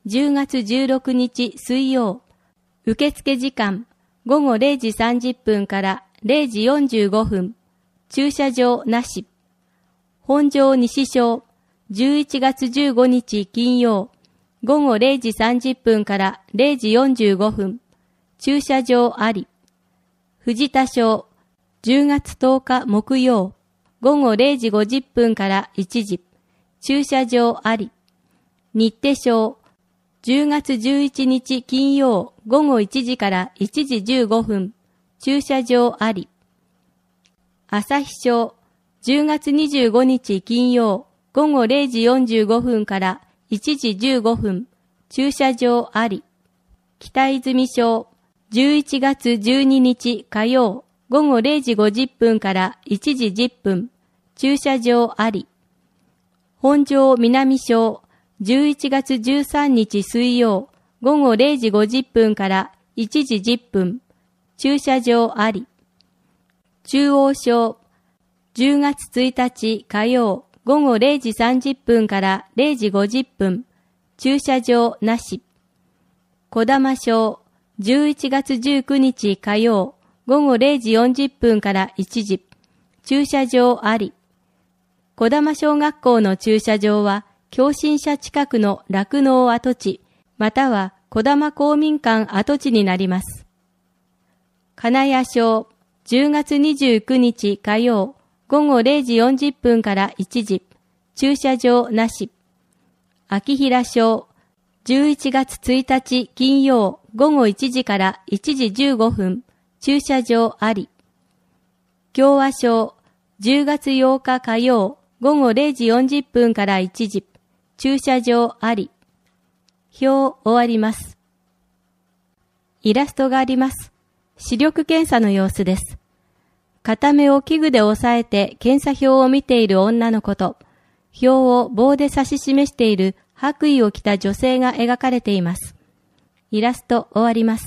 じゅうがつじゅうろくにち水曜、受付時間ごごれいじさんじゅっぷんかられいじよんじゅうごふん、駐車場なし。本庄西小、じゅういちがつじゅうごにち金曜、ごごれいじさんじゅっぷんかられいじよんじゅうごふん、駐車場あり。藤田小、じゅうがつとおか木曜、ごごれいじごじゅっぷんからいちじ、駐車場あり。日手小、じゅうがつじゅういちにち金曜ごごいちじからいちじじゅうごふん、駐車場あり。朝日小、じゅうがつにじゅうごにち金曜ごごれいじよんじゅうごふんからいちじじゅうごふん、駐車場あり。北泉小、じゅういちがつじゅうににち火曜ごごれいじごじゅっぷんからいちじじゅっぷん、駐車場あり。本庄南小、じゅういちがつじゅうさんにち水曜ごごれいじごじゅっぷんからいちじじゅっぷん、駐車場あり。中央小、じゅうがつついたち火曜ごごれいじさんじゅっぷんかられいじごじゅっぷん、駐車場なし。小玉小、じゅういちがつじゅうくにち火曜ごごれいじよんじゅっぷんからいちじ、駐車場あり。小玉小学校の駐車場は、共振車近くの酪農跡地、または小玉公民館跡地になります。金谷小、じゅうがつにじゅうくにち火曜、ごごれいじよんじゅっぷんからいちじ、駐車場なし。秋平小、じゅういちがつついたち金曜、ごごいちじからいちじじゅうごふん、駐車場あり。共和小、じゅうがつようか火曜、ごごれいじよんじゅっぷんからいちじ、駐車場あり。表終わります。イラストがあります。視力検査の様子です。片目を器具で押さえて検査表を見ている女の子と、表を棒で指し示している白衣を着た女性が描かれています。イラスト終わります。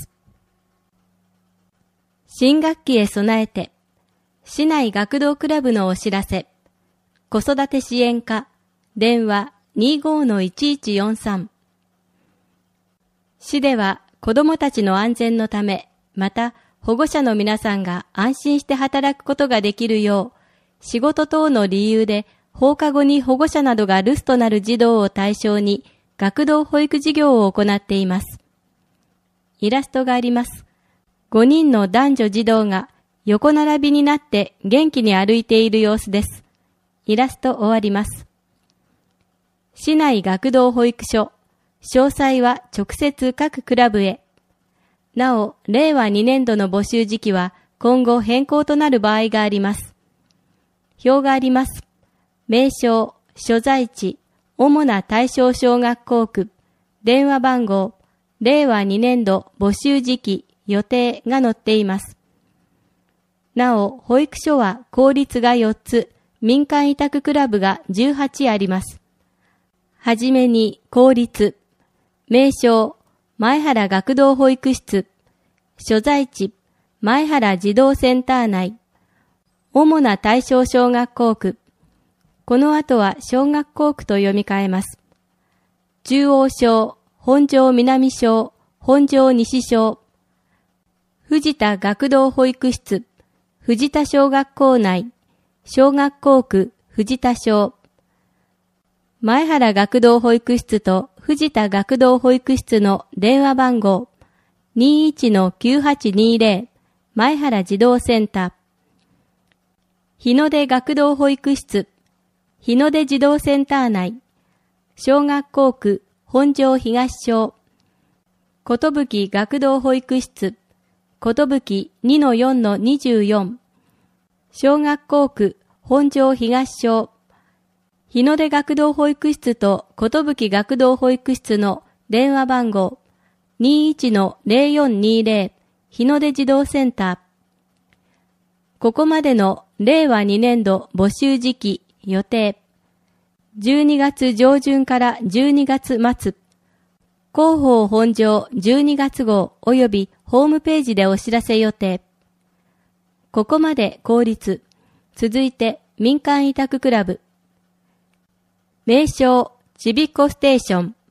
新学期へ備えて、市内学童クラブのお知らせ、子育て支援課、電話 にじゅうごのいちいちよんさん。市では子どもたちの安全のため、また保護者の皆さんが安心して働くことができるよう、仕事等の理由で放課後に保護者などが留守となる児童を対象に学童保育事業を行っています。イラストがあります。ごにんの男女児童が横並びになって元気に歩いている様子です。イラスト終わります。市内学童保育所、詳細は直接各クラブへ。なお、れいわにねんどの募集時期は今後変更となる場合があります。表があります。名称、所在地、主な対象小学校区、電話番号、れいわにねんど募集時期、予定が載っています。なお、保育所は公立がよっつ、民間委託クラブがじゅうはちあります。はじめに公立、名称、前原学童保育室、所在地、前原児童センター内、主な対象小学校区、この後は小学校区と読み替えます。中央小、本庄南小、本庄西小、藤田学童保育室、藤田小学校内、小学校区藤田小、前原学童保育室と藤田学童保育室の電話番号 にじゅういちのきゅうはちにぜろ 前原児童センター、日の出学童保育室、日の出児童センター内、小学校区本庄東小、ことぶき学童保育室、ことぶき にのよんのにじゅうよん、小学校区本庄東小、日の出学童保育室とことぶき学童保育室の電話番号 にじゅういちのぜろよんにぜろ 日の出児童センター。ここまでのれいわにねんど募集時期予定。じゅうにがつじょうじゅんからじゅうにがつまつ。広報本庄じゅうにがつごう及びホームページでお知らせ予定。ここまで公立。続いて民間委託クラブ。名称、ちびっこステーション。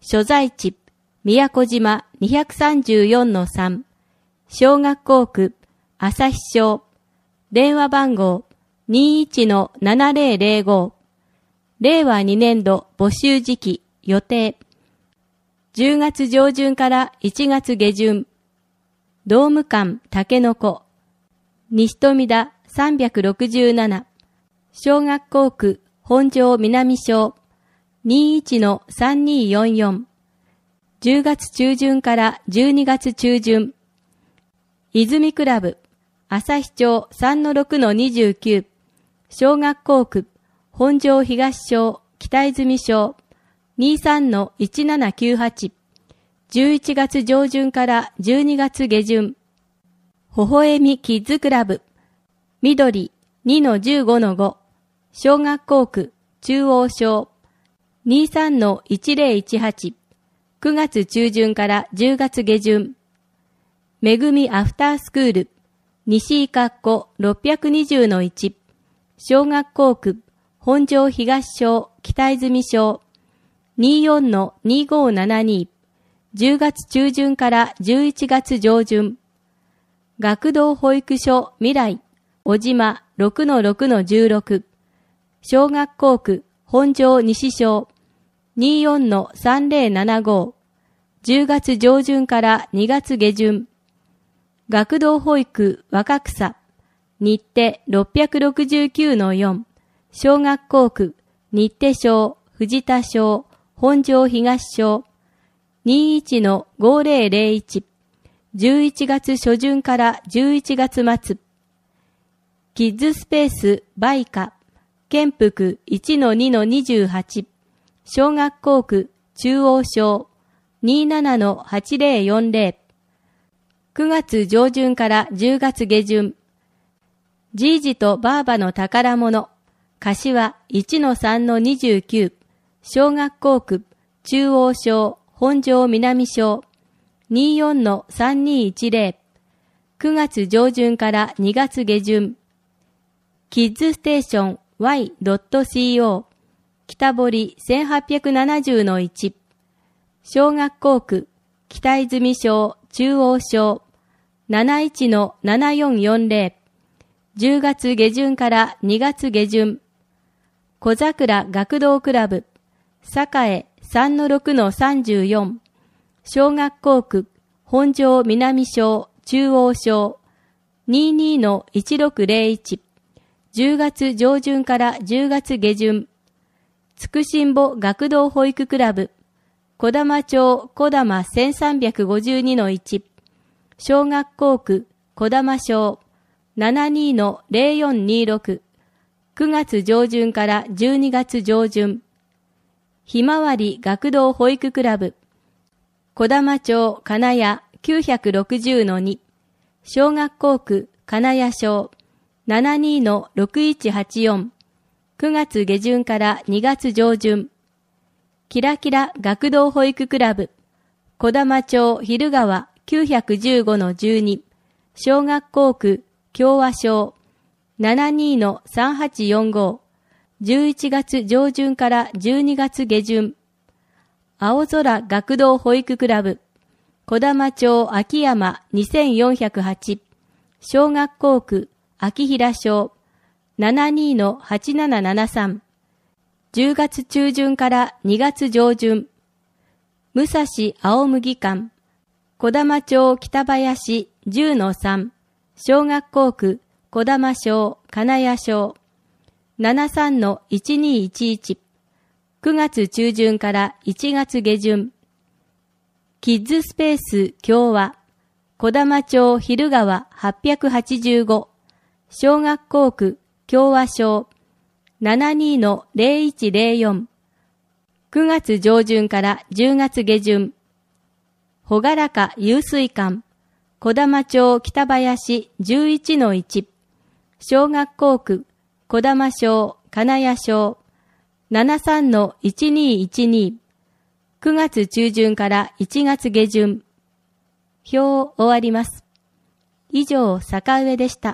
所在地、宮古島 にひゃくさんじゅうよんのさん、小学校区、旭小、電話番号 にいちのななぜろぜろご、令和にねん度募集時期予定、じゅうがつ上旬からいちがつ下旬、ドーム館竹の子、西富田さんびゃくろくじゅうなな、小学校区本庄南小 にいちのさんにーよんよん、じゅうがつ中旬からじゅうにがつ中旬、泉クラブ旭町 さんのろくのにじゅうきゅう、小学校区本庄東小北泉小 にじゅうさんのいちななきゅうはち、じゅういちがつ上旬からじゅうにがつ下旬、ほほえみキッズクラブ緑 にのじゅうごのご、小学校区中央小 にじゅうさんのいちぜろいちはち、くがつ中旬からじゅうがつ下旬、めぐみアフタースクール西井かっころっぴゃくにじゅうのいち、小学校区本庄東小北泉小 にじゅうよんのにごーななに、じゅうがつ中旬からじゅういちがつ上旬、学童保育所未来小島 ろくのろくのじゅうろく、小学校区本庄西小 にじゅうよんのさんぜろななご、じゅうがつ上旬からにがつ下旬、学童保育若草日手 ろっぴゃくろくじゅうきゅうのよん、小学校区日手小藤田小本庄東小 にじゅういちのごーぜろぜろいち、じゅういちがつ初旬からじゅういちがつ末、キッズスペースバイカ県府区 いちのにのにじゅうはち、小学校区中央小 にじゅうななのはちぜろよんぜろ、くがつ上旬からじゅうがつ下旬、じいじとばあばの宝物柏 いちのさんのにじゅうきゅう、小学校区中央小本庄南小 にじゅうよんのさんにいちぜろ、くがつ上旬からにがつ下旬、キッズステーション ワイドットシーオー 北堀 せんはっぴゃくななじゅうのいち、小学校区北泉小中央小 なないちのななよんよんぜろ、じゅうがつ下旬からにがつ下旬、小桜学童クラブ栄 さんのろくのさんじゅうよん、小学校区本庄南小中央小 にじゅうにのいちろくぜろいち、じゅうがつ上旬からじゅうがつ下旬、つくしんぼ学童保育クラブ小玉町小玉 せんさんびゃくごじゅうにのいち、小学校区小玉小 ななにのぜろよんにろく、くがつ上旬からじゅうにがつ上旬、ひまわり学童保育クラブ小玉町金谷 きゅうひゃくろくじゅうのに、小学校区金谷小 ななにのろくいちはちよん、くがつ下旬からにがつ上旬、キラキラ学童保育クラブ小玉町昼川 きゅうひゃくじゅうごのじゅうに、小学校区共和小 ななにのさんはちよんご、じゅういちがつ上旬からじゅうにがつ下旬、青空学童保育クラブ小玉町秋山にせんよんひゃくはち、小学校区秋平小 ななにのはちななななさん、じゅうがつ中旬からにがつ上旬、武蔵青麦館小玉町北林 じゅうのさん、小学校区小玉小金谷小 ななさんのいちにいちいち、くがつ中旬からいちがつ下旬、キッズスペース共和小玉町昼川はっぴゃくはちじゅうご、小学校区共和小 ななにのぜろいちぜろよん、くがつ上旬からじゅうがつ下旬、ほがらか湧水館小玉町北林 じゅういちのいち、小学校区小玉小金谷小 ななさんのいちにいちに、くがつ中旬からいちがつ下旬。表を終わります。以上、坂上でした。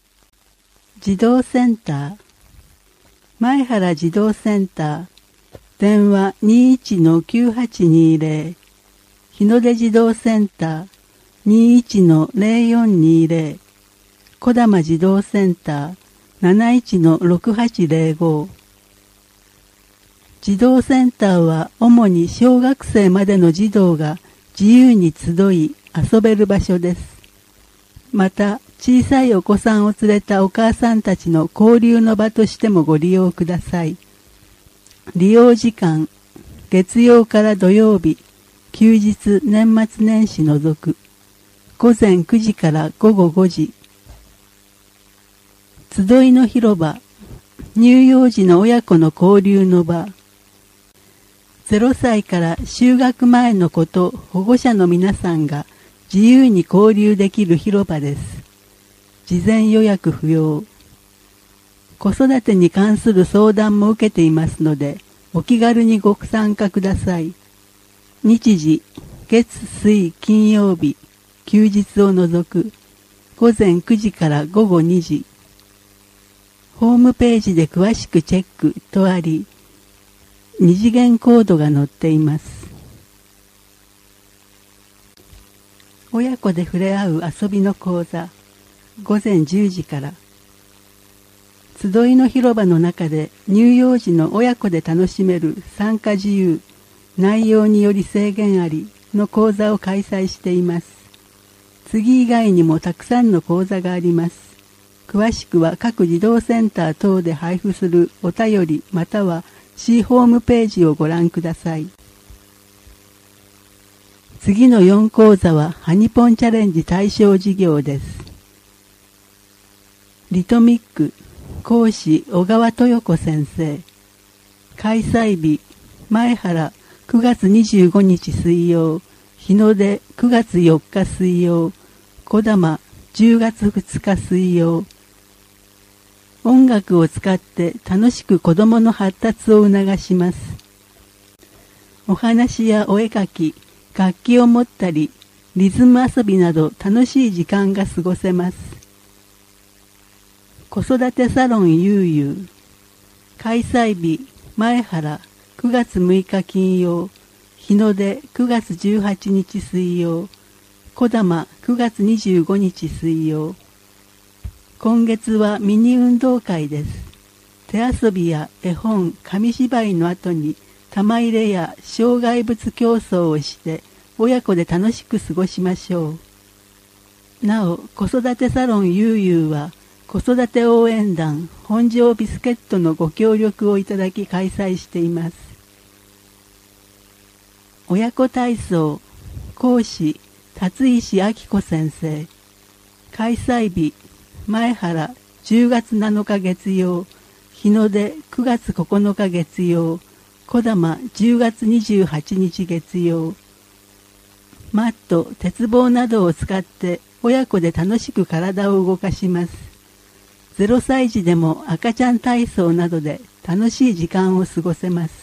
児童センター前原児童センター電話 にいちのきゅうはちにゼロ、日の出児童センター にいちのゼロよんにゼロ、小玉児童センター なないちのろくはちゼロご。児童センターは主に小学生までの児童が自由に集い遊べる場所です。また、小さいお子さんを連れたお母さんたちの交流の場としてもご利用ください。利用時間、月曜から土曜日、休日年末年始除く、ごぜんくじからごごごじ。集いの広場、乳幼児の親子の交流の場。ゼロさいから就学前の子と保護者の皆さんが自由に交流できる広場です。事前予約不要。子育てに関する相談も受けていますので、お気軽にご参加ください。日時、月、水、金曜日、休日を除く、ごぜんくじからごごにじ。ホームページで詳しくチェックとあり、二次元コードが載っています。親子で触れ合う遊びの講座、ごぜんじゅうじから。集いの広場の中で乳幼児の親子で楽しめる参加自由、内容により制限ありの講座を開催しています。次以外にもたくさんの講座があります。詳しくは各児童センター等で配布するお便りまたは市ホームページをご覧ください。次のよん講座はハニポンチャレンジ対象事業です。リトミック講師小川豊子先生。開催日前原くがつにじゅうごにち水曜、日の出くがつよっか水曜、小玉じゅうがつふつか水曜。音楽を使って楽しく子どもの発達を促します。お話やお絵かき、楽器を持ったり、リズム遊びなど楽しい時間が過ごせます。子育てサロンゆうゆう。開催日前原くがつむいか金曜、日の出くがつじゅうはちにち水曜、小玉くがつにじゅうごにち水曜。今月はミニ運動会です。手遊びや絵本、紙芝居の後に玉入れや障害物競争をして親子で楽しく過ごしましょう。なお、子育てサロンゆうゆうは子育て応援団本庄ビスケットのご協力をいただき開催しています。親子体操講師辰石明子先生。開催日前原じゅうがつなのか月曜、日の出くがつここのか月曜、小玉じゅうがつにじゅうはちにち月曜。マット、鉄棒などを使って親子で楽しく体を動かします。ゼロさい児でも赤ちゃん体操などで楽しい時間を過ごせます。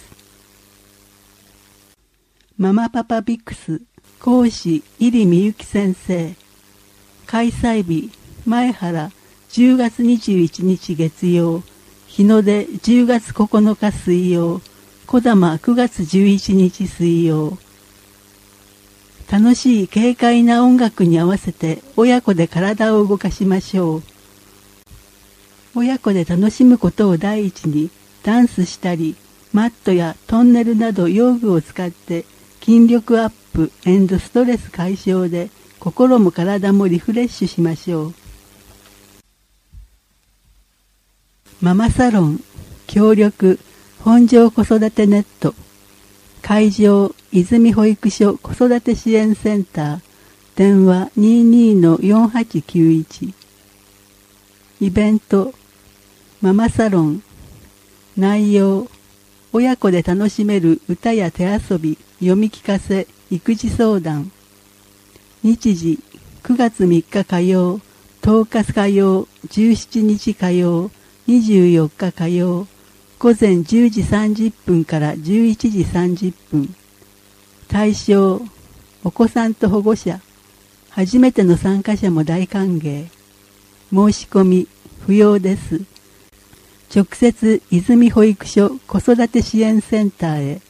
ママパパビクス講師入美幸先生。開催日前原じゅうがつにじゅういちにち月曜、日の出じゅうがつここのか水曜、小玉くがつじゅういちにち水曜。楽しい軽快な音楽に合わせて親子で体を動かしましょう。親子で楽しむことを第一にダンスしたり、マットやトンネルなど用具を使って筋力アップ&ストレス解消で心も体もリフレッシュしましょう。ママサロン協力本庄子育てネット。会場泉保育所子育て支援センター。電話 にじゅうにのよんはちきゅういち。イベントママサロン。内容親子で楽しめる歌や手遊び、読み聞かせ、育児相談。日時くがつみっか火曜、とおか火曜、じゅうしちにち火曜、にじゅうよっか火曜、ごぜんじゅうじさんじゅっぷんからじゅういちじさんじゅっぷん。対象、お子さんと保護者、初めての参加者も大歓迎。申し込み、不要です。 直接泉保育所子育て支援センターへ。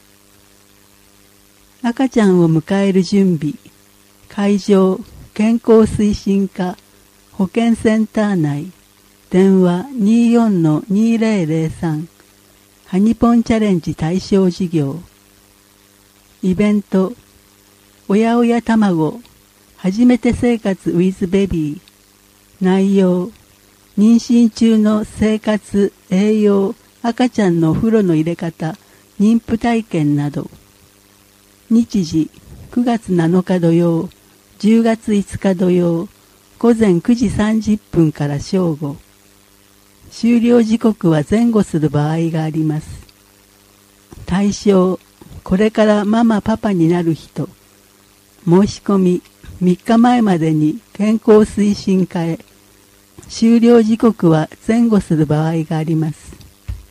赤ちゃんを迎える準備、会場、健康推進課、保健センター内、電話 にじゅうよんのにせんさん、ハニポンチャレンジ対象事業。イベント、おやおや卵、初めて生活 with ベビー。内容、妊娠中の生活、栄養、赤ちゃんのお風呂の入れ方、妊婦体験など。日時、くがつなのか土曜、じゅうがついつか土曜、ごぜんくじさんじゅっぷんから正午。終了時刻は前後する場合があります。対象、これからママパパになる人。申し込み、みっかまえまでに健康推進課へ。終了時刻は前後する場合があります。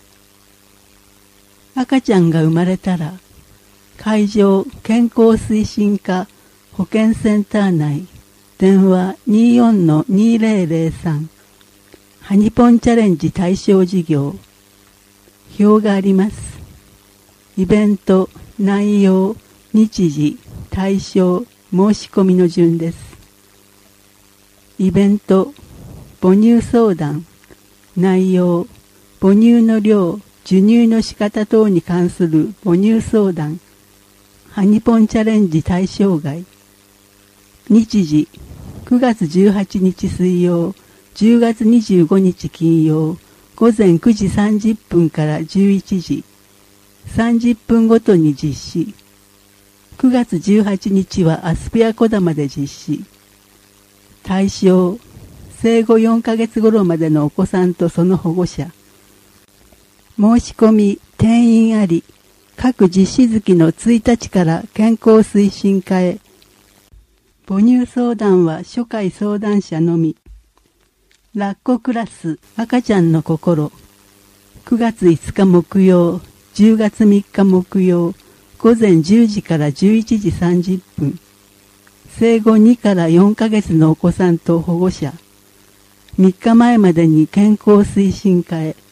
赤ちゃんが生まれたら、会場健康推進課保健センター内、電話 にじゅうよんのにせんさん、ハニポンチャレンジ対象事業。表があります。イベント、内容、日時、対象、申し込みの順です。イベント、母乳相談、内容、母乳の量、授乳の仕方等に関する母乳相談、ハニポンチャレンジ対象外。日時、くがつじゅうはちにち水曜、じゅうがつにじゅうごにち金曜、ごぜんくじさんじゅっぷんからじゅういちじ、さんじゅっぷんごとに実施。くがつじゅうはちにちはアスピアこだまで実施。対象、生後よんかげつ頃までのお子さんとその保護者。申し込み、定員あり、各実施月のついたちから健康推進課へ。母乳相談は初回相談者のみ。ラッコクラス赤ちゃんの心。くがついつか木曜、じゅうがつみっか木曜、ごぜんじゅうじからじゅういちじさんじゅっぷん。生後にからよんかげつのお子さんと保護者。みっかまえまでに健康推進課へ。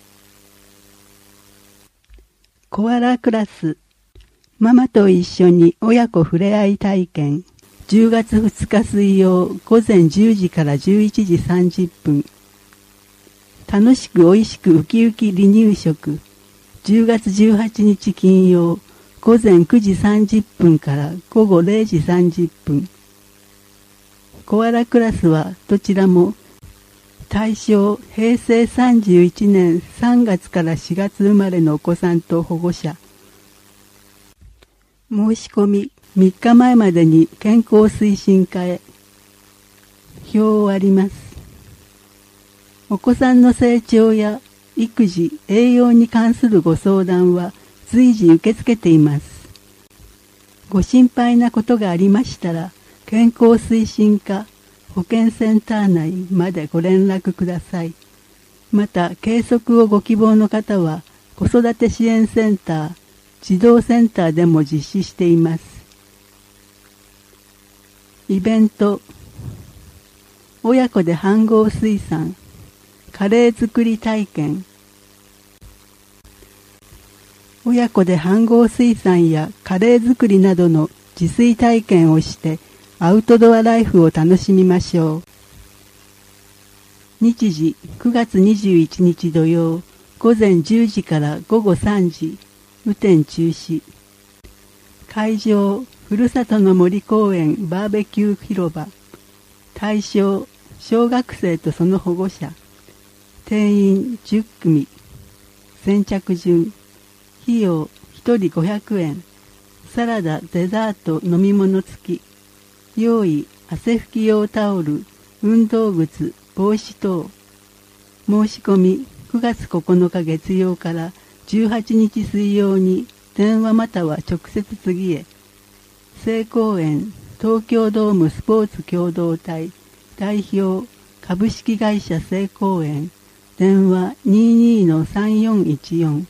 コアラクラスママと一緒に親子ふれあい体験。じゅうがつふつか水曜、ごぜんじゅうじからじゅういちじさんじゅっぷん。楽しくおいしくウキウキ離乳食。じゅうがつじゅうはちにち金曜、ごぜんくじさんじゅっぷんからごごれいじさんじゅっぷん。コアラクラスはどちらも対象へいせいさんじゅういちねんさんがつからしがつ生まれのお子さんと保護者。申し込みみっかまえまでに健康推進課へ。表をあります。お子さんの成長や育児、栄養に関するご相談は随時受け付けています。ご心配なことがありましたら、健康推進課保健センター内までご連絡ください。また、計測をご希望の方は、子育て支援センター、児童センターでも実施しています。イベント、親子で飯盒水産、カレー作り体験。親子で飯盒水産やカレー作りなどの自炊体験をしてアウトドアライフを楽しみましょう。日時くがつにじゅういちにち土曜、ごぜんじゅうじからごごさんじ、雨天中止。会場、ふるさとの森公園バーベキュー広場。対象、小学生とその保護者。定員じゅっくみ。先着順。費用ひとりごひゃくえん。サラダ、デザート、飲み物付き。用意、汗拭き用タオル、運動靴、帽子等。申し込みくがつここのか月曜からじゅうはちにち水曜に電話または直接次へ。聖公園東京ドームスポーツ共同体代表株式会社聖公園電話 にじゅうにのさんよんいちよん。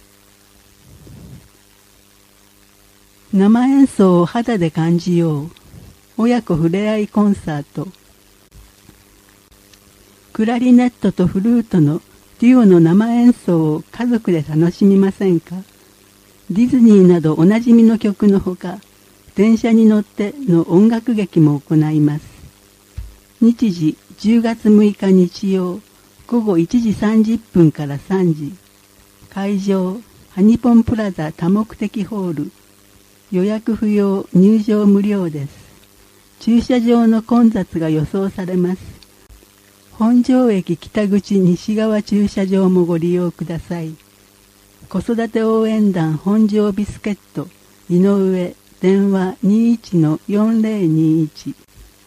生演奏を肌で感じよう。親子ふれあいコンサート。クラリネットとフルートのデュオの生演奏を家族で楽しみませんか？ディズニーなどおなじみの曲のほか、電車に乗っての音楽劇も行います。日時じゅうがつむいか日曜、ごごいちじさんじゅっぷんからさんじ。会場、ハニポンプラザ多目的ホール。予約不要、入場無料です。駐車場の混雑が予想されます。本庄駅北口西側駐車場もご利用ください。子育て応援団本庄ビスケット、井上、電話 にいちのよんぜろにいち。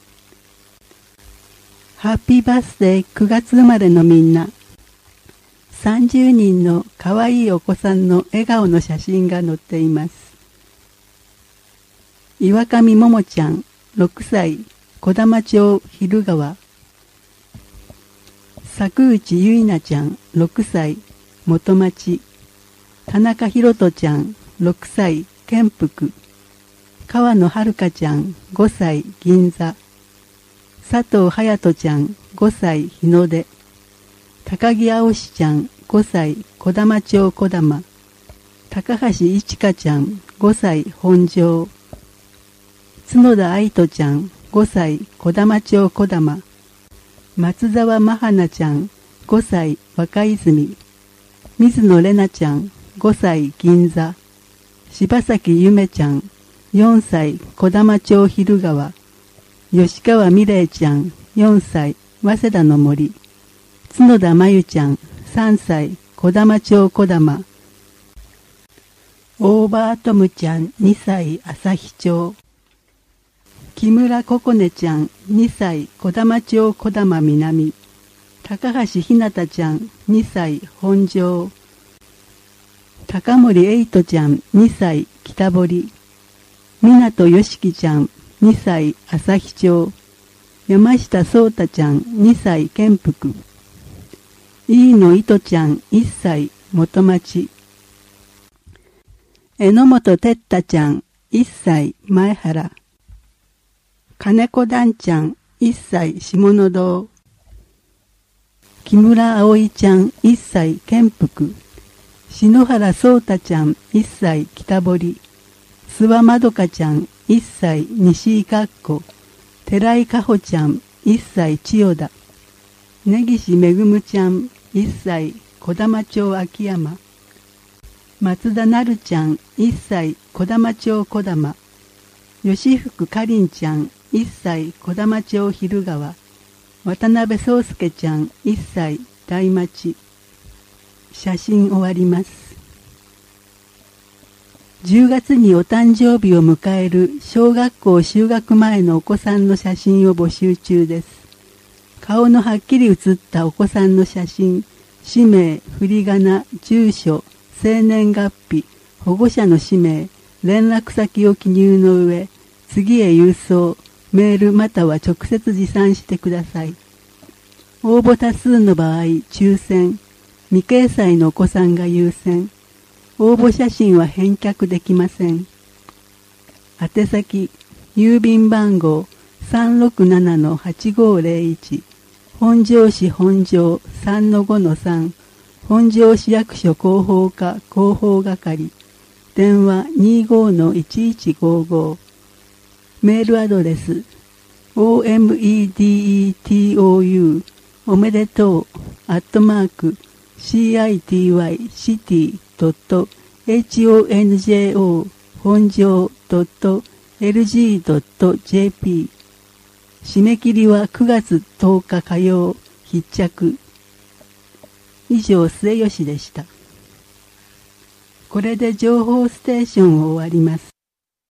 ハッピーバースデーくがつ生まれのみんな。さんじゅうにんのかわいいお子さんの笑顔の写真が載っています。岩上ももちゃん、ろくさい、小玉町昼川。作内ゆいなちゃん、ろくさい、元町。田中ひろとちゃん、ろくさい、建福。川野はるかちゃん、ごさい、銀座。佐藤隼人ちゃん、ごさい、日の出。高木青しちゃん、ごさい、小玉町小玉。高橋いちかちゃん、ごさい、本庄。角田愛斗ちゃん、ごさい、小玉町小玉。松沢真花ちゃん、ごさい、若泉。水野玲奈ちゃん、ごさい、銀座。柴崎ゆめちゃん、よんさい、小玉町昼川。吉川美玲ちゃん、よんさい、早稲田の森。角田真由ちゃん、さんさい、小玉町小玉。オーバートムちゃん、にさい、旭町。木村ここねちゃん、にさい、小玉町小玉南。高橋ひなたちゃん、にさい、本庄。高森えいとちゃん、にさい、北堀。港よしきちゃん、にさい、旭町。山下聡太ちゃん、にさい、建福。飯野いとちゃん、いっさい、元町。榎本哲太ちゃん、いっさい、前原。金子段ちゃん、いっさい、下野堂。木村葵ちゃん、いっさい、建福。篠原聡太ちゃん、いっさい、北堀。諏訪まどかちゃん、いっさい、西井かっこ。寺井かほちゃん、いっさい、千代田。根岸めぐむちゃん、いっさい、小玉町秋山。松田なるちゃん、いっさい、小玉町小玉。吉福かりんちゃん、いっさい、小玉町昼川。渡辺宗介ちゃん、いっさい、大町。写真終わります。じゅうがつにお誕生日を迎える小学校就学前のお子さんの写真を募集中です。顔のはっきり写ったお子さんの写真、氏名、振り仮名、住所、生年月日、保護者の氏名、連絡先を記入の上、次へ郵送、メールまたは直接持参してください。応募多数の場合、抽選、未掲載のお子さんが優先。応募写真は返却できません。宛先、郵便番号 さんろくななのはちごぜろいち、本庄市本庄 さんのごのさん、本庄市役所広報課広報係、電話 にじゅうごのいちいちごご、メールアドレス、オーエムイーディーイーティーオーユー、おめでとう、アットマーク、シーアイティーワイシティドットエイチオーエヌジェーオー 本庄ドットエルジードットジェーピー。締め切りはくがつとおか火曜、必着。以上、末吉でした。これで情報ステーションを終わります。